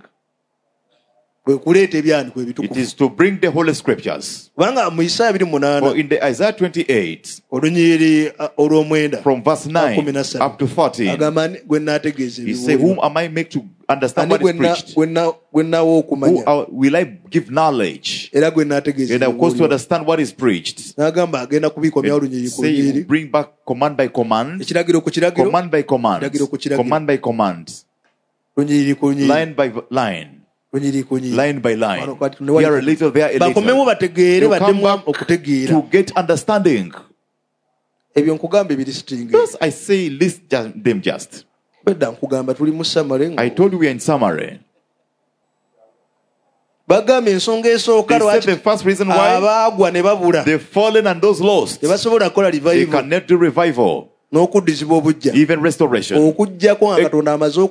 It is to bring the Holy Scriptures. For in the Isaiah twenty-eight, from verse nine up to fourteen, he says, whom am I made to understand what is preached? Who are, will I give knowledge? And of course to understand what is preached. Say he will bring back command by command, command by command, command by command, line by line. Line by line. Here a little, there a little. You come back to get understanding. Yes, I say list them just. I told you we are in summary. They said the first reason why the fallen and those lost, they cannot do revival. Even restoration. Except God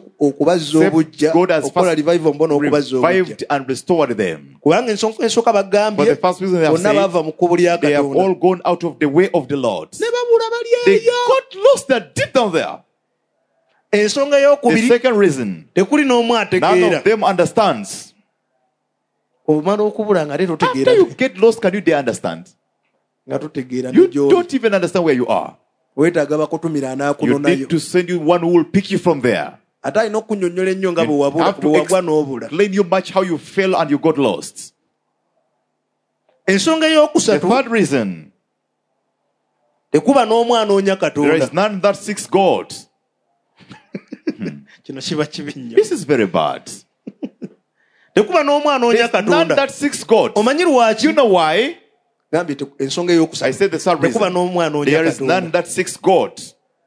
has first revived and restored them. But the first reason they have said, they have all gone out of the way of the Lord. They got lost there deep down there. The second reason, none of them understands. After you get lost, can you dare understand? You don't even understand where you are. You need to send you one who will pick you from there. And have to explain you much how you fell and you got lost. The third reason, there is none that seeks God. This is very bad. There is none that seeks God. You know why? I said the third reason. There is none that seeks God.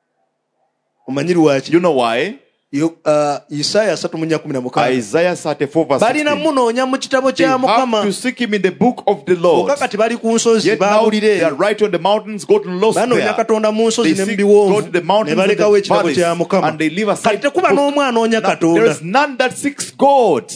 You know why? Isaiah thirty-four verse sixteen. They have to seek him in the book of the Lord. Yet now they are right on the mountains, gotten lost there. They seek God in the mountains and the valleys, and they live aside. There is none that seeks God.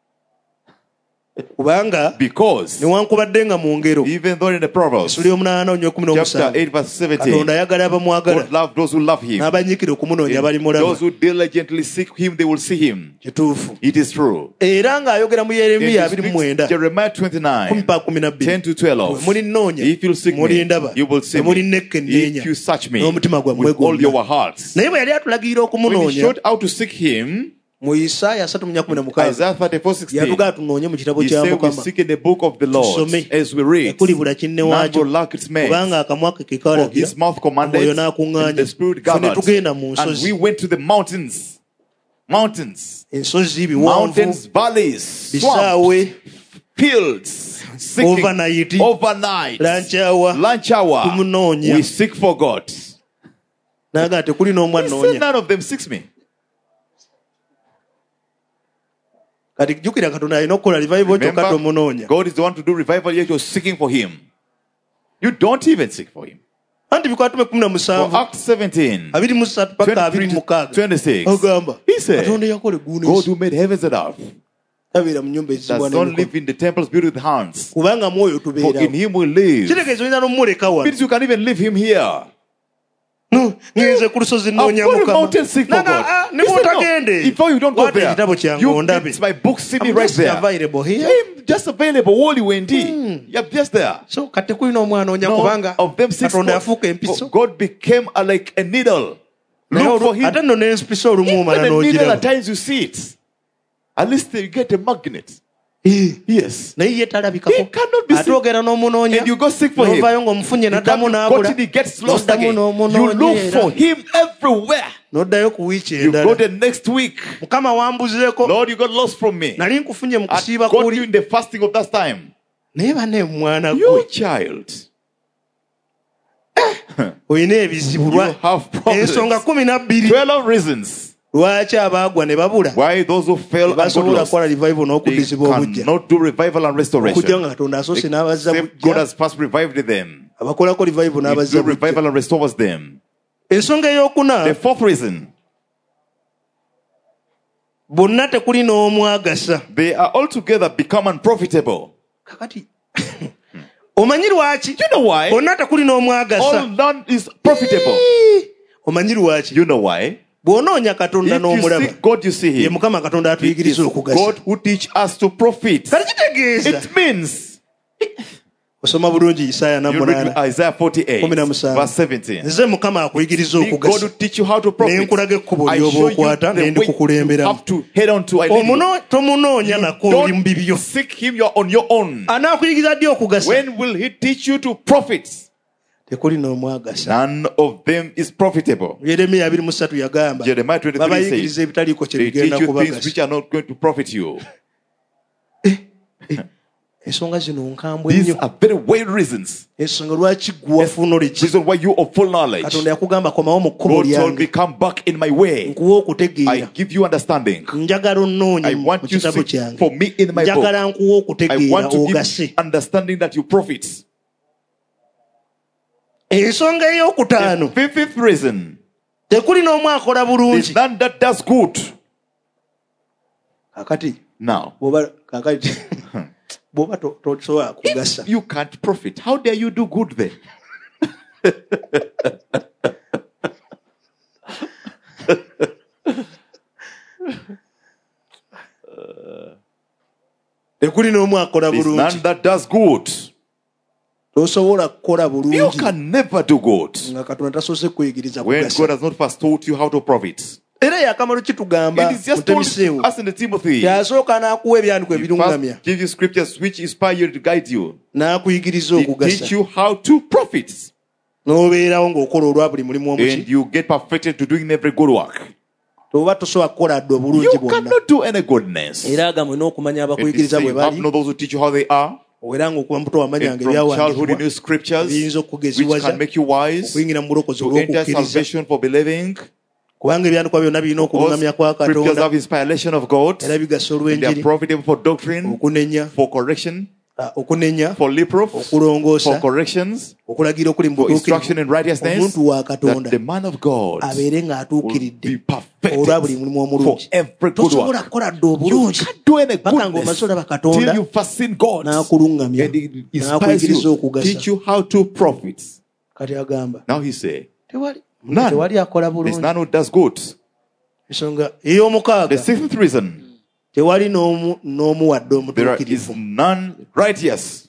Because even though in the Proverbs chapter eight verse seventeen, God loves those who love him, those who diligently seek him, they will see him. It is true. In Jeremiah twenty-nine ten to twelve, if you seek me, you will see me. If you search me with all your hearts. When he showed how to seek him, mu Isaiah thirty-four sixteen. yatugaa tunoonye mu kitabo He kya said we Mukama seek in the book of the Lord as we read. ekulibula kinne None waakyo will lack its mate. kubanga akamwa ke For kekalagira his mouth commanded omwoyo and n'akuŋŋaanya the spirit ffe ne gathered. tugenda mu And we nsozi went to the mountains. Mountains. ensozi Mountains, biwanvu valleys, swamps, bisaawe fields. Seeking overnight overnight. lunch hour Lunch hour. tumunoonya We seek for God. naga tekuli n'omu He said annoonya none of them seeks me. kati jjukira katonda alina okukola revival kyokka tomunoonya God is the one to do revival, yet you're seeking for him. You don't even seek for him. anti bikwatume kumi na For musanvu Acts seventeen, abiri mu ssatu paka abiri mu mukaaga twenty-six, ogamba he said, katonda yakola God eggulu who made heavens and earth tabeera mu nnyumba ezizibwa does not n'emikono live in the temples built with hands. kubanga mwoyo For in tubeerawo him we live. kitegeeza oyinza n'omumuleka wano Means you can even leave him here. No, ngenze ku lusozi I've nnoonya got a Mukama mountain seek for Naga, God. ah, ne He said, bw'otagende no. Before you don't go wate there, ekitabo kyange you, ondabe it's my book sitting I'm right just there. available here. I'm just available. Woli wendi. You're just there. so kati tekulina omwanoonya No, kubanga of them six, katonda God, yafuuka empiso God became a, like a needle. Naye Look for olu- him. ate nno n'empiso olumu Even omala a needle, at n'ogiraba times you see it. At least you get a magnet. Eh, Yes. naye ye He talabikako cannot be ate seen. ogera n'omunoonya And you go seek for him. n'ovaayo ng'omufunye You n'addamu can't n'abula got it, he gets lost N'oddamu again. You n'omunoonya look era. for him everywhere. n'oddayo ku wiiki You go endala the next week. mukama wambuzeeko Lord, you got lost from me. nali nkufunye mu I kusiiba got you kuli in the fasting of that time. naye bane mwana You gwe child. olina ebizibu You lwa- have problems. ensonga kumi na bbiri Twelve reasons lwaki abaagwa ne babula why those who fell and got basobola lost, kukola revival they n'okuddizibwa obujja cannot do revival and okujja restoration. nga katonda asoose n'abazza Except God bujja has first revived them. abakolako revival He n'abazza do bujja revival and restores them. ensonga ey'okuna The fourth reason, bonna tekuli n'omu agasa they are altogether become unprofitable. kakati omanyi lwaki You know why? bonna tekuli n'omu All agasa none is profitable. omanyi lwaki You know why? bw'onoonya katonda If you n'omulaba seek God, you see ye him. mukama katonda It is atuyigiriza okugasa God who teach us to profit. kati kitegeeza It means osoma bulungi isaaya you read namunaana Isaiah forty-eight, kumi na musanvu. verse seventeen. nze mukama akuyigiriza See, God okugasa will teach you how to profit. ne nkulaga ekkubo I show ly'oba you okwata ne the ndi way you kukulemberamu have to head on to. I lead you. Omuno- tomunoonya nako oli mu bibyo Don't seek him, you're on your own. anaakuyigiriza ddi okugasa When will he teach you to profit? tekuli n'omu agasa None of them is profitable. yeremiya abiri mu ssatu yagamba Jeremiah twenty-three babayigiriza says, ebitaliiko kye they bigenda teach you things kubagasa which are not going to profit you. ensonga zino nkambwe These nnyo are very weighty reasons. ensonga lwaki gwe wafu knowledge Reason why you are full knowledge. katonda yakugamba komawo mu kkubo God told lyange me, come back in my way. nkuwa I okutegeera give you understanding. njagala onnoonye I mu want you to kitabo seek kyange for me in my book. njagala nkuwa I okutegeera want to give ogase you understanding that you profit. ensonga ey'okutaano The fifth reason tekuli n'omu akola is bulungi none that does good. kakati Now, bw'oba kakati bw'oba to- tosobola kugasa you can't profit. How dare you do good then? tekuli n'omu akola There's bulungi none that does good. tosobola kukola You bulungi can never do good nga katonda tasoose kwegiriza when kugasa God has not first taught you how to profit. era yakamalo kitugamba It is just told mutemiseewo us in the Timothy. kyasooka n'akuwa ebyandiko He ebirungamya first give you scriptures which inspire you to guide you. n'akuyigiriza He okugasa teach you how to profit. n'obeerawo ng'okola olwa buli mulimu And omuki you get perfected to doing every good work. toba tosobola kukola dde obulungi You bwonna cannot do any goodness. era agamwe n'okumanya And he abakuyigiriza said, bwe you have bali to know those who teach you how they are. era ng'okuba muto wamanyanga And from childhood you ebyawandiikibwa knew scriptures ebiyinza which okugeziwaza can make you wise okuyingira mu bulokozi to enter olw'okukkiriza salvation for believing. kubanga ebyandikwa byonna birina All okulungamya kwa scriptures katonda have inspiration of God. era bigasa And they are olw'enjiri profitable for doctrine, okunenya for correction, ah, okunenya for reproof, for okulongoosa corrections, okulagira okuli mu for instruction butuukirivu in righteousness, omuntu wa that katonda the man of God abeere will ng'atuukiridde be perfected olwa buli mulimu for omulungi every good tosobola work. kukola dde You obulungi can't do any paka goodness ng'omaze olaba till katonda you first seen God. n'akulungamya And he inspires n'akuyigiriza you, okugasa teach you how to profit. kati agamba Now he say, tewali None. tewali akola there's bulungi none who does good. ensonga The ey'omukaaga sixth reason, tewali n'omu n'omu wadde there is omutuukirivu none righteous.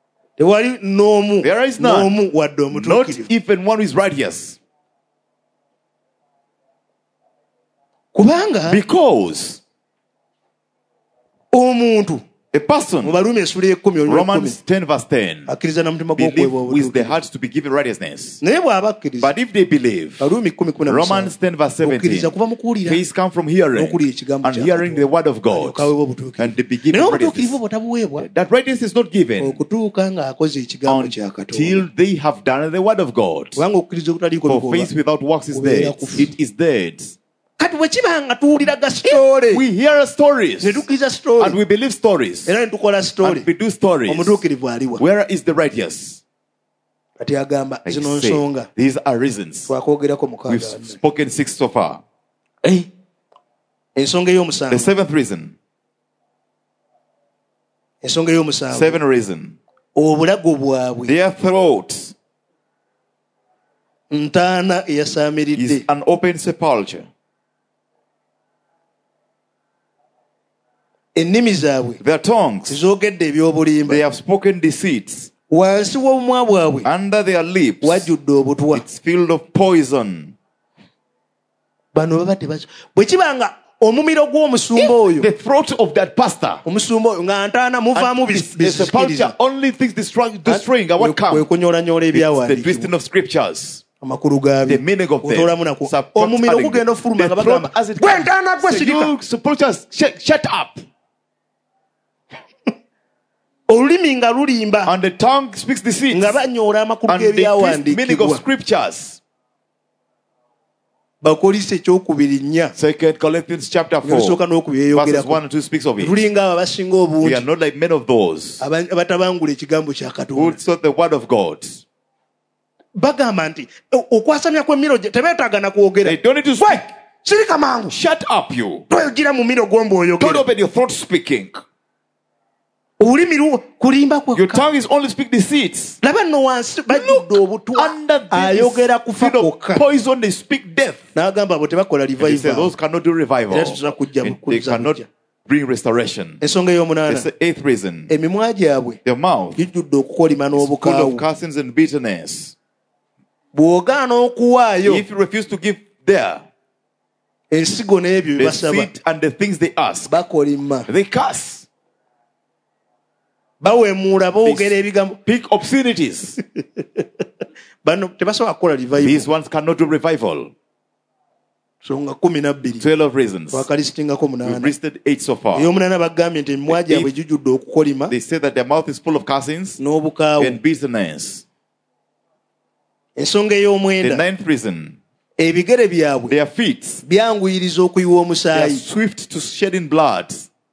tewali n'omu There is none. n'omu wadde Not omutuukirivu even one who is righteous. kubanga because omuntu a person, Romans ten verse ten, believe with the heart to be given righteousness. But if they believe, Romans ten verse seventeen, faith comes from hearing, and hearing the word of God, and the beginning of righteousness. That righteousness is not given until they have done the word of God. For faith without works is dead. It is dead. If we hear stories and we believe stories and we do stories, where is the righteous? I say, these are reasons. We've spoken six so far. The seventh reason. Seven reason. Their throat is an open sepulchre. Their tongues, they have spoken deceits. Under their lips, it's filled of poison. If the throat of that pastor, the sepulchre only things destroying, destroying what comes, it's the twisting of scriptures. The meaning of them. Sepulchres, shut up. And the tongue speaks deceit. And the meaning of scriptures. Second Corinthians chapter four, verses one and two speaks of it. We are not like men of those who sought the word of God. They don't need to speak. Shut up, you. Don't open your throat speaking. Your tongue is only speak deceits. Look under this field of poison, they speak death. And he said, those cannot do revival. They cannot bring restoration. That's the eighth reason. Their mouth is full of cursings and bitterness. If you refuse to give there, the seed and the things they ask, they curse. They speak obscenities. These ones cannot do revival. Twelve reasons. We've listed eight so far. The they say that their mouth is full of cursings and bitterness. The ninth reason. Their feet, they are swift to shedding blood.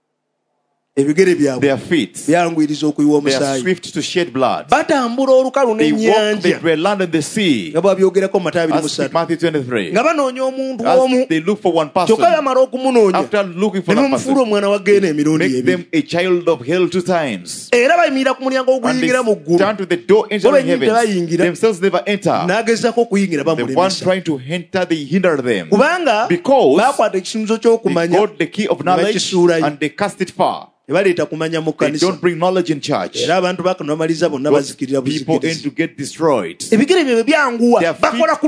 Their feet, they are swift to shed blood. They walk the dry land and the sea. As Matthew twenty-three. As they look for one person, after looking for one person, make them a child of hell two times. And they stand to the door entering heaven. Themselves never enter. The one trying to enter, they hinder them. Because they got the key of knowledge and they cast it far. They don't bring knowledge in church. People end to get destroyed. Their feet are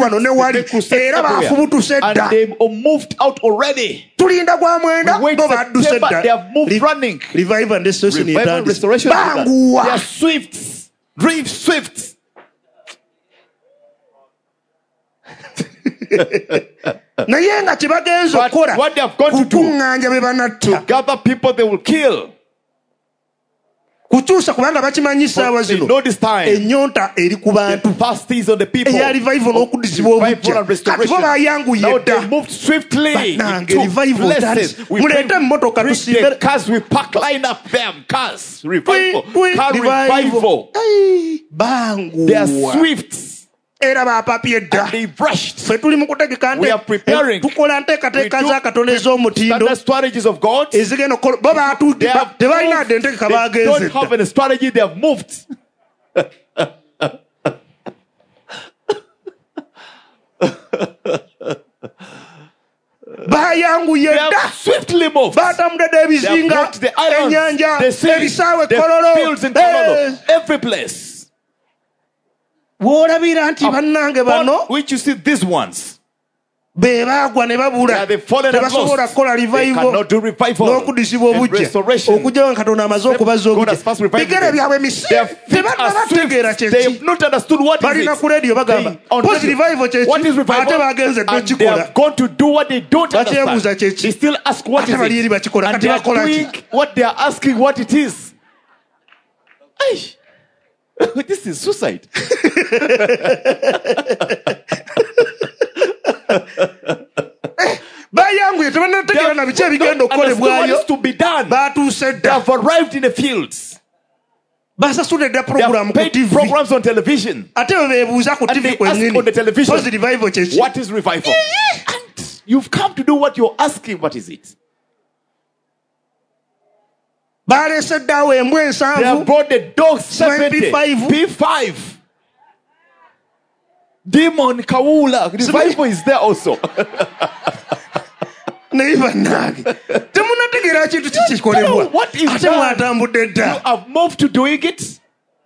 and they are moved out already. We wait September, they have moved running. Revival and restoration. Revival and restoration. They are swifts. Drive swifts. But what they have gone to do, to gather people they will kill. But they know this time the fast is on the people. Revival and restoration. Now they moved swiftly into places. We bring the cars, we pack line up them cars. Revival. Car revival. They are swifts. And they rushed. We are preparing. We do the strategies of God. They, have moved. They don't have any strategy. They have moved. They have swiftly moved. They have walked the islands, the seas, the fields in Colorado, every place. Upon which you see these ones, bebaagwa ne babula tebasobola kukola revival n'okudisibwa obujja okujjawo katonda amaze okubaza obujja bigere byabwe misimu tebanategeera kyeki balina ku radio bagamba posi revival kyeki ate bagenze dokikola bakyebuuza kyeki ate bali eri bakikola kati bakola ki. This is suicide. bayanguye tebanategeera na biki ebigenda okukolebwayo batuuse dda. They have arrived in the fields. basasudde dda program ku T V programs on television. ate bebuuza ku T V kwennyini posi revival kyeki. What is revival? And you've come to do what you're asking. What is it? baleese ddaawo embwa ensanvu. They have brought the dogs seventy. P five. Demon Kawula. Revival is there also. naye bannange temunategeera kintu kikikolebwa ate mwatambudde dda. You have moved to doing it.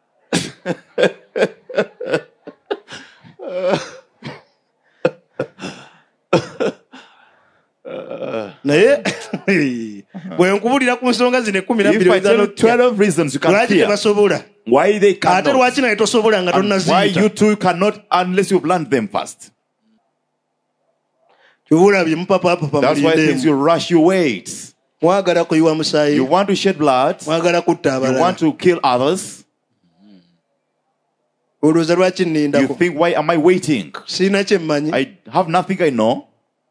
naye bwe nkubulira ku nsonga zino ekkumi na bbiri tebasobola ate lwaki naye tosobola nga tonnaziyita unless you've learned them first. kyobulabye mupapapapa mulindemu mwagala kuyiwa musaayi, you want to shed blood, mwagala kutta abalala, you want to kill others. olowooza lwaki nnindako? You think, why am I waiting? Sina kye mmanyi. I have nothing I know.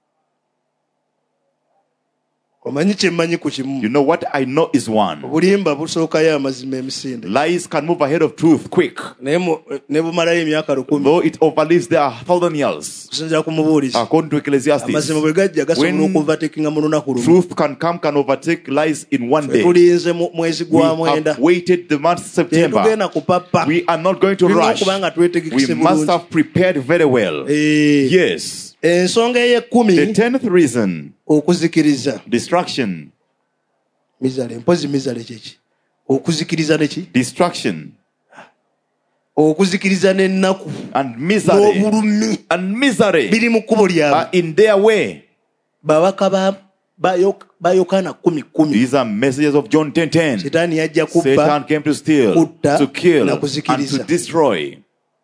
Omanyi kye mmanyi ku kimu. You know what I know is one. Obulimba busookayo amazima emisinde. Lies can move ahead of truth quick. Naye ne bumalayo emyaka lukumi. Though it overlives their thousand years. Kusinziira ku mubuulizi. According to Ecclesiastes. Amazima bwe gajja gasobola okuvatekinga mu lunaku lumu. Truth can come, can overtake lies in one day. Tulinze mwezi gwa mwenda. We have waited the month of September. Tugenda kupapa. We are not going to rush. We must have prepared very well. Yes. Ensonga ey'ekkumi. The tenth reason. Okuzikiriza. Distraction. Mizale, mpozi mizale kyeki. Okuzikiriza neki? Distraction. Okuzikiriza n'ennaku. And misery. N'obulumi. And misery. Biri mu kkubo lyabwe. Are in their way. Babaka ba ba Yokaana kumi kumi. These are messages of John ten ten. Setaani yajja kubba. Satan came to steal, kutta, to kill, and kuzikiriza. to destroy.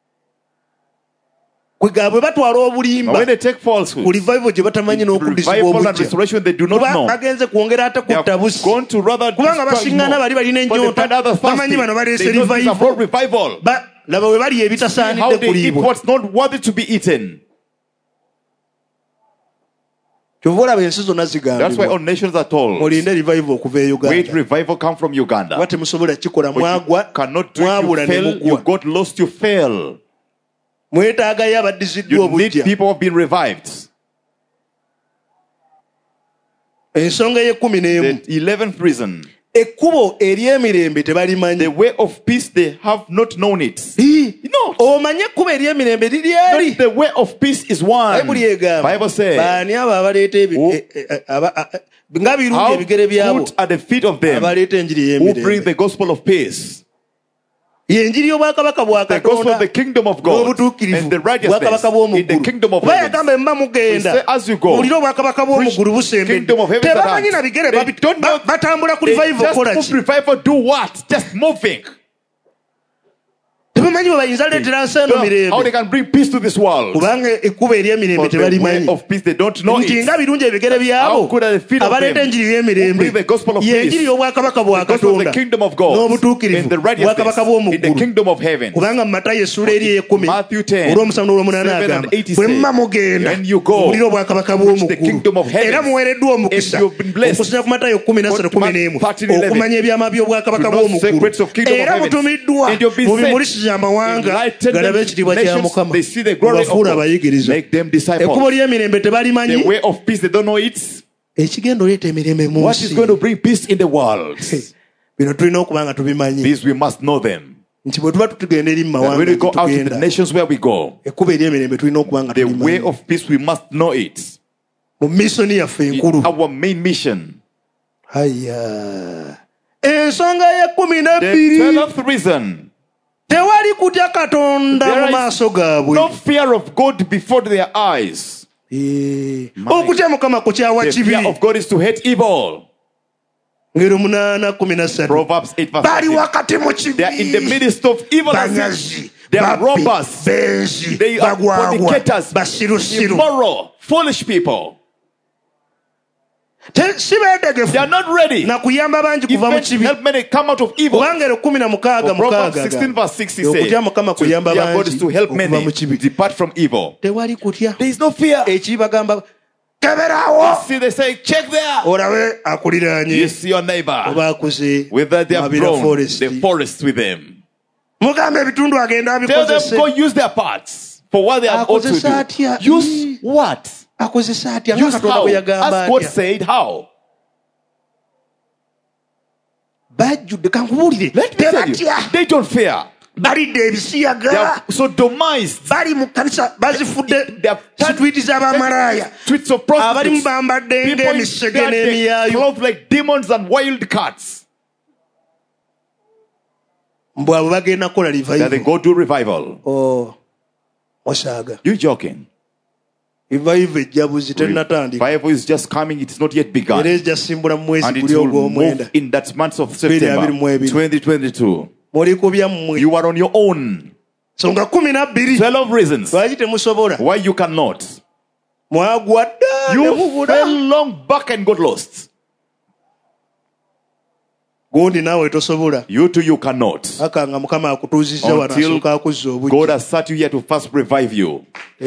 When they take falsehood, revival and restoration they do not know. They have gone to rather destroy more. But they've had other fasting. They know these are for revival. See how they eat what's not worthy to be eaten. That's why all nations are told, wait, revival come from Uganda. But you cannot do it, you fail, you got lost, you fail. You need people who have been revived. The eleventh reason. The way of peace, they have not known it. No. The way of peace is one. Bible says, how good at the feet of them who bring the gospel of peace. The gospel of the kingdom of God and the righteousness in the kingdom of heaven. We say, as you go, preach kingdom of heaven at hand. They don't know. They just move revival. Do what? Just moving. How they can bring peace to this world. For the way of peace, they don't know it. How could the feet of them who bring the gospel of peace, the gospel of the kingdom of God, and the righteousness in the kingdom of heaven. Matthew ten, seven and eight says, when you go, preach the kingdom of heaven, and you've been blessed. Matthew eleven, to know secrets of kingdom of heaven, and you've been sent. Enlighten them nations, they see the glory of God. Make them disciples. The way of peace, they don't know it. What is going to bring peace in the world? These we must know them. That when we go out to the nations where we go, the way of peace, we must know it. Our main mission. The twelfth reason. There is no fear of God before their eyes. okutya mukama kukyawa kibi. The fear of God is to hate evil. Proverbs eight verse thirteen. They are in the midst of evil. They are robbers. They are fornicators, immoral, foolish people. They are not ready. Even help many come out of evil. Proverbs sixteen verse six he says, their God is to help many depart from evil. There is no fear. You see, they say, check there. You see your neighbor, whether they have grown the forest with them. Tell them, go use their parts for what they are ought to do. Use what? Use how? As God said, how? Let me tell you, they don't fear. They are so domised. They have streets of prostitutes. People in clothes like demons and wild cats. That they go do revival. Oh, you joking? Revival is just coming, it's not yet begun. And it will move in that month of September twenty twenty-two. You are on your own. twelve reasons why you cannot. You fell long back and got lost. You too, you cannot. Until God has sat you here to first revive you.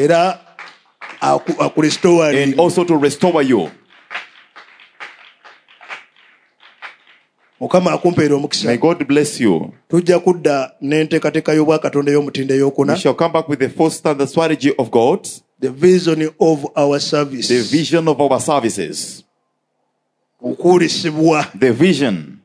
And also to restore you. May God bless you. We shall come back with the first standard strategy of God. The vision of our service. The vision of our services. The vision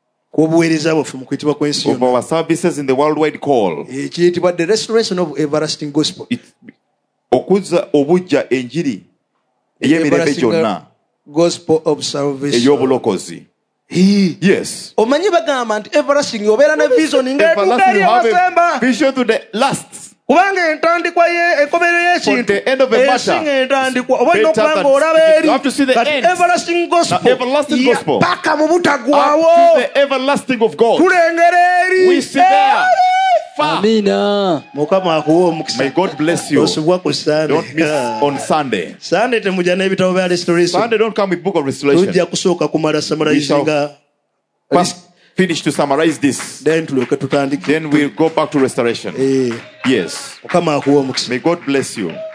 of our services in the worldwide call. The restoration of everlasting gospel. Okuza obujja enjiri ey'emirembe gyonna. Gospel of salvation. Ey'obulokozi. Yes. Omanyi bagamba nti everlasting obeera ne vision ng'etuuka eri abasemba. Vision to the last. Kubanga entandikwa ye enkomerero y'ekintu esinga entandikwa oba olina okuba ng'olaba eri kati everlasting gospel paka mu butaggwaawo tulengera eri Amina. May God bless you. Don't miss on Sunday. Sunday temuja n'ebitabo bya restoration. Sunday don't come with book of restoration. Tujja kusooka kumala summarizinga. Finish to summarize this. Then tutandike. Then we'll go back to restoration. Yes. May God bless you.